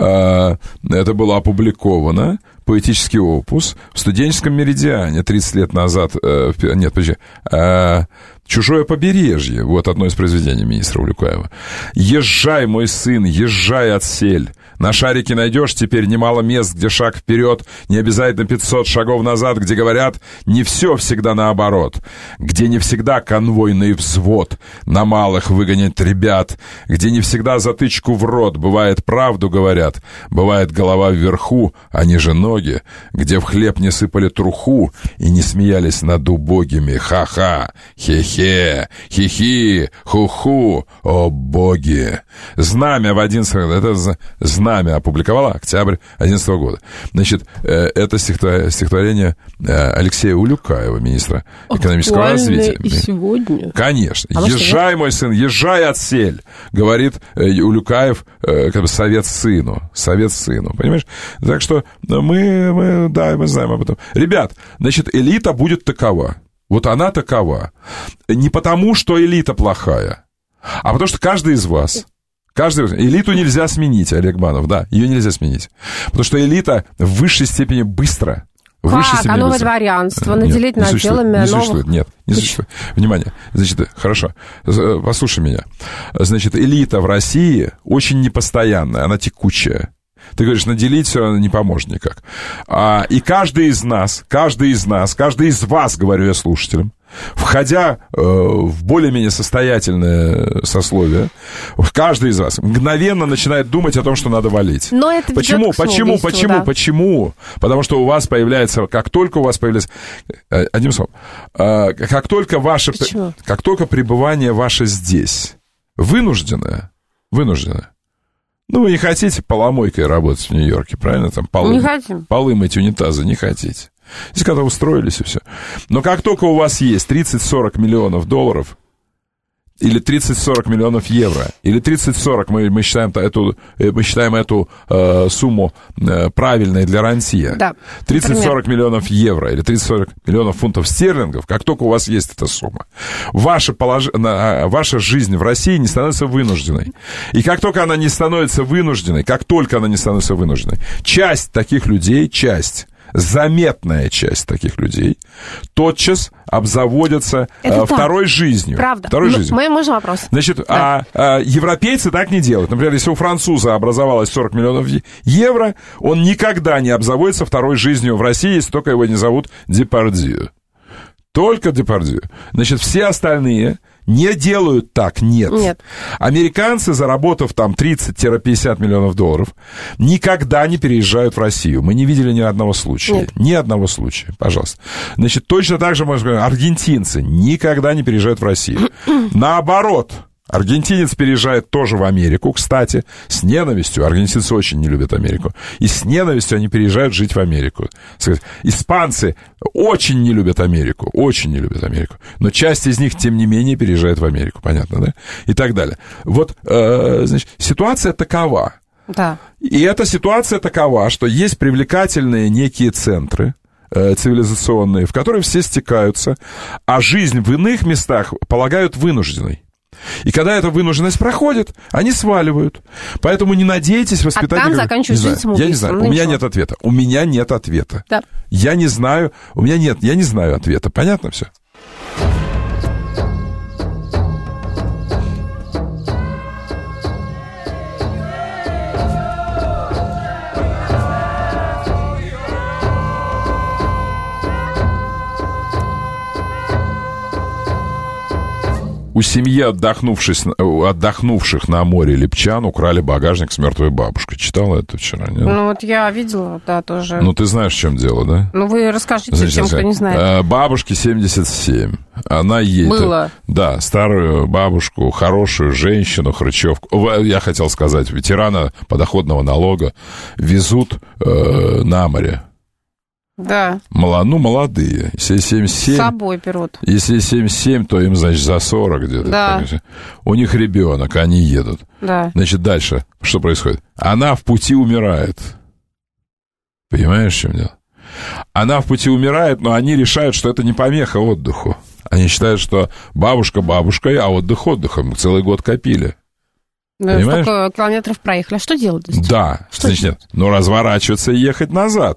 Э, это было опубликовано, поэтический опус, в студенческом «Меридиане» тридцать лет назад, э, нет, подожди, э, «Чужое побережье», вот одно из произведений министра Улюкаева. «Езжай, мой сын, езжай, отсель. На шарике найдешь теперь немало мест, где шаг вперед, не обязательно пятьсот шагов назад, где говорят, не все всегда наоборот, где не всегда конвойный взвод на малых выгонят ребят, где не всегда затычку в рот, бывает правду говорят, бывает голова вверху, а ниже ноги, где в хлеб не сыпали труху и не смеялись над убогими, ха-ха, хе-хе, хи-хи, ху-ху, о боги. Знамя в одиннадцатом, это знамя опубликовала, октябрь одиннадцатого года. Значит, это стихотворение Алексея Улюкаева, министра экономического развития. И сегодня. Конечно. А езжай, мой сын, езжай, отсель, говорит Улюкаев, как бы совет сыну. Совет сыну, понимаешь? Так что мы, мы, да, мы знаем об этом. Ребят, значит, элита будет такова. Вот она такова. Не потому, что элита плохая, а потому что каждый из вас... Каждый... Элиту нельзя сменить, Олег Банов, да, ее нельзя сменить. Потому что элита в высшей степени быстро. В как? Высшей степени а новое быстро. дворянство, наделить нет, наделами не новых... существует, нет, не существует. Внимание, значит, хорошо, послушай меня. Значит, элита в России очень непостоянная, она текучая. Ты говоришь, наделить все не поможет никак. А, и каждый из нас, каждый из нас, каждый из вас, говорю я слушателям, входя э, в более-менее состоятельное сословие, каждый из вас мгновенно начинает думать о том, что надо валить. Но это почему, почему, почему, да. почему? Потому что у вас появляется, как только у вас появляется, э, одним словом, э, как только ваше, почему? как только пребывание ваше здесь вынужденное, вынужденное. Ну, вы не хотите поломойкой работать в Нью-Йорке, правильно? Там полы, не хотим. Полы мыть унитазы не хотите. Здесь когда устроились и все. Но как только у вас есть тридцать-сорок миллионов долларов, или тридцать-сорок миллионов евро, или тридцать-сорок, мы, мы считаем эту, мы считаем эту э, сумму э, правильной для рантье, да, тридцать-сорок миллионов евро или тридцать-сорок миллионов фунтов стерлингов, как только у вас есть эта сумма, ваша, полож... ваша жизнь в России не становится вынужденной. И как только она не становится вынужденной, как только она не становится вынужденной, часть таких людей, часть, заметная часть таких людей тотчас обзаводятся э, второй жизнью. Правда. Второй М- жизнью. Мой можно вопрос? Значит, да. а, а европейцы так не делают. Например, если у француза образовалось сорок миллионов евро, он никогда не обзаводится второй жизнью в России, если только его не зовут Депардью. Только Депардью. Значит, все остальные не делают так, нет. нет. Американцы, заработав там тридцать-пятьдесят миллионов долларов, никогда не переезжают в Россию. Мы не видели ни одного случая. Нет. Ни одного случая, пожалуйста. Значит, точно так же, можно сказать, аргентинцы никогда не переезжают в Россию. Наоборот, аргентинец переезжает тоже в Америку, кстати, с ненавистью. Аргентинцы очень не любят Америку. И с ненавистью они переезжают жить в Америку. Испанцы очень не любят Америку, очень не любят Америку. Но часть из них, тем не менее, переезжает в Америку, понятно, да? И так далее. Вот, э, значит, ситуация такова. Да. И эта ситуация такова, что есть привлекательные некие центры, цивилизационные, в которые все стекаются, а жизнь в иных местах полагают вынужденной. И когда эта вынужденность проходит, они сваливают. Поэтому не надейтесь воспитать... А там заканчивается жизнь самоубийством. Я не знаю, ну, у меня ничего. нет ответа. У меня нет ответа. Да. Я не знаю, у меня нет, я не знаю ответа. Понятно все? У семьи отдохнувших, отдохнувших на море липчан украли багажник с мертвой бабушкой. Читала это вчера, нет? Ну, вот я видела, да, тоже. Ну, ты знаешь, в чем дело, да? Ну, вы расскажите Значит, тем, кто не знает. Бабушке семьдесят семь. Она едет... Было. Да, старую бабушку, хорошую женщину, хрычевку. Я хотел сказать, ветерана подоходного налога везут э, на море. Да. Мало, ну, молодые. Если семьдесят семь... С собой берут. Если семьдесят семь, то им, значит, за сорок где-то. Да. У них ребенок, они едут. Да. Значит, дальше что происходит? Она в пути умирает. Понимаешь, в чем дело? Она в пути умирает, но они решают, что это не помеха отдыху. Они считают, что бабушка бабушкой, а отдых отдыхом. Целый год копили. Да, понимаешь? Столько километров проехали. А что делать? Да. Что значит, нет, ну, разворачиваться и ехать назад.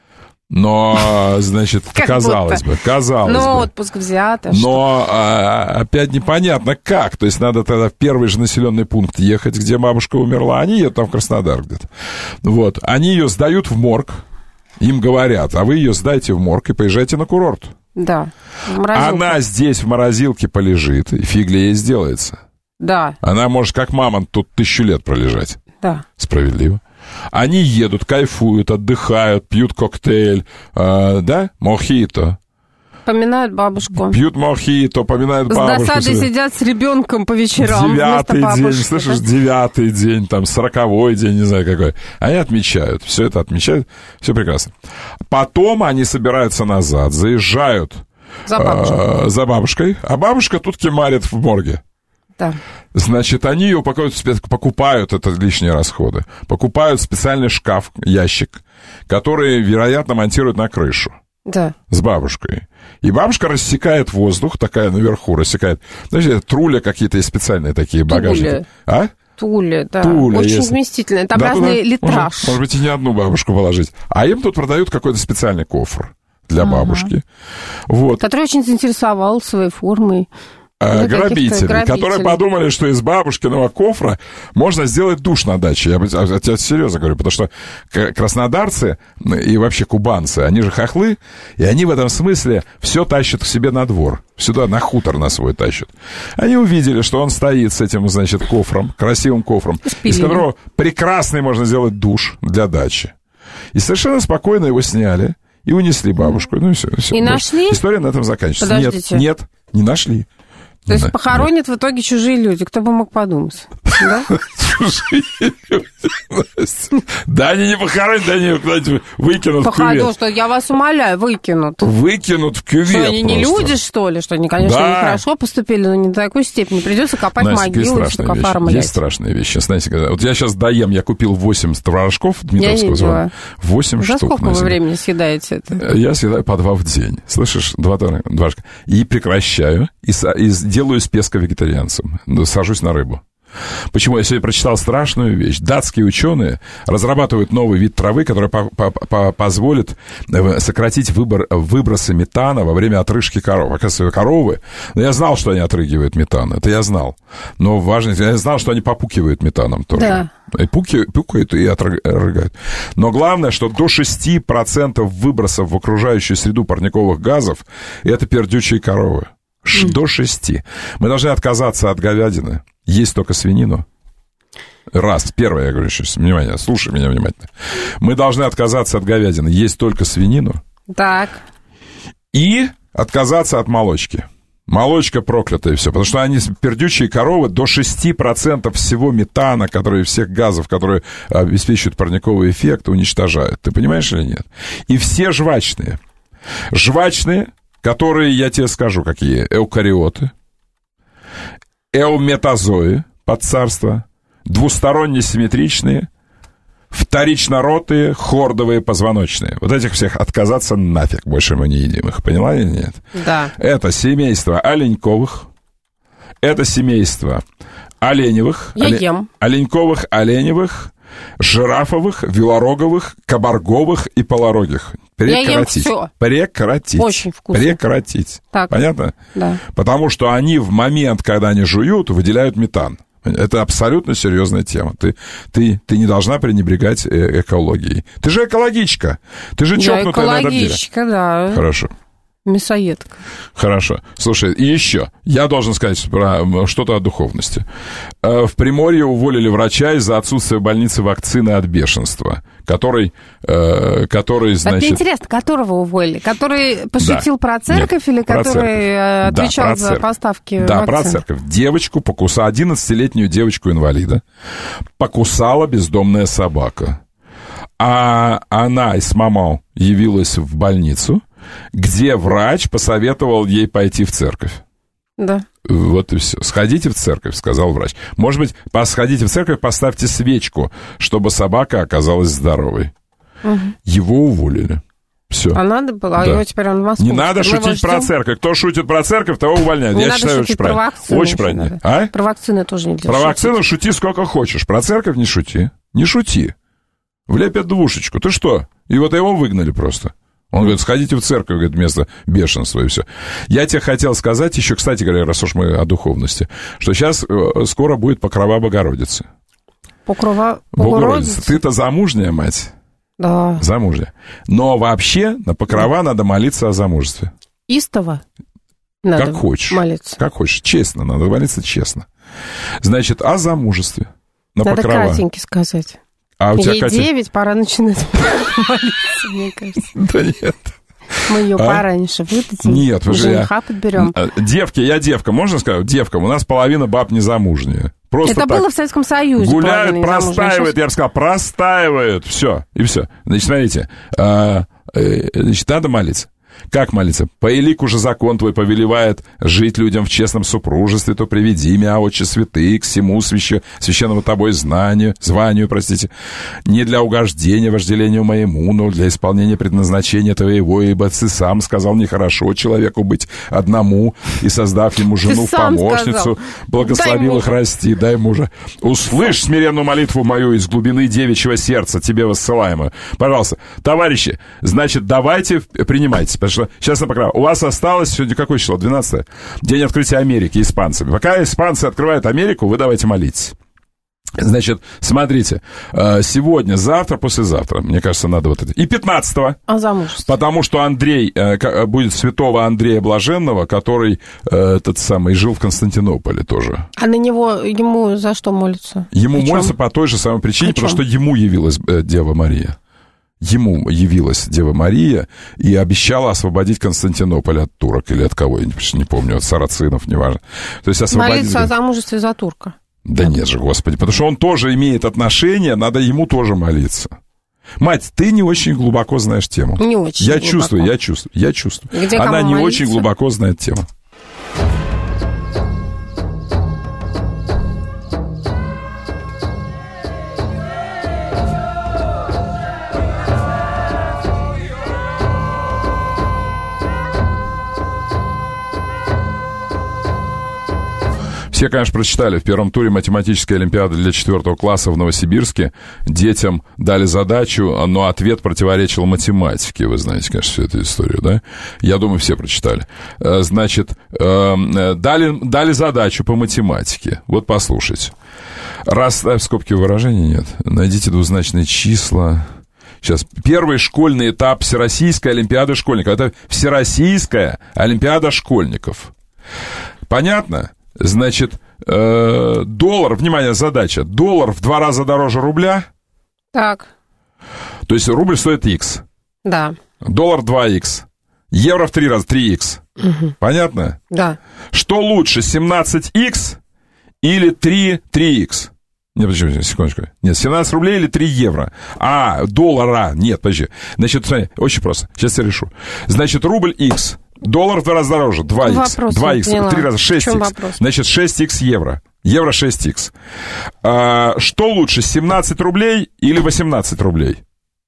Но, значит, казалось бы, казалось бы. Ну, отпуск взят. Но а, опять непонятно как. То есть надо тогда в первый же населенный пункт ехать, где бабушка умерла. Они едут там в Краснодар где-то. Вот. Они ее сдают в морг. Им говорят, а вы ее сдайте в морг и поезжайте на курорт. Да. Она здесь в морозилке полежит, и фиг ли ей сделается. Да. Она может, как мамонт, тут тысячу лет пролежать. Да. Справедливо. Они едут, кайфуют, отдыхают, пьют коктейль, э, да, мохито. Поминают бабушку. Пьют мохито, поминают с бабушку. С досадой сидят с ребенком по вечерам. Девятый бабушки, день, слышишь, да? девятый день, там, сороковой день, не знаю какой. Они отмечают, все это отмечают, все прекрасно. Потом они собираются назад, заезжают за, э, за бабушкой, а бабушка тут кемарит в морге. Да. Значит, они ее покупают, это лишние расходы, покупают специальный шкаф, ящик, который, вероятно, монтируют на крышу. Да. С бабушкой. И бабушка рассекает воздух, такая наверху рассекает. Знаете, труля какие-то специальные такие багажники. А? Туля, да. Туля, очень если... вместительная. Там да, разный туда, литраж. Может, может быть, и не одну бабушку положить. А им тут продают какой-то специальный кофр для ага. бабушки. Вот. Который очень заинтересовал своей формой. Э, грабители, грабители, которые подумали, что из бабушкиного кофра можно сделать душ на даче. Я, я, я тебе серьезно говорю, потому что краснодарцы и вообще кубанцы, они же хохлы, и они в этом смысле все тащат к себе на двор. Сюда, на хутор на свой тащат. Они увидели, что он стоит с этим, значит, кофром, красивым кофром, Спилили. из которого прекрасный можно сделать душ для дачи. И совершенно спокойно его сняли и унесли бабушку. Ну и все. все. И нашли? История на этом заканчивается. Подождите. Нет, нет, не нашли. То есть да, похоронят да. в итоге чужие люди. Кто бы мог подумать? Да? Чужие люди. Да они не похоронят, да они куда-нибудь выкинут в кювет. Походу, что я вас умоляю, выкинут. Выкинут в кювет. Что они не люди, что ли? Что они, конечно, да. нехорошо поступили, но не до такой степени. Придется копать Настя, могилу и что-то оформлять. Есть страшные вещи. Знаете, когда... Вот я сейчас доем, я купил восемь творожков Дмитровского завода. восемь штук. За сколько вы времени съедаете это? Я съедаю по два в день. Слышишь? Два творожка. И прекращаю. И, и делаю из песка вегетарианцем. Сажусь на рыбу. Почему? Я сегодня прочитал страшную вещь. Датские ученые разрабатывают новый вид травы, который по- по- по- позволит сократить выбор, выбросы метана во время отрыжки коров. Оказывается, коровы... Ну, я знал, что они отрыгивают метан. Это я знал. Но важно... Я знал, что они попукивают метаном тоже. Да. И пуки, пукают и отрыгают. Но главное, что до шесть процентов выбросов в окружающую среду парниковых газов это пердючие коровы. Mm. До шести. Мы должны отказаться от говядины, есть только свинину. Раз. Первое, я говорю сейчас, внимание, слушай меня внимательно. Мы должны отказаться от говядины, есть только свинину. Так. И отказаться от молочки. Молочка проклятая и все, потому что они, пердючие коровы, до шесть процентов всего метана, которые, всех газов, которые обеспечивают парниковый эффект, уничтожают. Ты понимаешь или нет? И все жвачные. Жвачные, которые, я тебе скажу, какие. Эукариоты, эуметазои, подцарство, двусторонне симметричные, вторичнородные, хордовые позвоночные. Вот этих всех отказаться нафиг, больше мы не едим их. Поняла или нет? Да. Это семейство оленьковых, это семейство оленевых, я оле... ем. оленьковых, оленевых, жирафовых, велороговых, кабарговых и полорогих. Прекратить. Я ем всё. Прекратить. Очень вкусно. Прекратить. Так. Понятно? Да. Потому что они в момент, когда они жуют, выделяют метан. Это абсолютно серьезная тема. Ты, ты, ты не должна пренебрегать экологией. Ты же экологичка. Ты же чокнутая на этом деле. Экологичка, да. Хорошо. Мясоедка. Хорошо. Слушай, и еще. Я должен сказать про что-то о духовности. В Приморье уволили врача из-за отсутствия в больнице вакцины от бешенства, который, который значит... Это интересно, которого уволили? Который пошутил да. про церковь. Нет, или про который церковь. отвечал да, за церковь. поставки Да, вакцин? про церковь. Девочку покусала, одиннадцатилетнюю девочку-инвалида покусала бездомная собака. А она с мамой явилась в больницу, где врач посоветовал ей пойти в церковь. Да. Вот и все. Сходите в церковь, сказал врач. Может быть, сходите в церковь, поставьте свечку, чтобы собака оказалась здоровой. Угу. Его уволили. Все. А надо было, а да. его теперь он в Москву. Не надо шутить про церковь. Кто шутит про церковь, того увольняют. Не Я надо считаю, очень правильно. Вакцины очень правильно. А? Про вакцины тоже нельзя Про шутить. вакцину шути сколько хочешь. Про церковь не шути. Не шути. Влепят двушечку. Ты что? И вот его выгнали просто. Он говорит, сходите в церковь, говорит, вместо бешенства и все. Я тебе хотел сказать еще, кстати говоря, раз уж мы о духовности, что сейчас скоро будет Покрова Богородицы. Покрова Богородицы. Ты-то замужняя, мать? Да. Замужняя. Но вообще на Покрова надо молиться о замужестве. Истово? Надо как хочешь. Молиться. Как хочешь. Честно, надо молиться честно. Значит, о замужестве. На надо Покрова. Катеньке сказать. А у тебя, ей Катя... девять, пора начинать молиться, мне кажется. Да нет. Мы ее а? пораньше выдадим. Нет, вы же... Жениха подберем. Девки, я девка, можно сказать? Девкам, у нас половина баб незамужняя. Просто это так было в Советском Союзе. Гуляют, простаивают, сейчас... я бы сказал, простаивают. Все, и все. Значит, смотрите, а, значит, надо молиться. Как молиться? По элику же закон твой повелевает жить людям в честном супружестве, то приведи меня, Отче святый, к всему свящ... священному тобой знанию, званию, простите, не для угождения, вожделению моему, но для исполнения предназначения твоего, ибо ты сам сказал, нехорошо человеку быть одному, и создав ему жену в помощницу, благословил их расти, дай мужа. Услышь смиренную молитву мою из глубины девичьего сердца, тебе воссылаемую. Пожалуйста, товарищи, значит, давайте принимайте. Потому что сейчас на Покрова. У вас осталось сегодня какое число? двенадцатое. День открытия Америки испанцами. Пока испанцы открывают Америку, вы давайте молитесь. Значит, смотрите, сегодня, завтра, послезавтра, мне кажется, надо вот это. И пятнадцатого. А замужество? Потому что Андрей, будет святого Андрея Блаженного, который этот самый жил в Константинополе тоже. А на него, ему за что молятся? Ему молятся по той же самой причине, потому что ему явилась Дева Мария. Ему явилась Дева Мария и обещала освободить Константинополь от турок или от кого, я не помню, от сарацинов, неважно. То есть освободить... Молиться о замужестве за турка. Да нет же, Господи, потому что он тоже имеет отношение, надо ему тоже молиться. Мать, ты не очень глубоко знаешь тему. Не очень Я глубоко. чувствую, я чувствую, я чувствую. Где Она не молиться? очень глубоко знает тему. Все, конечно, прочитали. В первом туре математической олимпиады для четвертого класса в Новосибирске детям дали задачу, но ответ противоречил математике. Вы знаете, конечно, всю эту историю, да? Я думаю, все прочитали. Значит, дали, дали задачу по математике. Вот послушайте. Расставь скобки выражений, нет. Найдите двузначные числа. Сейчас, первый школьный этап Всероссийской олимпиады школьников. Это Всероссийская олимпиада школьников. Понятно? Значит, э, доллар, внимание, задача, доллар в два раза дороже рубля. Так. То есть рубль стоит X. Да. Доллар два икс. Евро в три раза, три икс. Угу. Понятно? Да. Что лучше, семнадцать икс или три, три икс? Нет, подожди, секундочку. Нет, семнадцать рублей или три евро? А, доллара. Нет, подожди. Значит, смотри, очень просто. Сейчас я решу. Значит, рубль X. Доллар в два раза дороже, два икс, два икс, три раза, шесть икс, значит, шесть икс евро, евро шесть икс. А, что лучше, семнадцать рублей или восемнадцать рублей?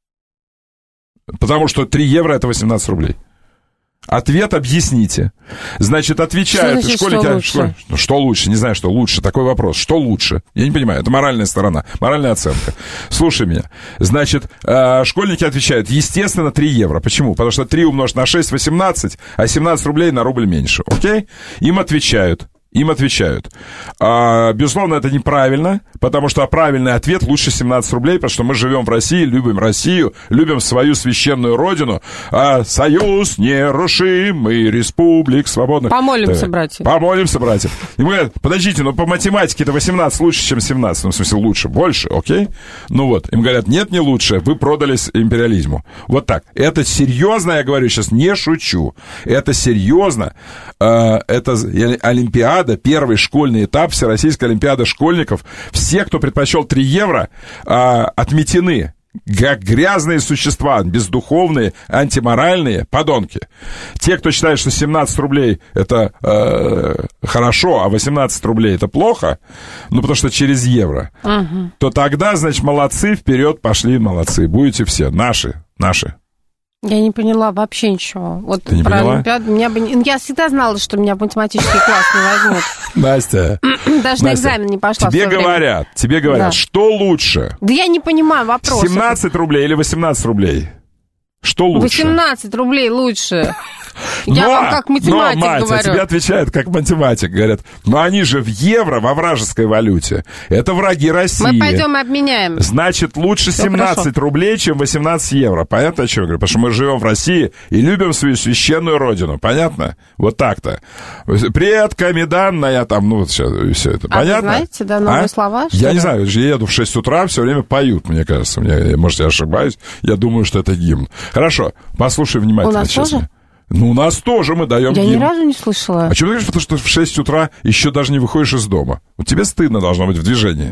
Потому что три евро это восемнадцать рублей. Ответ объясните. Значит, отвечают что значит, школьники. Что лучше? Что, ну, что лучше? Не знаю, что лучше. Такой вопрос. Что лучше? Я не понимаю. Это моральная сторона, моральная оценка. Слушай меня. Значит, э, школьники отвечают, естественно, три евро. Почему? Потому что три умножить на шесть, восемнадцать, а семнадцать рублей на рубль меньше. Окей? Им отвечают. Им отвечают. А, безусловно, это неправильно, потому что правильный ответ лучше семнадцать рублей, потому что мы живем в России, любим Россию, любим свою священную родину. А союз нерушимый республик свободных. Помолимся, так, братья. Помолимся, братья. И мы говорят, подождите, ну по математике это восемнадцать лучше, чем семнадцать. Ну, в смысле, лучше, больше, окей? Ну вот, им говорят, нет, не лучше, вы продались империализму. Вот так. Это серьезно, я говорю, сейчас не шучу. Это серьезно. А, это олимпиада. Первый школьный этап Всероссийской олимпиады школьников. Все, кто предпочел три евро, а, отметены. как грязные существа, бездуховные, антиморальные подонки. Те, кто считает, что семнадцать рублей это э, хорошо, а восемнадцать рублей это плохо, ну, потому что через евро, угу. то тогда, значит, молодцы, вперед пошли, молодцы. Будете все, наши, наши. Я не поняла вообще ничего. Вот Ты не про поняла? Олимпиаду. Меня бы... Я всегда знала, что меня в математический класс не возьмут. Настя. Даже на экзамен не пошла. Тебе говорят, тебе говорят, что лучше? Да я не понимаю вопроса. семнадцать рублей или восемнадцать рублей? Что лучше? восемнадцать рублей лучше. Я но, вам как математик но, мать, говорю. А тебе отвечают как математик. Говорят, но они же в евро, во вражеской валюте. Это враги России. Мы пойдем и обменяем. Значит, лучше Все семнадцать хорошо. Рублей, чем восемнадцать евро. Понятно, о чем я говорю? Потому что мы живем в России и любим свою священную родину. Понятно? Вот так-то. Предка Меданная, там, ну, вот все, все это. А понятно? вы знаете, да, новые а? слова? Я ли? не знаю, я еду в шесть утра, все время поют, мне кажется. Мне, может, я ошибаюсь. Я думаю, что это гимн. Хорошо, послушай внимательно. У нас честно. тоже? Ну, у нас тоже мы даем Я гимн. ни разу не слышала. А чего ты говоришь, потому что в шесть утра еще даже не выходишь из дома? Вот тебе стыдно должно быть в движении.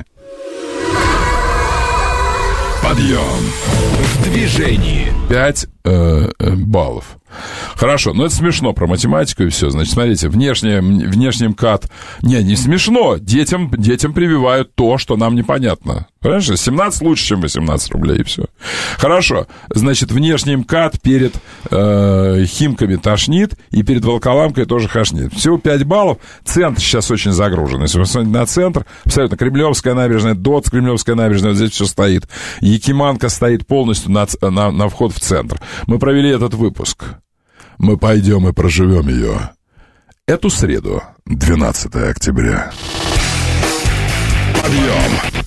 Подъем в движении. Пять э, э, баллов. Хорошо, но это смешно про математику и все. Значит, смотрите, внешне, внешний МКАД... Не, не смешно. Детям, детям прививают то, что нам непонятно. Понимаешь? семнадцать лучше, чем восемнадцать рублей, и все. Хорошо. Значит, внешний МКАД перед э, Химками тошнит, и перед Волоколамкой тоже хошнит. Всего пять баллов. Центр сейчас очень загружен. Если вы смотрите на центр, абсолютно Кремлевская набережная, ДОТ, Кремлевская набережная, вот здесь все стоит. Якиманка стоит полностью на, на, на вход в центр. Мы провели этот выпуск. Мы пойдем и проживем ее. Эту среду, двенадцатое октября. Подъем!